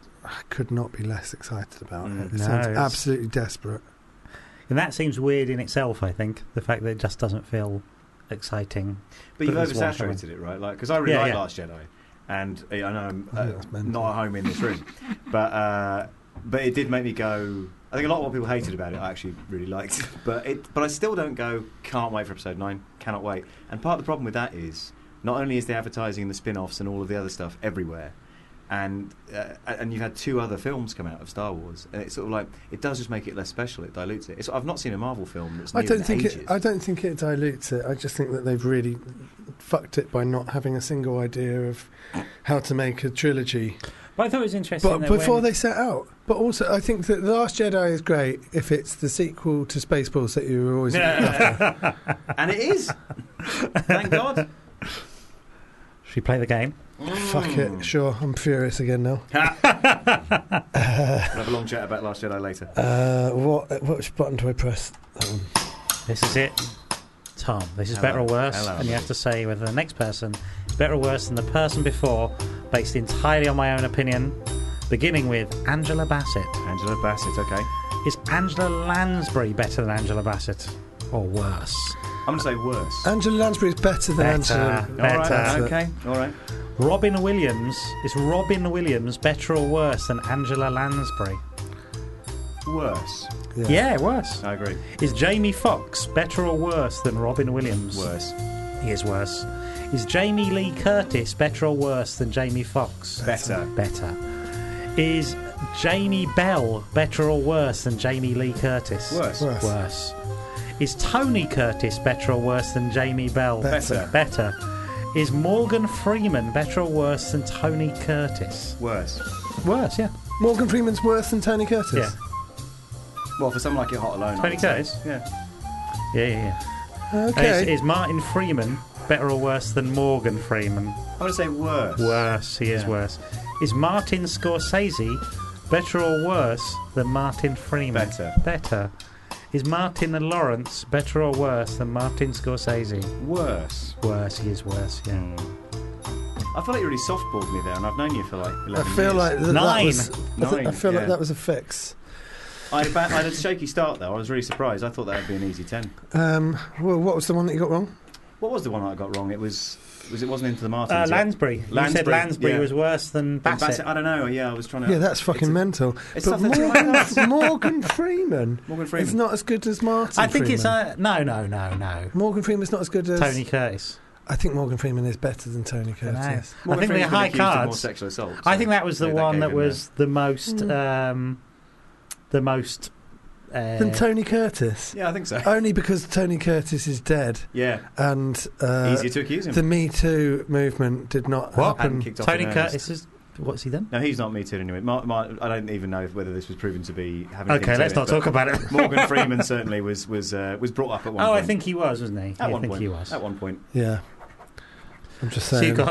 I could not be less excited about Mm. it. It No, sounds it's- absolutely desperate. And that seems weird in itself. I think the fact that it just doesn't feel exciting. But you've there's one oversaturated it, right? Like, because I really Yeah, like yeah. Last Jedi, and uh, I know I'm I uh, think that's mental. not at home in this room, but uh, but it did make me go. I think a lot of what people hated about it, I actually really liked. But it, but I still don't go. Can't wait for episode nine. Cannot wait. And part of the problem with that is not only is the advertising and the spin-offs and all of the other stuff everywhere, and uh, and you've had two other films come out of Star Wars, and it's sort of like it does just make it less special. It dilutes it. It's, I've not seen a Marvel film that's new I don't in think ages. it. I don't think it dilutes it. I just think that they've really fucked it by not having a single idea of how to make a trilogy. But I thought it was interesting. But that before when- they set out. But also, I think that The Last Jedi is great if it's the sequel to Spaceballs that you were always after. And it is. Thank God. Should we play the game? Fuck Mm. it. Sure, I'm furious again now. We'll have a long chat about Last Jedi later. Uh, what which button do I press? That one. This is it, Tom. This is Hello. better or worse, Hello, and you have buddy. to say whether the next person is better or worse than the person before, based entirely on my own opinion. Beginning with Angela Bassett. Angela Bassett, okay. Is Angela Lansbury better than Angela Bassett, or worse? I'm going to say worse. Angela Lansbury is better than Better. Angela. all right, better. okay, all right. Robin Williams is Robin Williams better or worse than Angela Lansbury? Worse. Yeah, worse. I agree. Is Jamie Foxx better or worse than Robin Williams? Worse. He is worse. Is Jamie Lee Curtis better or worse than Jamie Foxx? Better. Better. Is Jamie Bell better or worse than Jamie Lee Curtis? Worse. Worse. Worse. Is Tony Curtis better or worse than Jamie Bell? Better. Better. Is Morgan Freeman better or worse than Tony Curtis? Worse. Worse, yeah. Morgan Freeman's worse than Tony Curtis. Yeah. Well, for someone like You're Hot Alone. I Tony would say. Curtis? Yeah. Yeah, yeah, yeah. Okay. Is, is Martin Freeman better or worse than Morgan Freeman? I'm going to say worse. Worse, he is Yeah. worse. Is Martin Scorsese better or worse than Martin Freeman? Better. Better. Is Martin Lawrence better or worse than Martin Scorsese? Worse. Worse, he is worse, yeah. I feel like you really softballed me there, and I've known you for like I eleven feel years. like th- that Nine. was. I, th- I Nine, feel yeah. like that was a fix. I had, a ba- I had a shaky start, though. I was really surprised. I thought that would be an easy ten. Um, well, what was the one that you got wrong? What was the one I got wrong? It was. Was it wasn't Into the Martins? Uh, yet? Lansbury. You said Lansbury, Lansbury yeah. was worse than Bassett. Bassett. I don't know. Yeah, I was trying to. Yeah, that's fucking it's a- mental. it's But something to Morgan, like Morgan Freeman. Morgan Freeman. It's not as good as Martin. I think Freeman. it's uh, no, no, no, no. Morgan Freeman's not as good as Tony Curtis. I think Morgan Freeman is better than Tony Curtis. I Morgan think Freeman's the been high accused of more cards. sexual assault. I so think that was the maybe one gave that him was the most, Mm. um, the most. Uh, Than Tony Curtis. Yeah, I think so. Only because Tony Curtis is dead, Yeah, and uh, easier to accuse him. the Me Too movement did not What? Hadn't happen. kicked off Tony in earnest. Curtis is. What's he done? No, he's not Me Too anyway. Mar- Mar- I don't even know whether this was proven to be having. anything Okay, to let's it, not but talk about it. Morgan Freeman certainly was was uh, was brought up at one Oh, point. I think he was, wasn't he? at Yeah, one I think point. he was. At one point. Yeah, I'm just So saying. you got.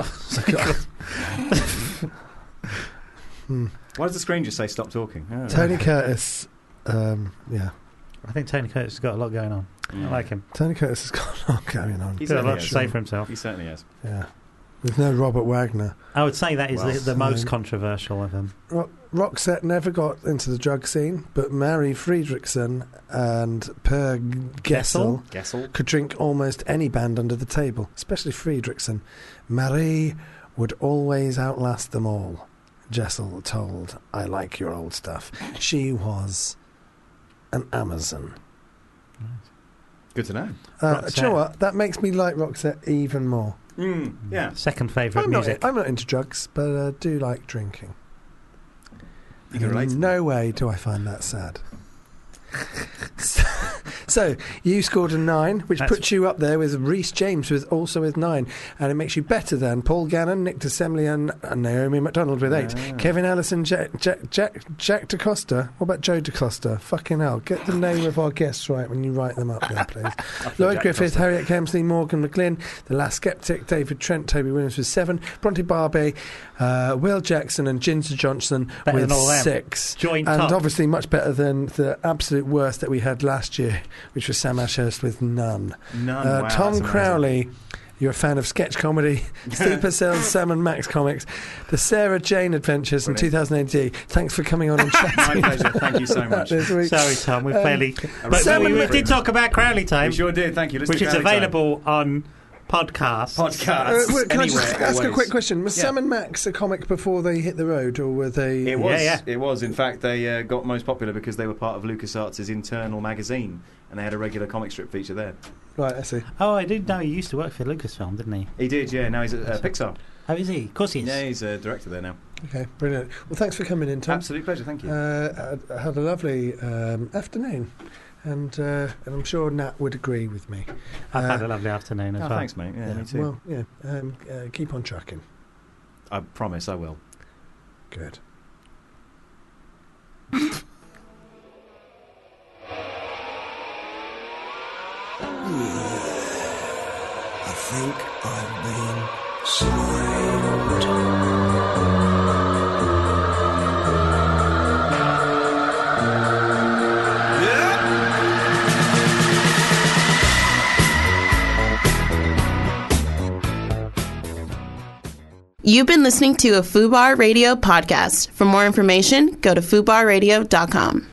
Hmm. Why does the screen just say stop talking? Oh. Tony Curtis. Um, yeah, I think Tony Curtis has got a lot going on. I like him. Tony Curtis has got a lot going on. He's He's got a certainly lot to has. say for himself. He certainly has. Yeah, there's no Robert Wagner. I would say that is Well, the, the most so- controversial of them. Ro- Roxette never got into the drug scene, but Mary Friedrichsen and Per Gessel Gessel. could drink almost any band under the table, especially Friedrichsen. Marie would always outlast them all. Jessel told I Like Your Old Stuff. She was an Amazon. Good to know. Uh, Roxette. do you know what? That makes me like Roxette even more. Mm, yeah. Second favourite I'm not, music. I'm not into drugs, but I do like drinking. You can relate to In no way do I find that sad. so, so, you scored a nine, which That's- puts you up there with Rhys James, with also with nine, and it makes you better than Paul Gannon, Nick DeSemblian, and Naomi MacDonald with eight. Yeah. Kevin Ellison, Jack, Jack, Jack, Jack DeCosta. What about Joe DeCosta? Fucking hell, get the name of our guests right when you write them up there, please. Lloyd Jack Griffith, Costa. Harriet Kemsley, Morgan McGlynn, The Last Skeptic, David Trent, Toby Williams with seven, Bronte Barbie, uh, Will Jackson, and Ginger Johnson Better with than all them. six. Joint And top. obviously much better than the absolute worst that we had last year, which was Sam Ashurst with none. None. Uh, Wow, Tom that's amazing. Crowley, you're a fan of sketch comedy, Supercell's Sam and Max comics, the Sarah Jane Adventures, and Brilliant. two thousand eighty. Thanks for coming on and My chatting pleasure. Thank you so much. this week. Sorry, Tom, we've Um, barely. But Sam we, and we Max- did talk about Crowley Time, We sure did. Thank you. Let's which do is Crowley Time. available on podcasts. Uh, Podcasts. wait, can I just anywhere, ask a always. quick question? Was Yeah. Sam and Max a comic before they hit the road, or were they... It was. Yeah, It was. In fact, they uh, got most popular because they were part of LucasArts' internal magazine, and they had a regular comic strip feature there. Right, I see. Oh, I did know he used to work for Lucasfilm, didn't he? He did, yeah. Now he's at uh, Pixar. Oh, is he? Of course he is. Yeah, he's a director there now. Okay, brilliant. Well, thanks for coming in, Tom. Absolute pleasure. Thank you. Uh, I I had a lovely um, afternoon, and uh, and I'm sure Nat would agree with me. I've Uh, had a lovely afternoon as oh, well. thanks, mate. Yeah, Yeah, me too. well, yeah, um, uh, keep on trucking. I promise I will. Good. I think I've been slimed. You've been listening to a FUBAR Radio podcast. For more information, go to fubar radio dot com.